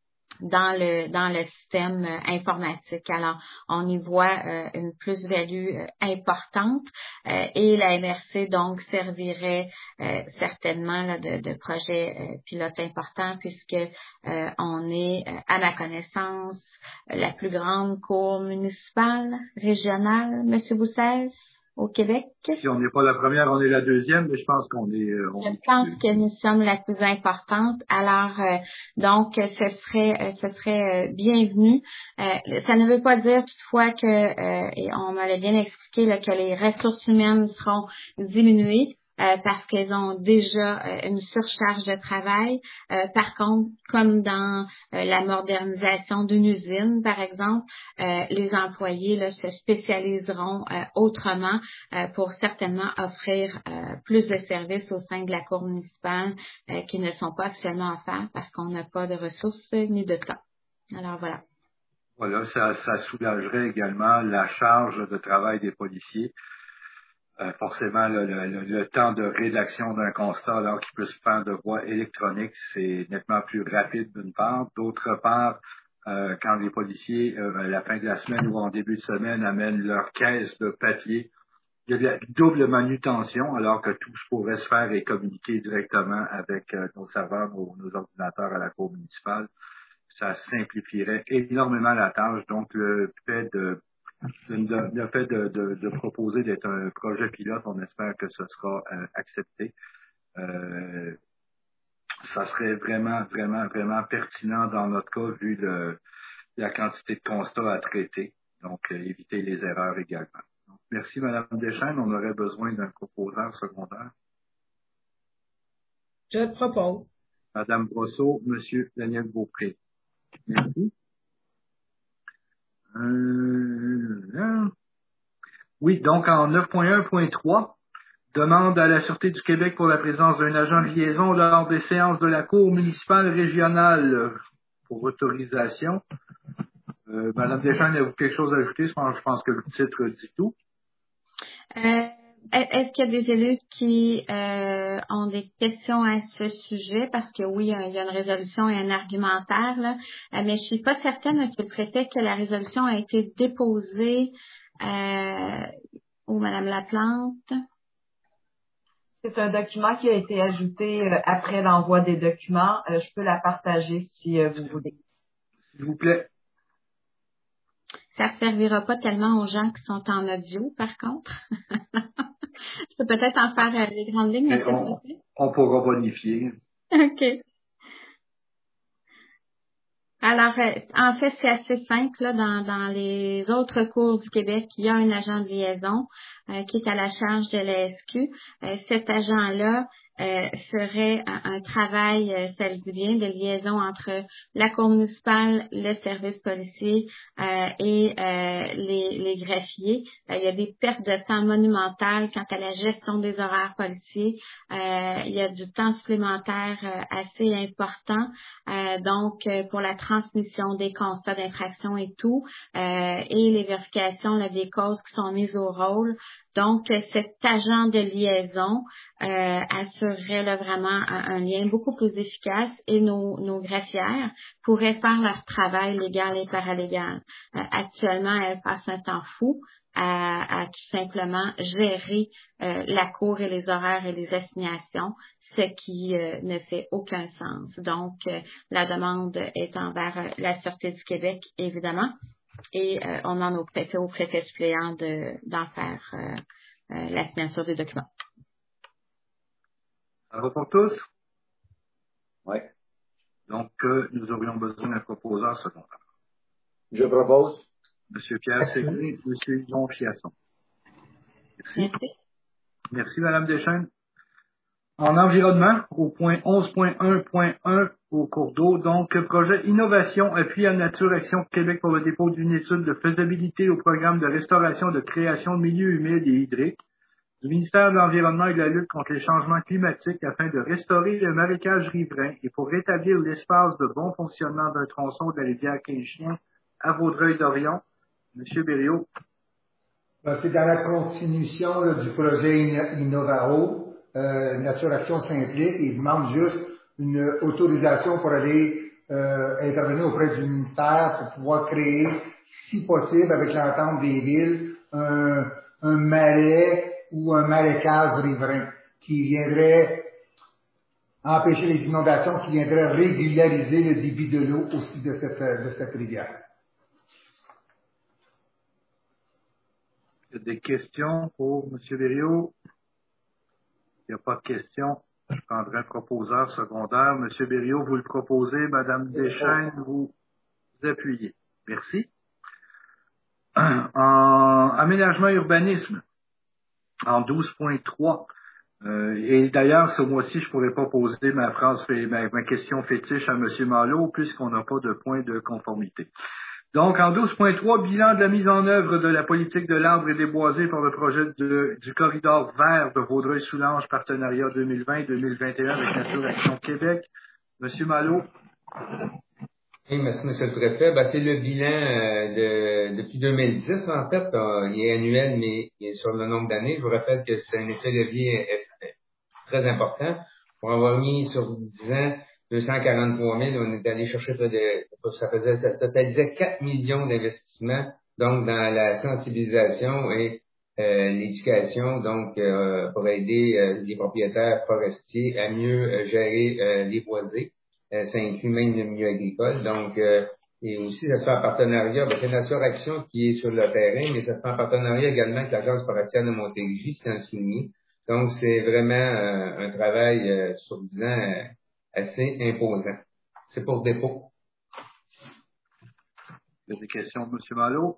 dans le dans le système euh, informatique. Alors, on y voit euh, une plus-value euh, importante euh, et la M R C donc servirait euh, certainement là, de, de projet euh, pilote important puisque euh, on est, euh, à ma connaissance, la plus grande cour municipale régionale, Monsieur Boussès, au Québec. Si on n'est pas la première, on est la deuxième, mais je pense qu'on est... Euh, on je est... pense que nous sommes la plus importante. Alors, euh, donc, ce serait euh, ce serait euh, bienvenu. Euh, ça ne veut pas dire toutefois que, euh, et on m'avait bien expliqué là, que les ressources humaines seront diminuées. Euh, parce qu'elles ont déjà euh, une surcharge de travail. Euh, par contre, comme dans euh, la modernisation d'une usine, par exemple, euh, les employés là, se spécialiseront euh, autrement euh, pour certainement offrir euh, plus de services au sein de la cour municipale euh, qui ne sont pas actuellement offerts parce qu'on n'a pas de ressources ni de temps. Alors voilà. Voilà, ça, ça soulagerait également la charge de travail des policiers. Euh, forcément, le, le, le temps de rédaction d'un constat, alors qu'il peut se faire de voie électronique, c'est nettement plus rapide d'une part. D'autre part, euh, quand les policiers, euh, à la fin de la semaine ou en début de semaine, amènent leur caisse de papier, il y a de la double manutention, alors que tout pourrait se faire et communiquer directement avec euh, nos serveurs, nos, nos ordinateurs à la cour municipale. Ça simplifierait énormément la tâche. Donc, le fait de Le fait de, de, de proposer d'être un projet pilote, on espère que ce sera euh, accepté. Euh, ça serait vraiment, vraiment, vraiment pertinent dans notre cas vu le, la quantité de constats à traiter. Donc, euh, éviter les erreurs également. Donc, merci, Mme Deschênes. On aurait besoin d'un proposeur secondaire. Je le propose. Mme Brosseau, M. Daniel Beaupré. Merci. Euh, oui, donc en neuf point un point trois, demande à la Sûreté du Québec pour la présence d'un agent de liaison lors des séances de la Cour municipale régionale pour autorisation. Euh, Madame Deschênes, avez-vous quelque chose à ajouter? Je pense que le titre dit tout. Euh, est-ce qu'il y a des élus qui euh, ont des questions à ce sujet? Parce que oui, il y a une résolution et un argumentaire, là, euh, mais je suis pas certaine, Monsieur le Préfet, que la résolution a été déposée euh, où Madame Laplante. C'est un document qui a été ajouté euh, après l'envoi des documents. Euh, je peux la partager si euh, vous voulez. S'il vous plaît. Ça ne servira pas tellement aux gens qui sont en audio, par contre. Je peux peut-être en faire euh, les grandes lignes. Mais on, on pourra bonifier. OK. Alors, euh, en fait, c'est assez simple. Là, dans, dans les autres cours du Québec, il y a un agent de liaison euh, qui est à la charge de la S Q. Euh, cet agent-là euh, ferait un, un travail, euh, ça le dit bien, de liaison entre la cour municipale, le service policier euh, et euh, les, les greffiers. Euh, il y a des pertes de temps monumentales quant à la gestion des horaires policiers. Euh, il y a du temps supplémentaire euh, assez important. Euh, donc, euh, pour la transmission des constats d'infraction et tout, euh, et les vérifications là, des causes qui sont mises au rôle. Donc, euh, cet agent de liaison euh, assurerait là, vraiment un, un lien beaucoup plus efficace et nos, nos greffières pourraient faire leur travail légal et paralégal. Euh, actuellement, elles passent un temps fou à, à tout simplement gérer euh, la cour et les horaires et les assignations, ce qui euh, ne fait aucun sens. Donc, euh, la demande est envers euh, la Sûreté du Québec, évidemment, et euh, on demande au préfet, au préfet suppléant de, d'en faire euh, euh, la signature des documents. Ça va pour tous? Oui. Donc, euh, nous aurions besoin d'un proposeur secondaire. Je propose. Monsieur Pierre Séguin, Monsieur Yvon Chiasson. Merci. Merci. Merci, Madame Deschênes. En environnement, au point onze point un point un au cours d'eau, donc projet Innovation, appui à Nature Action Québec pour le dépôt d'une étude de faisabilité au programme de restauration de création de milieux humides et hydriques du ministère de l'Environnement et de la lutte contre les changements climatiques afin de restaurer le marécage riverain et pour rétablir l'espace de bon fonctionnement d'un tronçon de la rivière Quinchien à Vaudreuil-Dorion. Monsieur Berriot. Ben, c'est dans la continuation là, du projet Innovao. Euh, Nature Action s'implique et demande juste une autorisation pour aller euh, intervenir auprès du ministère pour pouvoir créer, si possible, avec l'entente des villes, un, un marais ou un marécage riverain qui viendrait empêcher les inondations, qui viendrait régulariser le débit de l'eau aussi de cette, de cette rivière. Il y a des questions pour M. Berriot? Il n'y a pas de questions. Je prendrai un proposeur secondaire. M. Berriot, vous le proposez. Mme Deschênes, vous appuyez. Merci. En aménagement urbanisme, en douze point trois, euh, et d'ailleurs, ce mois-ci, je ne pourrais pas poser ma phrase, ma, ma question fétiche à M. Malo, puisqu'on n'a pas de point de conformité. Donc, en douze point trois, bilan de la mise en œuvre de la politique de l'arbre et des boisés pour le projet de, du corridor vert de Vaudreuil-Soulanges, partenariat deux mille vingt deux mille vingt et un avec Nature Action Québec. Monsieur Malo. Oui, merci, Monsieur le Préfet. Ben, c'est le bilan euh, de, depuis deux mille dix, en fait. Euh, il est annuel, mais il est sur le nombre d'années. Je vous rappelle que c'est un effet levier très important. Pour avoir mis sur dix ans deux cent quarante-trois mille, on est allé chercher près de, ça faisait, ça totalisait quatre millions d'investissements, donc dans la sensibilisation et euh, l'éducation, donc euh, pour aider euh, les propriétaires forestiers à mieux euh, gérer euh, les boisés. Euh, ça inclut même le milieu agricole. Donc, euh, et aussi, ça se fait en partenariat. Ben, c'est Nature Action qui est sur le terrain, mais ça se fait en partenariat également avec l'Agence forestière de Montérégie, c'est un souligné. Donc, c'est vraiment euh, un travail euh, sur dix ans euh, assez imposant. C'est pour dépôt. Il y a des questions de M. Malo?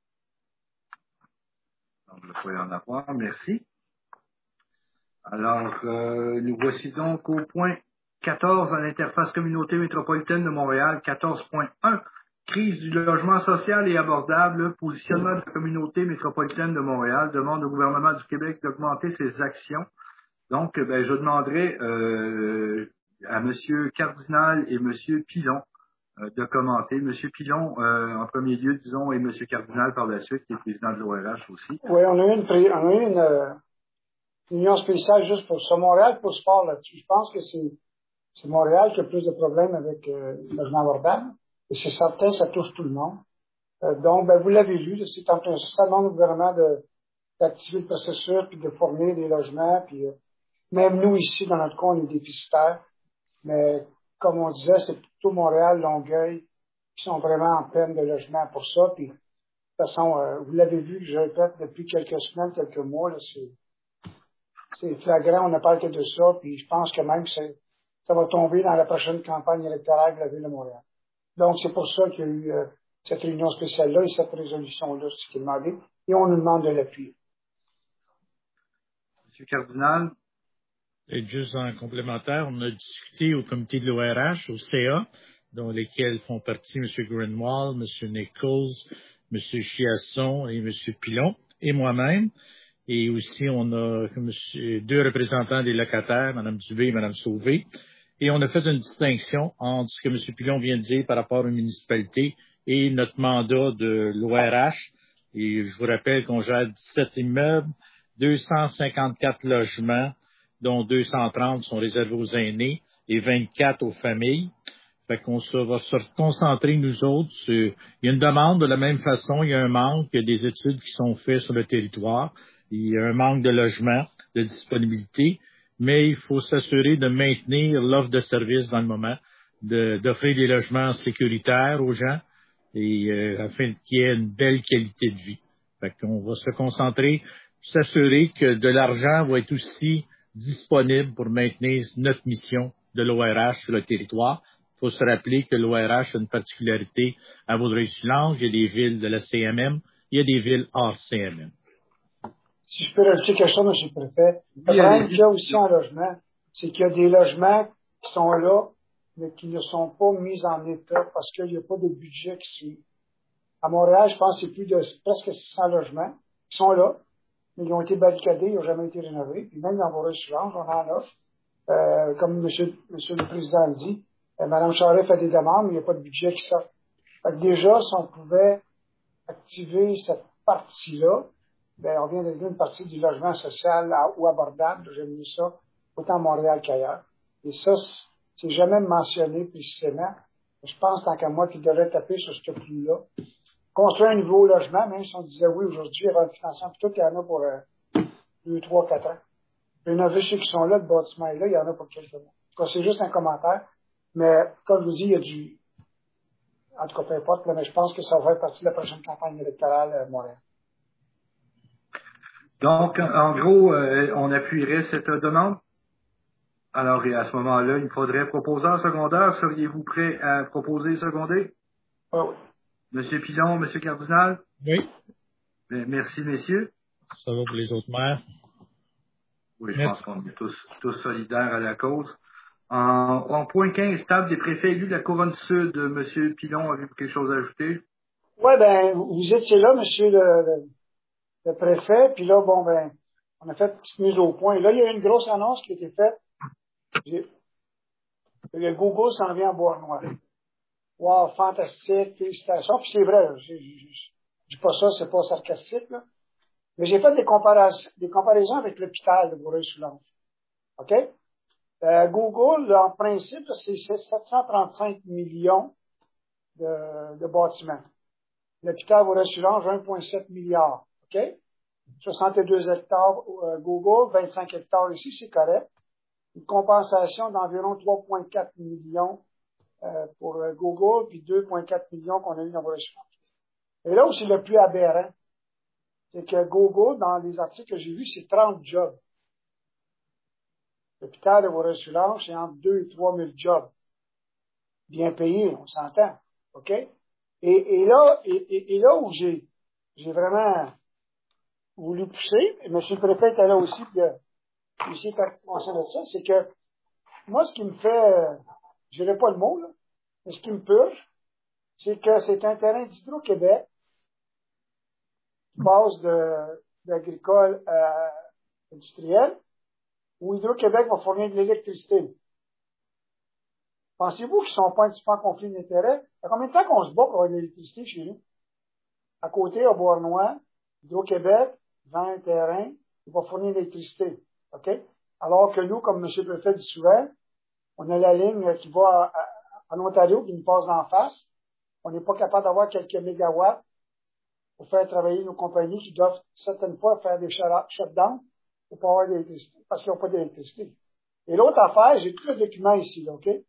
Donc, je pourrais en avoir. Merci. Alors, euh, nous voici donc au point quatorze à l'interface communauté métropolitaine de Montréal, quatorze point un, crise du logement social et abordable, positionnement de la communauté métropolitaine de Montréal, demande au gouvernement du Québec d'augmenter ses actions. Donc, ben, je demanderai euh, à M. Cardinal et M. Pilon euh, de commenter. M. Pilon, euh, en premier lieu, disons, et M. Cardinal par la suite, qui est président de l'O R H aussi. Oui, on a eu une, on a eu une, euh, une union spéciale juste pour ça. Montréal, pour sport là-dessus. Je pense que c'est C'est Montréal qui a plus de problèmes avec euh, le logement abordable. Et c'est certain, ça touche tout le monde. Euh, donc, ben, vous l'avez vu, c'est en ça demande au gouvernement de, d'activer le processus, puis de former des logements, puis euh, Même nous, ici, dans notre coin, on est déficitaires. Mais, comme on disait, c'est plutôt Montréal, Longueuil, qui sont vraiment en peine de logement pour ça. Puis, de toute façon, euh, vous l'avez vu, je répète, depuis quelques semaines, quelques mois, là, c'est, c'est flagrant, on ne parle que de ça. Puis, je pense que même que c'est, ça va tomber dans la prochaine campagne électorale de la Ville de Montréal. Donc, c'est pour ça qu'il y a eu euh, cette réunion spéciale-là et cette résolution-là, ce qui est demandé. Et on nous demande de l'appuyer. Monsieur Cardinal. Et juste en complémentaire, on a discuté au comité de l'O R H, au C A, dont lesquels font partie M. Greenwald, M. Nichols, M. Chiasson et M. Pilon, et moi-même. Et aussi, on a monsieur, deux représentants des locataires, Mme Dubé et Mme Sauvé. Et on a fait une distinction entre ce que M. Pilon vient de dire par rapport aux municipalités et notre mandat de l'O R H. Et je vous rappelle qu'on gère dix-sept immeubles, deux cent cinquante-quatre logements, dont deux cent trente sont réservés aux aînés et vingt-quatre aux familles. Fait qu'on se, va se concentrer, nous autres, sur, il y a une demande de la même façon, il y a un manque, il y a des études qui sont faites sur le territoire, il y a un manque de logement, de disponibilité, mais il faut s'assurer de maintenir l'offre de services dans le moment, de, d'offrir des logements sécuritaires aux gens, et euh, afin qu'il y ait une belle qualité de vie. Fait qu'on va se concentrer, s'assurer que de l'argent va être aussi disponible pour maintenir notre mission de l'O R H sur le territoire. Il faut se rappeler que l'O R H a une particularité à Vaudreuil-Soulanges. Il y a des villes de la C M M, il y a des villes hors C M M. Si je peux rajouter quelque chose, M. le Préfet, le problème qu'il y a aussi en logement, c'est qu'il y a des logements qui sont là, mais qui ne sont pas mis en état parce qu'il n'y a pas de budget qui suit. À Montréal, je pense que c'est plus de presque six cents logements qui sont là, mais ils ont été barricadés, ils n'ont jamais été rénovés. Puis même dans Vaudreuil-Soulanges, on en a. Euh, comme monsieur, monsieur le Président le dit, euh, Mme Charest fait des demandes, mais il n'y a pas de budget qui sort. Fait que déjà, si on pouvait activer cette partie-là, ben, on vient de dire une partie du logement social à, ou abordable, j'aime mieux ça, autant à Montréal qu'ailleurs. Et ça, c'est jamais mentionné précisément. Je pense, tant qu'à moi, qu'il devrait taper sur ce plus-là. Construire un nouveau logement, même si on disait oui, aujourd'hui, il y aura un financement, plutôt qu'il y en a pour euh, deux, trois, quatre ans. Rénover ceux qui sont là, le bâtiment est là, il y en a pour quelques mois. En tout cas, c'est juste un commentaire. Mais, comme je vous dis, il y a du, en tout cas, peu importe, là, mais je pense que ça va faire partie de la prochaine campagne électorale à Montréal. Donc, en gros, euh, on appuierait cette demande. Alors, et à ce moment-là, il faudrait proposer en secondaire. Seriez-vous prêt à proposer secondé? Oui, oui. Monsieur Pilon, Monsieur Cardinal? Oui. Bien, merci, messieurs. Ça va pour les autres maires? Oui, je merci. pense qu'on est tous, tous solidaires à la cause. En, en point quinze, table des préfets élus de la Couronne Sud, Monsieur Pilon, avez-vous quelque chose à ajouter? Oui, ben, vous étiez là, Monsieur le, le, le préfet, puis là, bon, ben, on a fait une petite mise au point. Là, il y a eu une grosse annonce qui a été faite. J'ai, le Google s'en vient à Bois-Noir. Wow, fantastique, félicitations. Puis c'est vrai, je ne dis pas ça, c'est pas sarcastique, là. Mais j'ai fait des, comparas- des comparaisons avec l'hôpital de Vaudreuil-Soulanges. OK? Euh, Google, là, en principe, c'est sept cent trente-cinq millions de, de bâtiments. L'hôpital Vaudreuil-Soulanges, un virgule sept milliard. OK? soixante-deux hectares euh, Google, vingt-cinq hectares ici, c'est correct. Une compensation d'environ trois virgule quatre millions euh, pour euh, Google, puis deux virgule quatre millions qu'on a eu dans Vaudreuil-Soulanges. Et là où c'est le plus aberrant, c'est que Google, dans les articles que j'ai vus, c'est trente jobs. L'hôpital de Vaudreuil-Soulanges, c'est entre deux et trois mille jobs. Bien payés, on s'entend. OK? Et, et là, et, et, et là où j'ai, j'ai vraiment voulu pousser, et M. le préfet était là aussi, puis euh, ici, conscient de ça, c'est que moi, ce qui me fait, euh, je dirais pas le mot, là, mais ce qui me purge, c'est que c'est un terrain d'Hydro-Québec, base de, d'agricole euh, industriel, où Hydro-Québec va fournir de l'électricité. Pensez-vous qu'ils ne sont pas un petit peu en conflit d'intérêts? Il y a combien de temps qu'on se bat pour avoir de l'électricité chez nous? À côté, à Bois-Noir, Hydro-Québec vend un terrain, il va fournir de l'électricité. OK? Alors que nous, comme M. le préfet dit souvent, on a la ligne qui va en Ontario, qui nous passe d'en face. On n'est pas capable d'avoir quelques mégawatts pour faire travailler nos compagnies qui doivent certaines fois faire des shutdowns. pour pas avoir d'électricité, parce qu'ils n'ont pas d'électricité. Et l'autre affaire, j'ai tout le document ici, là, OK? Il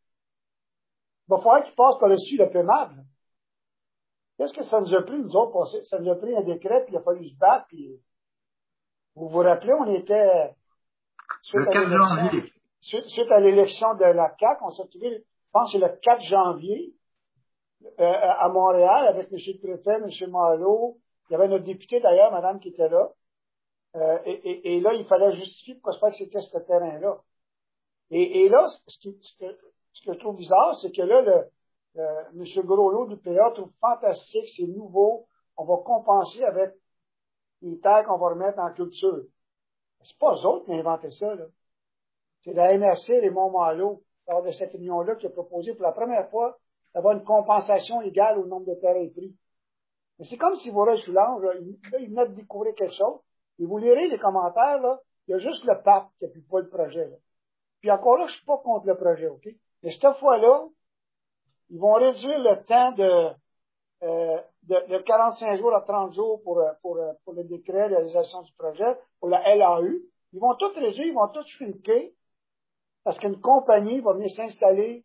va falloir qu'ils passent par-dessus le P M A B. Qu'est-ce que ça nous a pris, nous autres? Ça nous a pris un décret, puis il a fallu se battre, puis vous vous rappelez, on était suite à l'élection, suite, suite à l'élection de la C A Q, on s'est retrouvé, je pense que c'est le quatre janvier, euh, à Montréal, avec M. le préfet, M. Marleau. Il y avait notre député d'ailleurs, madame, qui était là. Euh, et, et, et là, il fallait justifier pourquoi c'est pas que c'était ce terrain-là. Et, et là, ce, qui, ce, que, ce que je trouve bizarre, c'est que là, le, euh, M. Groslot du P A trouve fantastique, c'est nouveau, on va compenser avec les terres qu'on va remettre en culture. C'est pas eux autres qui ont inventé ça, là. C'est la M R C, les Montmalo, lors de cette union-là, qui a proposé pour la première fois d'avoir une compensation égale au nombre de terrains pris. Mais c'est comme si vous Soulanges, là, ils venaient de découvrir quelque chose, et vous lirez les commentaires, là, il y a juste le pape qui appuie pas le projet, là. Puis encore là, je suis pas contre le projet, OK? Mais cette fois-là, ils vont réduire le temps de, euh, de, de quarante-cinq jours à trente jours pour, pour, pour le décret de réalisation du projet, pour la L A U. Ils vont tout réduire, ils vont tout shrinker, parce qu'une compagnie va venir s'installer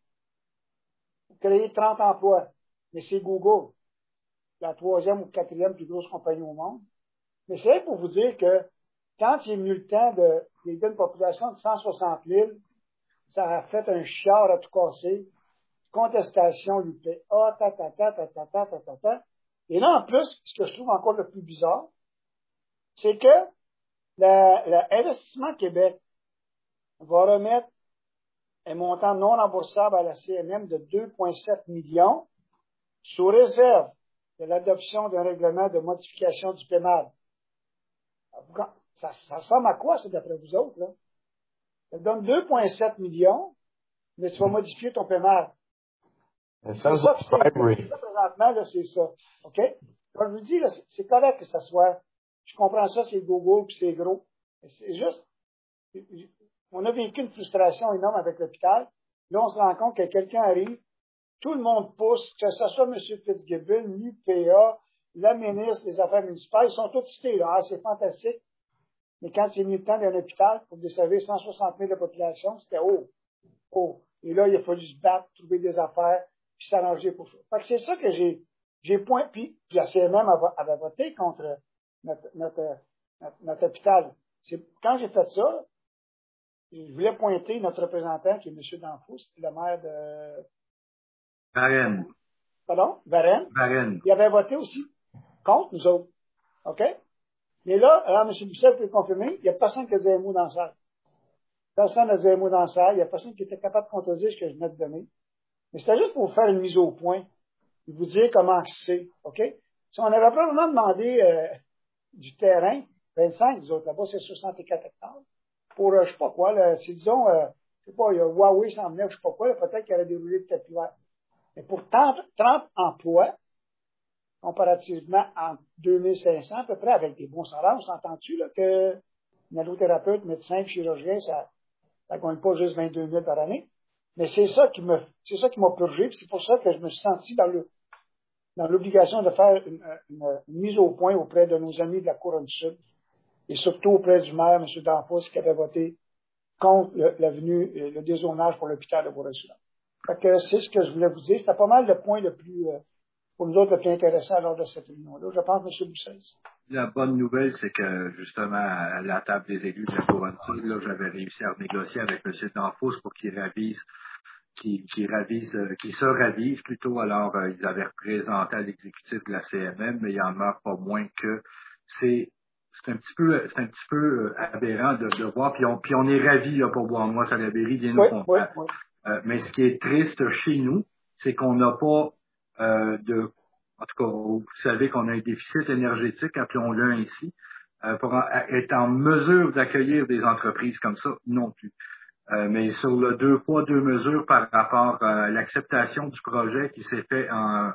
pour créer trente emplois. Mais c'est Google, la troisième ou quatrième plus grosse compagnie au monde. Mais c'est pour vous dire que quand il est venu le temps de d'aider une population de cent soixante mille, ça a fait un chiard à tout casser, contestation, l'U P A, ta, ta, ta, ta, ta, ta, ta, ta, ta. Et là, en plus, ce que je trouve encore le plus bizarre, c'est que l'Investissement Québec va remettre un montant non remboursable à la C M M de deux virgule sept millions sous réserve de l'adoption d'un règlement de modification du P M A B. Ça, ça ressemble à quoi, ça, d'après vous autres, là? Ça te donne deux virgule sept millions, mais tu vas modifier ton P M A B. C'est ça, ça, présentement, là, c'est ça. OK? Comme je vous dis, là, c'est correct que ça soit, je comprends ça, c'est Google puis c'est gros. C'est juste, on a vécu une frustration énorme avec l'hôpital. Là, on se rend compte que quelqu'un arrive, tout le monde pousse, que ce soit M. Fitzgibbon, l'U P A, la ministre des Affaires municipales, ils sont tous cités, là. Ah, c'est fantastique. Mais quand c'est venu le temps d'un hôpital pour desservir cent soixante mille de population, c'était haut. Haut. Et là, il a fallu se battre, trouver des affaires, puis s'arranger pour ça. Fait que c'est ça que j'ai, j'ai point, puis, puis la C M M avait, avait voté contre notre, notre, notre, notre hôpital. C'est, quand j'ai fait ça, je voulais pointer notre représentant, qui est M. Danfous, le maire de... Varennes. Pardon? Varennes. Varennes. Il avait voté aussi contre nous autres. OK? Mais là, alors M. Bussel peut le confirmer, il n'y a personne qui a dit un mot dans la salle. Personne n'a dit un mot dans la salle. Il n'y a personne qui était capable de contredire ce que je venais de donner. Mais c'était juste pour vous faire une mise au point et vous dire comment c'est. OK? Si on avait probablement demandé euh, du terrain, vingt-cinq, nous autres, là-bas, c'est soixante-quatre hectares. Pour, euh, je sais pas quoi, là, si disons, euh, je sais pas, il y a Huawei s'en venait, je sais pas quoi, là, peut-être qu'il y aurait déroulé le tapis vert. Mais pour trente, trente emplois, comparativement en deux mille cinq cents à peu près, avec des bons salaires, on s'entend-tu, là, que un allothérapeute, médecin, chirurgien, ça, ça gagne pas juste vingt-deux mille par année. Mais c'est ça qui me, c'est ça qui m'a purgé, puis c'est pour ça que je me suis senti dans le, dans l'obligation de faire une, une, une mise au point auprès de nos amis de la Couronne Sud, et surtout auprès du maire, M. Danfous, qui avait voté contre le, la venue, le dézonage pour l'hôpital de Bourg-Soulan. Fait que c'est ce que je voulais vous dire. C'était pas mal le point le plus, euh, pour nous autres, le plus intéressant lors de cette réunion-là. Je pense, M. Boussel. La bonne nouvelle, c'est que, justement, à la table des élus de la Couronne Sud, là, j'avais réussi à négocier avec M. Danfous pour qu'il ravise, qu'il, qu'il ravise, euh, qu'il se ravise plutôt. Alors, euh, ils avaient représenté à l'exécutif de la C M M, mais il en meurt pas moins que c'est, c'est un petit peu, c'est un petit peu aberrant de, de voir, puis on, puis on est ravis, là, pour voir moi, Salaberry, bien au contraire. Oui, oui. Euh, mais ce qui est triste chez nous, c'est qu'on n'a pas euh, de, en tout cas, vous savez qu'on a un déficit énergétique, appelons-le ainsi, euh, pour en, être en mesure d'accueillir des entreprises comme ça, non plus. Euh, mais sur le deux poids, deux mesures par rapport à l'acceptation du projet qui s'est fait en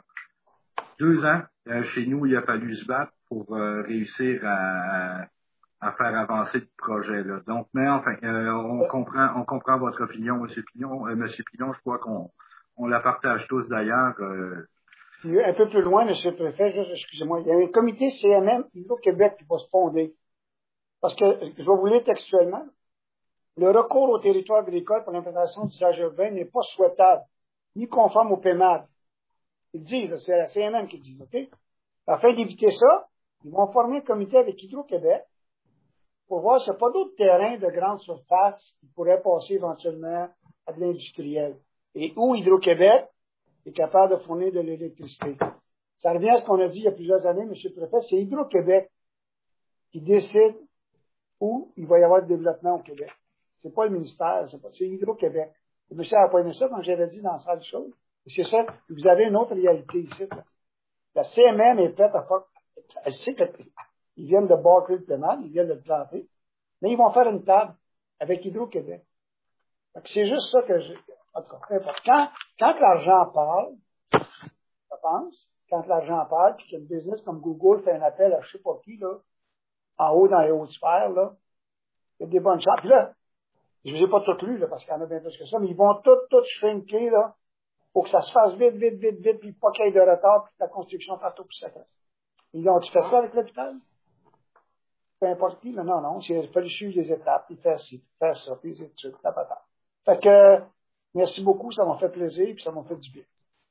deux ans, euh, chez nous, il a fallu se battre pour euh, réussir à, à faire avancer le projet là. Donc, mais enfin, euh, on comprend, on comprend votre opinion, M. Pilon. Euh, M. Pilon, je crois qu'on on la partage tous d'ailleurs. Euh... Un peu plus loin, M. le Préfet, juste, excusez-moi, il y a un comité C M M Hydro-Québec qui va se fonder. Parce que, je vais vous lire textuellement, le recours au territoire agricole pour l'implantation d'usage urbain n'est pas souhaitable, ni conforme au P M A D. Ils disent, c'est la C M M qui dit, OK? Afin d'éviter ça, ils vont former un comité avec Hydro-Québec pour voir s'il n'y a pas d'autres terrains de grande surface qui pourraient passer éventuellement à de l'industriel. Et où Hydro-Québec est capable de fournir de l'électricité. Ça revient à ce qu'on a dit il y a plusieurs années, M. le Préfet, c'est Hydro-Québec qui décide où il va y avoir du développement au Québec. C'est pas le ministère, c'est, pas, c'est Hydro-Québec. Le monsieur n'a pas aimé ça quand j'avais dit dans la salle de choses. Et c'est ça, vous avez une autre réalité ici. Là. La C M M est prête à faire, elle sait qu'ils viennent de bâcler le pénal, ils viennent de le planter, mais ils vont faire une table avec Hydro-Québec. C'est juste ça que je, en tout cas, quand, quand l'argent parle, je pense, quand l'argent parle, puis qu'une business comme Google fait un appel à je sais pas qui, là, en haut dans les hautes sphères, là, il y a des bonnes chances. Puis là, je ne les ai pas toutes lues, là, parce qu'il y en a bien plus que ça, mais ils vont toutes, toutes shrinker, là, pour que ça se fasse vite, vite, vite, vite, puis pas qu'il y ait de retard, puis que la construction partout, puis ça fasse. Ils ont-tu fait ça avec l'hôpital? Peu importe qui, là, non, non, il a fallu suivre les étapes, puis faire ci, puis faire ça, puis les études, la patate. Fait que, merci beaucoup, ça m'a fait plaisir, puis ça m'a fait du bien.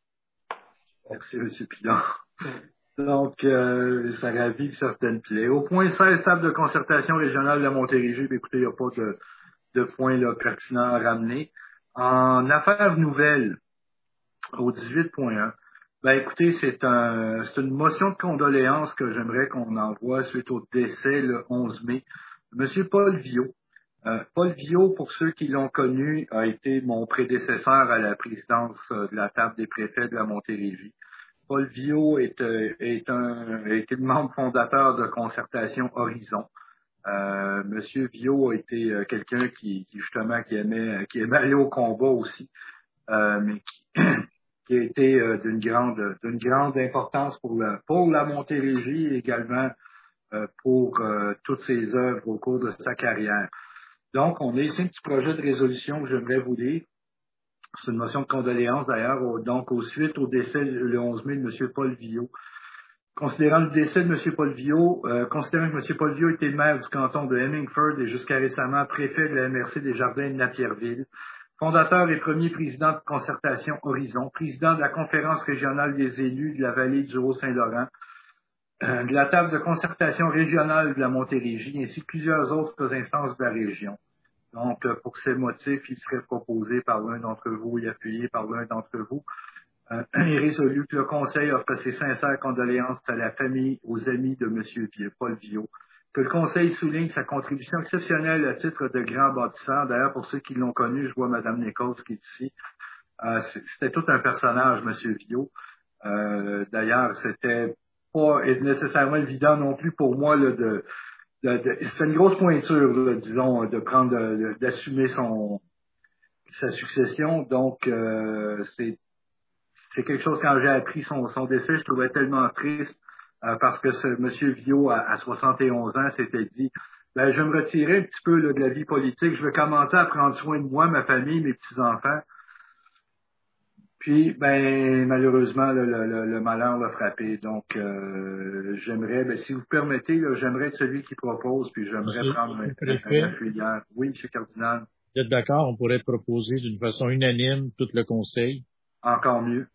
Merci, M. Pilon. Donc, euh, ça ravive certaines plaies. Au point seize, table de concertation régionale de Montérégie, écoutez, il n'y a pas de, de point là, pertinent à ramener. En affaires nouvelles, au dix-huit point un, ben écoutez, c'est un, c'est une motion de condoléances que j'aimerais qu'on envoie suite au décès le onze mai. Monsieur Paul Viault. Euh, Paul Viault, pour ceux qui l'ont connu, a été mon prédécesseur à la présidence de la table des préfets de la Montérégie. Paul Viault est, est un, est un membre fondateur de Concertation Horizon. Euh, Monsieur Viault a été quelqu'un qui, qui justement qui aimait, qui aimait aller au combat aussi, euh, mais qui, qui a été euh, d'une grande, d'une grande importance pour la, pour la Montérégie et également euh, pour euh, toutes ses œuvres au cours de sa carrière. Donc, on a ici un petit projet de résolution que j'aimerais vous lire. C'est une motion de condoléances d'ailleurs, au, donc au suite au décès le onze mai de M. Paul Viault. Considérant le décès de M. Paul Viault, euh, considérant que M. Paul Viault était maire du canton de Hemingford et jusqu'à récemment préfet de la M R C des Jardins de Napierville, fondateur et premier président de Concertation Horizon, président de la Conférence régionale des élus de la vallée du Haut-Saint-Laurent, euh, de la table de concertation régionale de la Montérégie, ainsi que plusieurs autres instances de la région. Donc, pour ces motifs, il serait proposé par l'un d'entre vous et appuyé par l'un d'entre vous euh, et résolu que le Conseil offre ses sincères condoléances à la famille, aux amis de M. Paul Viault, que le Conseil souligne sa contribution exceptionnelle à titre de grand bâtisseur. D'ailleurs, pour ceux qui l'ont connu, je vois Mme Nichols qui est ici. Euh, c'était tout un personnage, M. Viault. Euh, d'ailleurs, c'était pas nécessairement évident non plus pour moi là, de c'est une grosse pointure, là, disons, de prendre, de, d'assumer son sa succession. Donc, euh, c'est c'est quelque chose, quand j'ai appris son, son décès, je trouvais tellement triste euh, parce que ce monsieur Viault, à, à soixante et onze ans, s'était dit, ben, je vais me retirer un petit peu là, de la vie politique, je vais commencer à prendre soin de moi, ma famille, mes petits-enfants. Puis, ben, malheureusement, le, le, le malheur l'a frappé. Donc, euh, j'aimerais, ben, si vous permettez, là, j'aimerais être celui qui propose, puis j'aimerais Monsieur, prendre un, préfet, un affiliaire. Oui, M. Cardinal. Vous êtes d'accord, on pourrait proposer d'une façon unanime tout le Conseil? Encore mieux.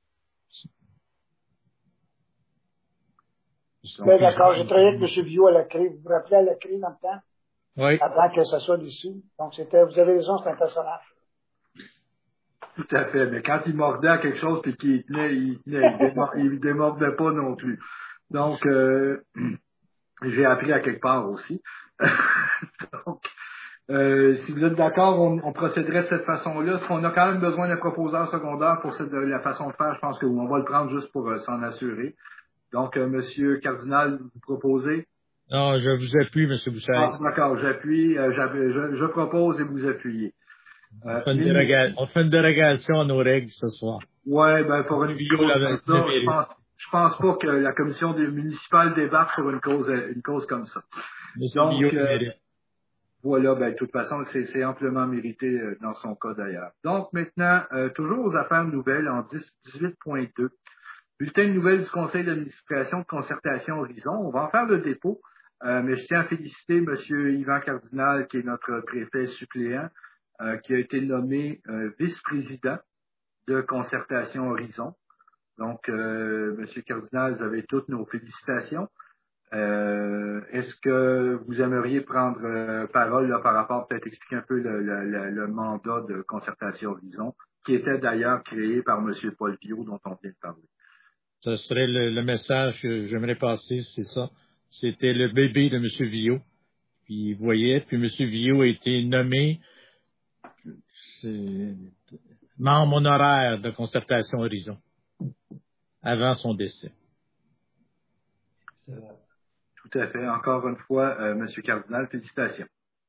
Bien d'accord, j'ai travaillé avec M. Viault à la C R I. Vous vous rappelez à la C R I dans le temps? Oui. Avant que ça soit dessous. Donc, c'était, vous avez raison, c'est un personnage. Tout à fait, mais quand il mordait à quelque chose puis qu'il tenait, il tenait, il, démord, il démordait pas non plus. Donc, euh, j'ai appris à quelque part aussi. Donc, euh, si vous êtes d'accord, on, on procéderait de cette façon-là. Est-ce qu'on a quand même besoin d'un proposeur secondaire pour cette, la façon de faire? Je pense qu'on va le prendre juste pour euh, s'en assurer. Donc, euh, Monsieur Cardinal, vous proposez? Non, je vous appuie, M. Bouchard. Ah, d'accord, j'appuie, euh, je, je propose et vous appuyez. Euh, on, fait une déroga... on fait une dérogation à nos règles ce soir. Ouais, ben pour une cause comme ça, je pense, je pense pas que la commission municipale débarque sur une cause, une cause comme ça. Monsieur Donc, Bio, euh, voilà, ben de toute façon, c'est, c'est amplement mérité euh, dans son cas d'ailleurs. Donc maintenant, euh, toujours aux affaires nouvelles en dix-huit point deux. Bulletin de nouvelles du Conseil d'administration de Concertation Horizon. On va en faire le dépôt. Euh, mais je tiens à féliciter M. Yvan Cardinal, qui est notre préfet suppléant, euh, qui a été nommé euh, vice-président de Concertation Horizon. Donc, euh, M. Cardinal, vous avez toutes nos félicitations. Euh, est-ce que vous aimeriez prendre euh, parole là, par rapport, peut-être expliquer un peu le, le, le, le mandat de Concertation Horizon, qui était d'ailleurs créé par M. Paul Viau, dont on vient de parler? Ce serait le, le message que j'aimerais passer, c'est ça. C'était le bébé de M. Viau. Puis, vous voyez, puis M. Viau a été nommé membre honoraire de Concertation Horizon avant son décès. Tout à fait. Encore une fois, euh, M. Cardinal, félicitations.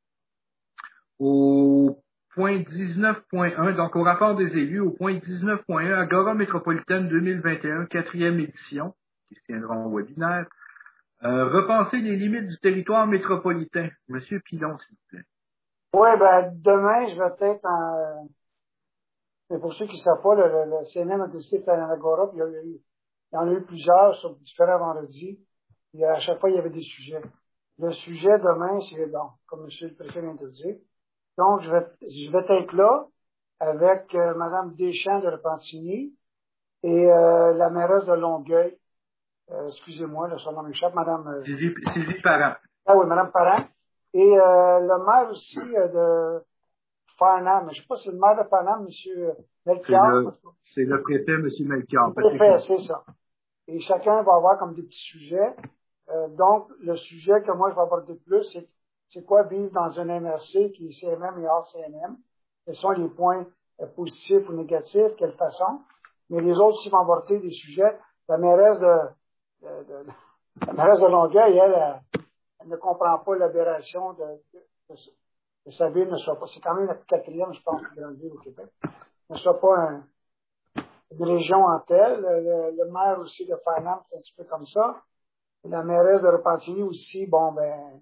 Au point dix-neuf point un, donc au rapport des élus, au point dix-neuf point un, Agora métropolitaine deux mille vingt et un, quatrième édition, qui se tiendra en webinaire. Euh, repenser les limites du territoire métropolitain. Monsieur Pilon, s'il vous plaît. Oui, ben, demain, je vais peut-être en, mais pour ceux qui ne savent pas, le, le, le C N M a décidé de faire un Agora, puis il y, a eu, il y en a eu plusieurs sur différents vendredis. Et à chaque fois, il y avait des sujets. Le sujet demain, c'est, bon, comme M. le Préfet vient de le dire. Donc, je vais, je vais être là avec euh, Mme Deschamps de Repentigny et euh, la mairesse de Longueuil. Euh, excusez-moi, là, son nom m'échappe, Mme... Euh, Sylvie, Sylvie Parent. Ah oui, Mme Parent. Et euh, le maire aussi euh, de Farnham. Je ne sais pas si c'est le maire de Farnham, M. Melchior. C'est le, le préfet, M. Melchior. Le préfet, c'est ça. Et chacun va avoir comme des petits sujets. Euh, donc, le sujet que moi, je vais aborder plus, c'est c'est quoi vivre dans un M R C qui est C M M et hors C M M. Quels sont les points euh, positifs ou négatifs, quelle façon. Mais les autres aussi vont aborder des sujets. La mairesse de, de, de, la mairesse de Longueuil, elle, elle, elle ne comprend pas l'aberration de, de, de, de sa ville ne soit pas, c'est quand même la quatrième, je pense, plus grande ville au Québec, ne soit pas un, une région en telle. Le, le maire aussi de Farnham, c'est un petit peu comme ça. Et la mairesse de Repentigny aussi, bon, ben,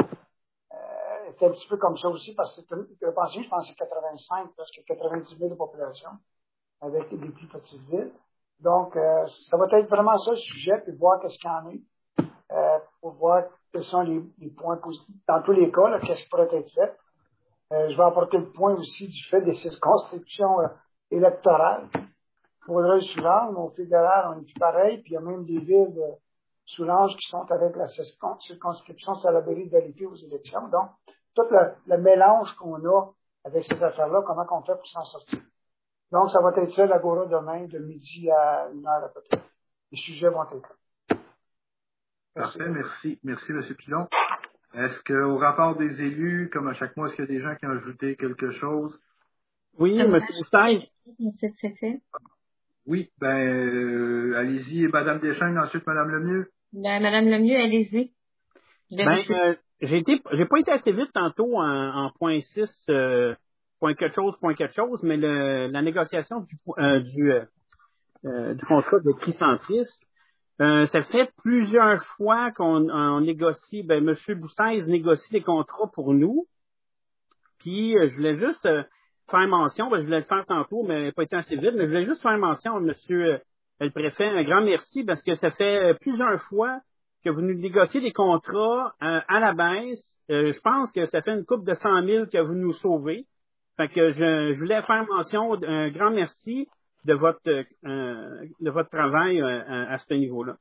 euh, était un petit peu comme ça aussi, parce que Repentigny, je pense que c'est quatre-vingt-cinq, presque quatre-vingt-dix mille de population, avec les plus petites villes. Donc, euh, ça va être vraiment ça le sujet, puis voir qu'est-ce qu'il y en a, euh, pour voir quels sont les, les points positifs. Dans tous les cas, là, qu'est-ce qui pourrait être fait. Euh, je vais apporter le point aussi du fait des circonscriptions euh, électorales. Vaudreuil-Soulanges, au fédéral, on est plus pareil, puis il y a même des villes de Soulanges qui sont avec la circonscription Salaberry-Vallée aux élections. Donc, tout le, le mélange qu'on a avec ces affaires-là, comment on fait pour s'en sortir. Donc, ça va être ça, l'Agora demain, de midi à une heure à peu près. Les sujets vont être là. Parfait, merci. Merci, M. Pilon. Est-ce qu'au rapport des élus, comme à chaque mois, est-ce qu'il y a des gens qui ont ajouté quelque chose? Oui, M. Boussaille. M. Préfet. Oui, ben, euh, allez-y, Mme Deschamps, ensuite Mme Lemieux. Ben, Mme Lemieux, allez-y. Ben, euh, j'ai été, j'ai pas été assez vite tantôt en, en point six, euh, point quelque chose, point quelque chose, mais le, la négociation du, euh, du, euh, du contrat de Chrysantris, euh, ça fait plusieurs fois qu'on on négocie, ben, M. Boussaille négocie des contrats pour nous, puis euh, je voulais juste euh, faire mention, ben, je voulais le faire tantôt, mais pas été assez vite, mais je voulais juste faire mention à M. Euh, le préfet, un grand merci, parce que ça fait plusieurs fois que vous nous négociez des contrats euh, à la baisse. Euh, je pense que ça fait une coupe de cent mille que vous nous sauvez. Fait que je, je voulais faire mention d'un grand merci de votre euh, de votre travail euh, à ce niveau-là.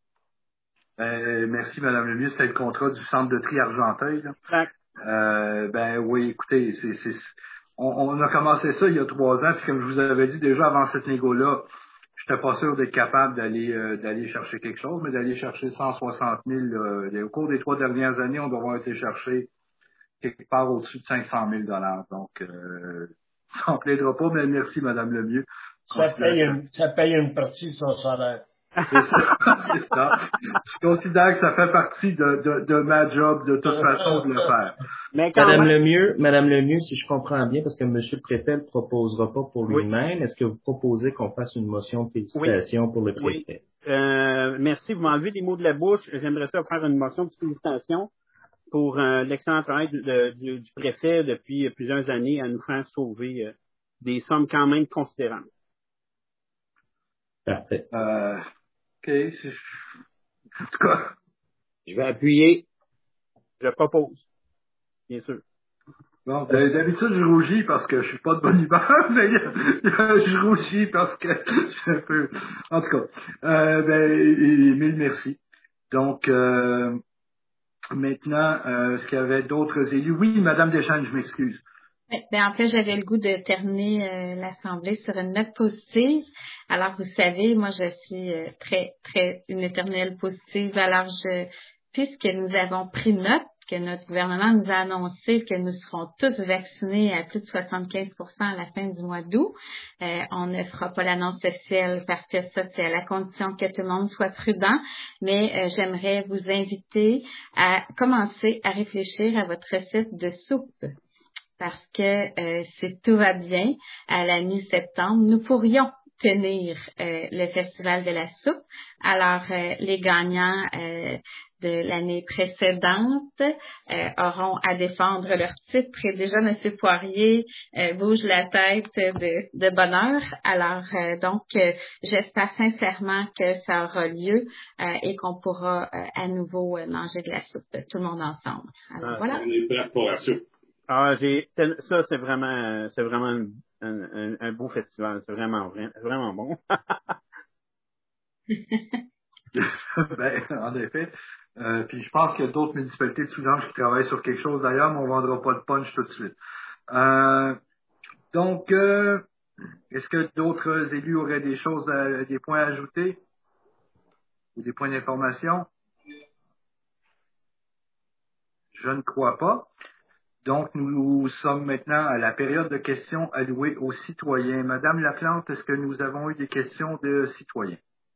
Euh, merci, Mme Lemieux. C'était le contrat du centre de tri Argenteuil. Exact. Euh, ben oui, écoutez, c'est, c'est, on, on a commencé ça il y a trois ans, puis comme je vous avais dit déjà avant cette négo-là, je n'étais pas sûr d'être capable d'aller euh, d'aller chercher quelque chose, mais d'aller chercher cent soixante mille. Euh, au cours des trois dernières années, on doit avoir été chercher quelque part au-dessus de cinq cent mille dollars. Donc, euh, ça ne plaidera pas, mais merci, Mme Lemieux. Ça paye, une, ça paye une partie de son salaire. C'est ça, c'est ça. Je considère que ça fait partie de, de, de ma job, de toute façon, de le faire. Mais quand Madame même... Lemieux, Madame Lemieux, si je comprends bien, parce que M. le préfet ne proposera pas pour lui-même, oui. Est-ce que vous proposez qu'on fasse une motion de félicitation oui. pour le préfet? Oui. Euh, merci, vous m'enlevez les mots de la bouche. J'aimerais ça faire une motion de félicitation pour euh, l'excellent travail du, de, du, du préfet depuis plusieurs années à nous faire sauver euh, des sommes quand même considérables. Parfait. Euh, OK. En tout cas. Je vais appuyer. je propose, bien sûr. Bon, d'habitude, je rougis parce que je suis pas de bonne humeur, mais je rougis parce que je suis un peu... En tout cas, euh, ben, mille merci. Donc, euh, maintenant, euh, est-ce qu'il y avait d'autres élus? Oui, Madame Deschênes, je m'excuse. Ben, en fait, j'avais le goût de terminer euh, l'Assemblée sur une note positive. Alors, vous savez, moi, je suis euh, très, très une éternelle positive. Alors, je, puisque nous avons pris note que notre gouvernement nous a annoncé que nous serons tous vaccinés à plus de soixante-quinze pour cent à la fin du mois d'août, euh, on ne fera pas l'annonce officielle parce que ça, c'est à la condition que tout le monde soit prudent, mais euh, j'aimerais vous inviter à commencer à réfléchir à votre recette de soupe. Parce que euh, si tout va bien, à la mi-septembre, nous pourrions tenir euh, le Festival de la soupe. Alors, euh, les gagnants euh, de l'année précédente euh, auront à défendre leur titre. Et déjà, M. Poirier euh, bouge la tête de, de bonheur. Alors, euh, donc, euh, j'espère sincèrement que ça aura lieu euh, et qu'on pourra euh, à nouveau euh, manger de la soupe, tout le monde ensemble. Alors, Ah, voilà. On est prêts pour la soupe. Ah, j'ai, ça, c'est vraiment, c'est vraiment un, un, un beau festival. C'est vraiment, vraiment bon. Ben, en effet. Euh, puis je pense qu'il y a d'autres municipalités de Soulanges qui travaillent sur quelque chose d'ailleurs, mais on ne vendra pas de punch tout de suite. Euh, donc, euh, est-ce que d'autres élus auraient des choses, à, des points à ajouter ou des points d'information? Je ne crois pas. Donc, nous sommes maintenant à la période de questions allouées aux citoyens. Madame Laplante, est-ce que nous avons eu des questions de citoyens?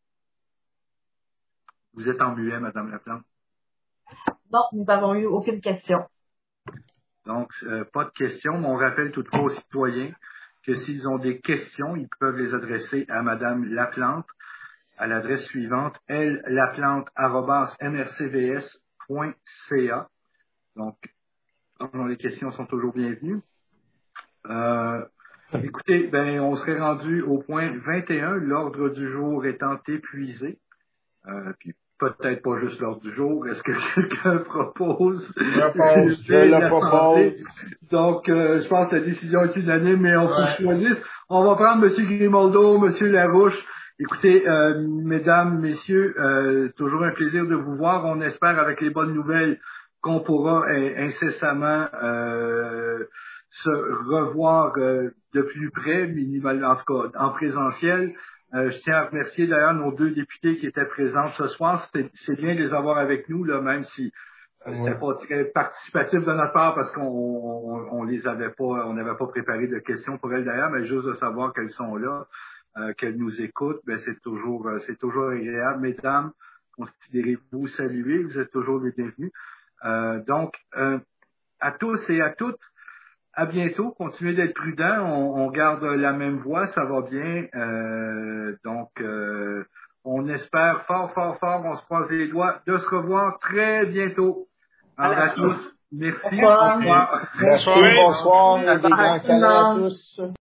Vous êtes en muet, Madame Laplante. Non, nous n'avons eu aucune question. Donc, euh, pas de questions, mais on rappelle toutefois aux citoyens que s'ils ont des questions, ils peuvent les adresser à Madame Laplante à l'adresse suivante, l laplante arobase m r c v s point c a. Donc, les questions sont toujours bienvenues. Euh, écoutez, ben, on serait rendu au point vingt et un, l'ordre du jour étant épuisé. Euh, puis peut-être pas juste l'ordre du jour. Est-ce que quelqu'un propose? Je propose, je le propose. Donc, euh, je pense que la décision est unanime, mais on ouais. peut choisir. On va prendre M. Grimaldo, M. Larouche. Écoutez, euh, mesdames, messieurs, euh, toujours un plaisir de vous voir. On espère, avec les bonnes nouvelles, qu'on pourra euh, incessamment euh, se revoir euh, de plus près, minimal, en tout cas en présentiel. Euh, je tiens à remercier d'ailleurs nos deux députés qui étaient présents ce soir. C'est, c'est bien de les avoir avec nous, là, même si euh, c'était pas très participatif de notre part parce qu'on on, on les avait pas, on n'avait pas préparé de questions pour elles d'ailleurs, mais juste de savoir qu'elles sont là, euh, qu'elles nous écoutent, ben c'est toujours, euh, c'est toujours agréable. Mesdames, considérez-vous saluées, vous êtes toujours les bienvenus. Euh, donc, euh, à tous et à toutes, à bientôt. Continuez d'être prudents. On, on garde la même voie, ça va bien. Euh, donc, euh, on espère fort, fort, fort, on se croise les doigts, de se revoir très bientôt. Alors à tous, merci. Bonsoir. Au revoir. Merci, bonsoir et des grands câlins à tous.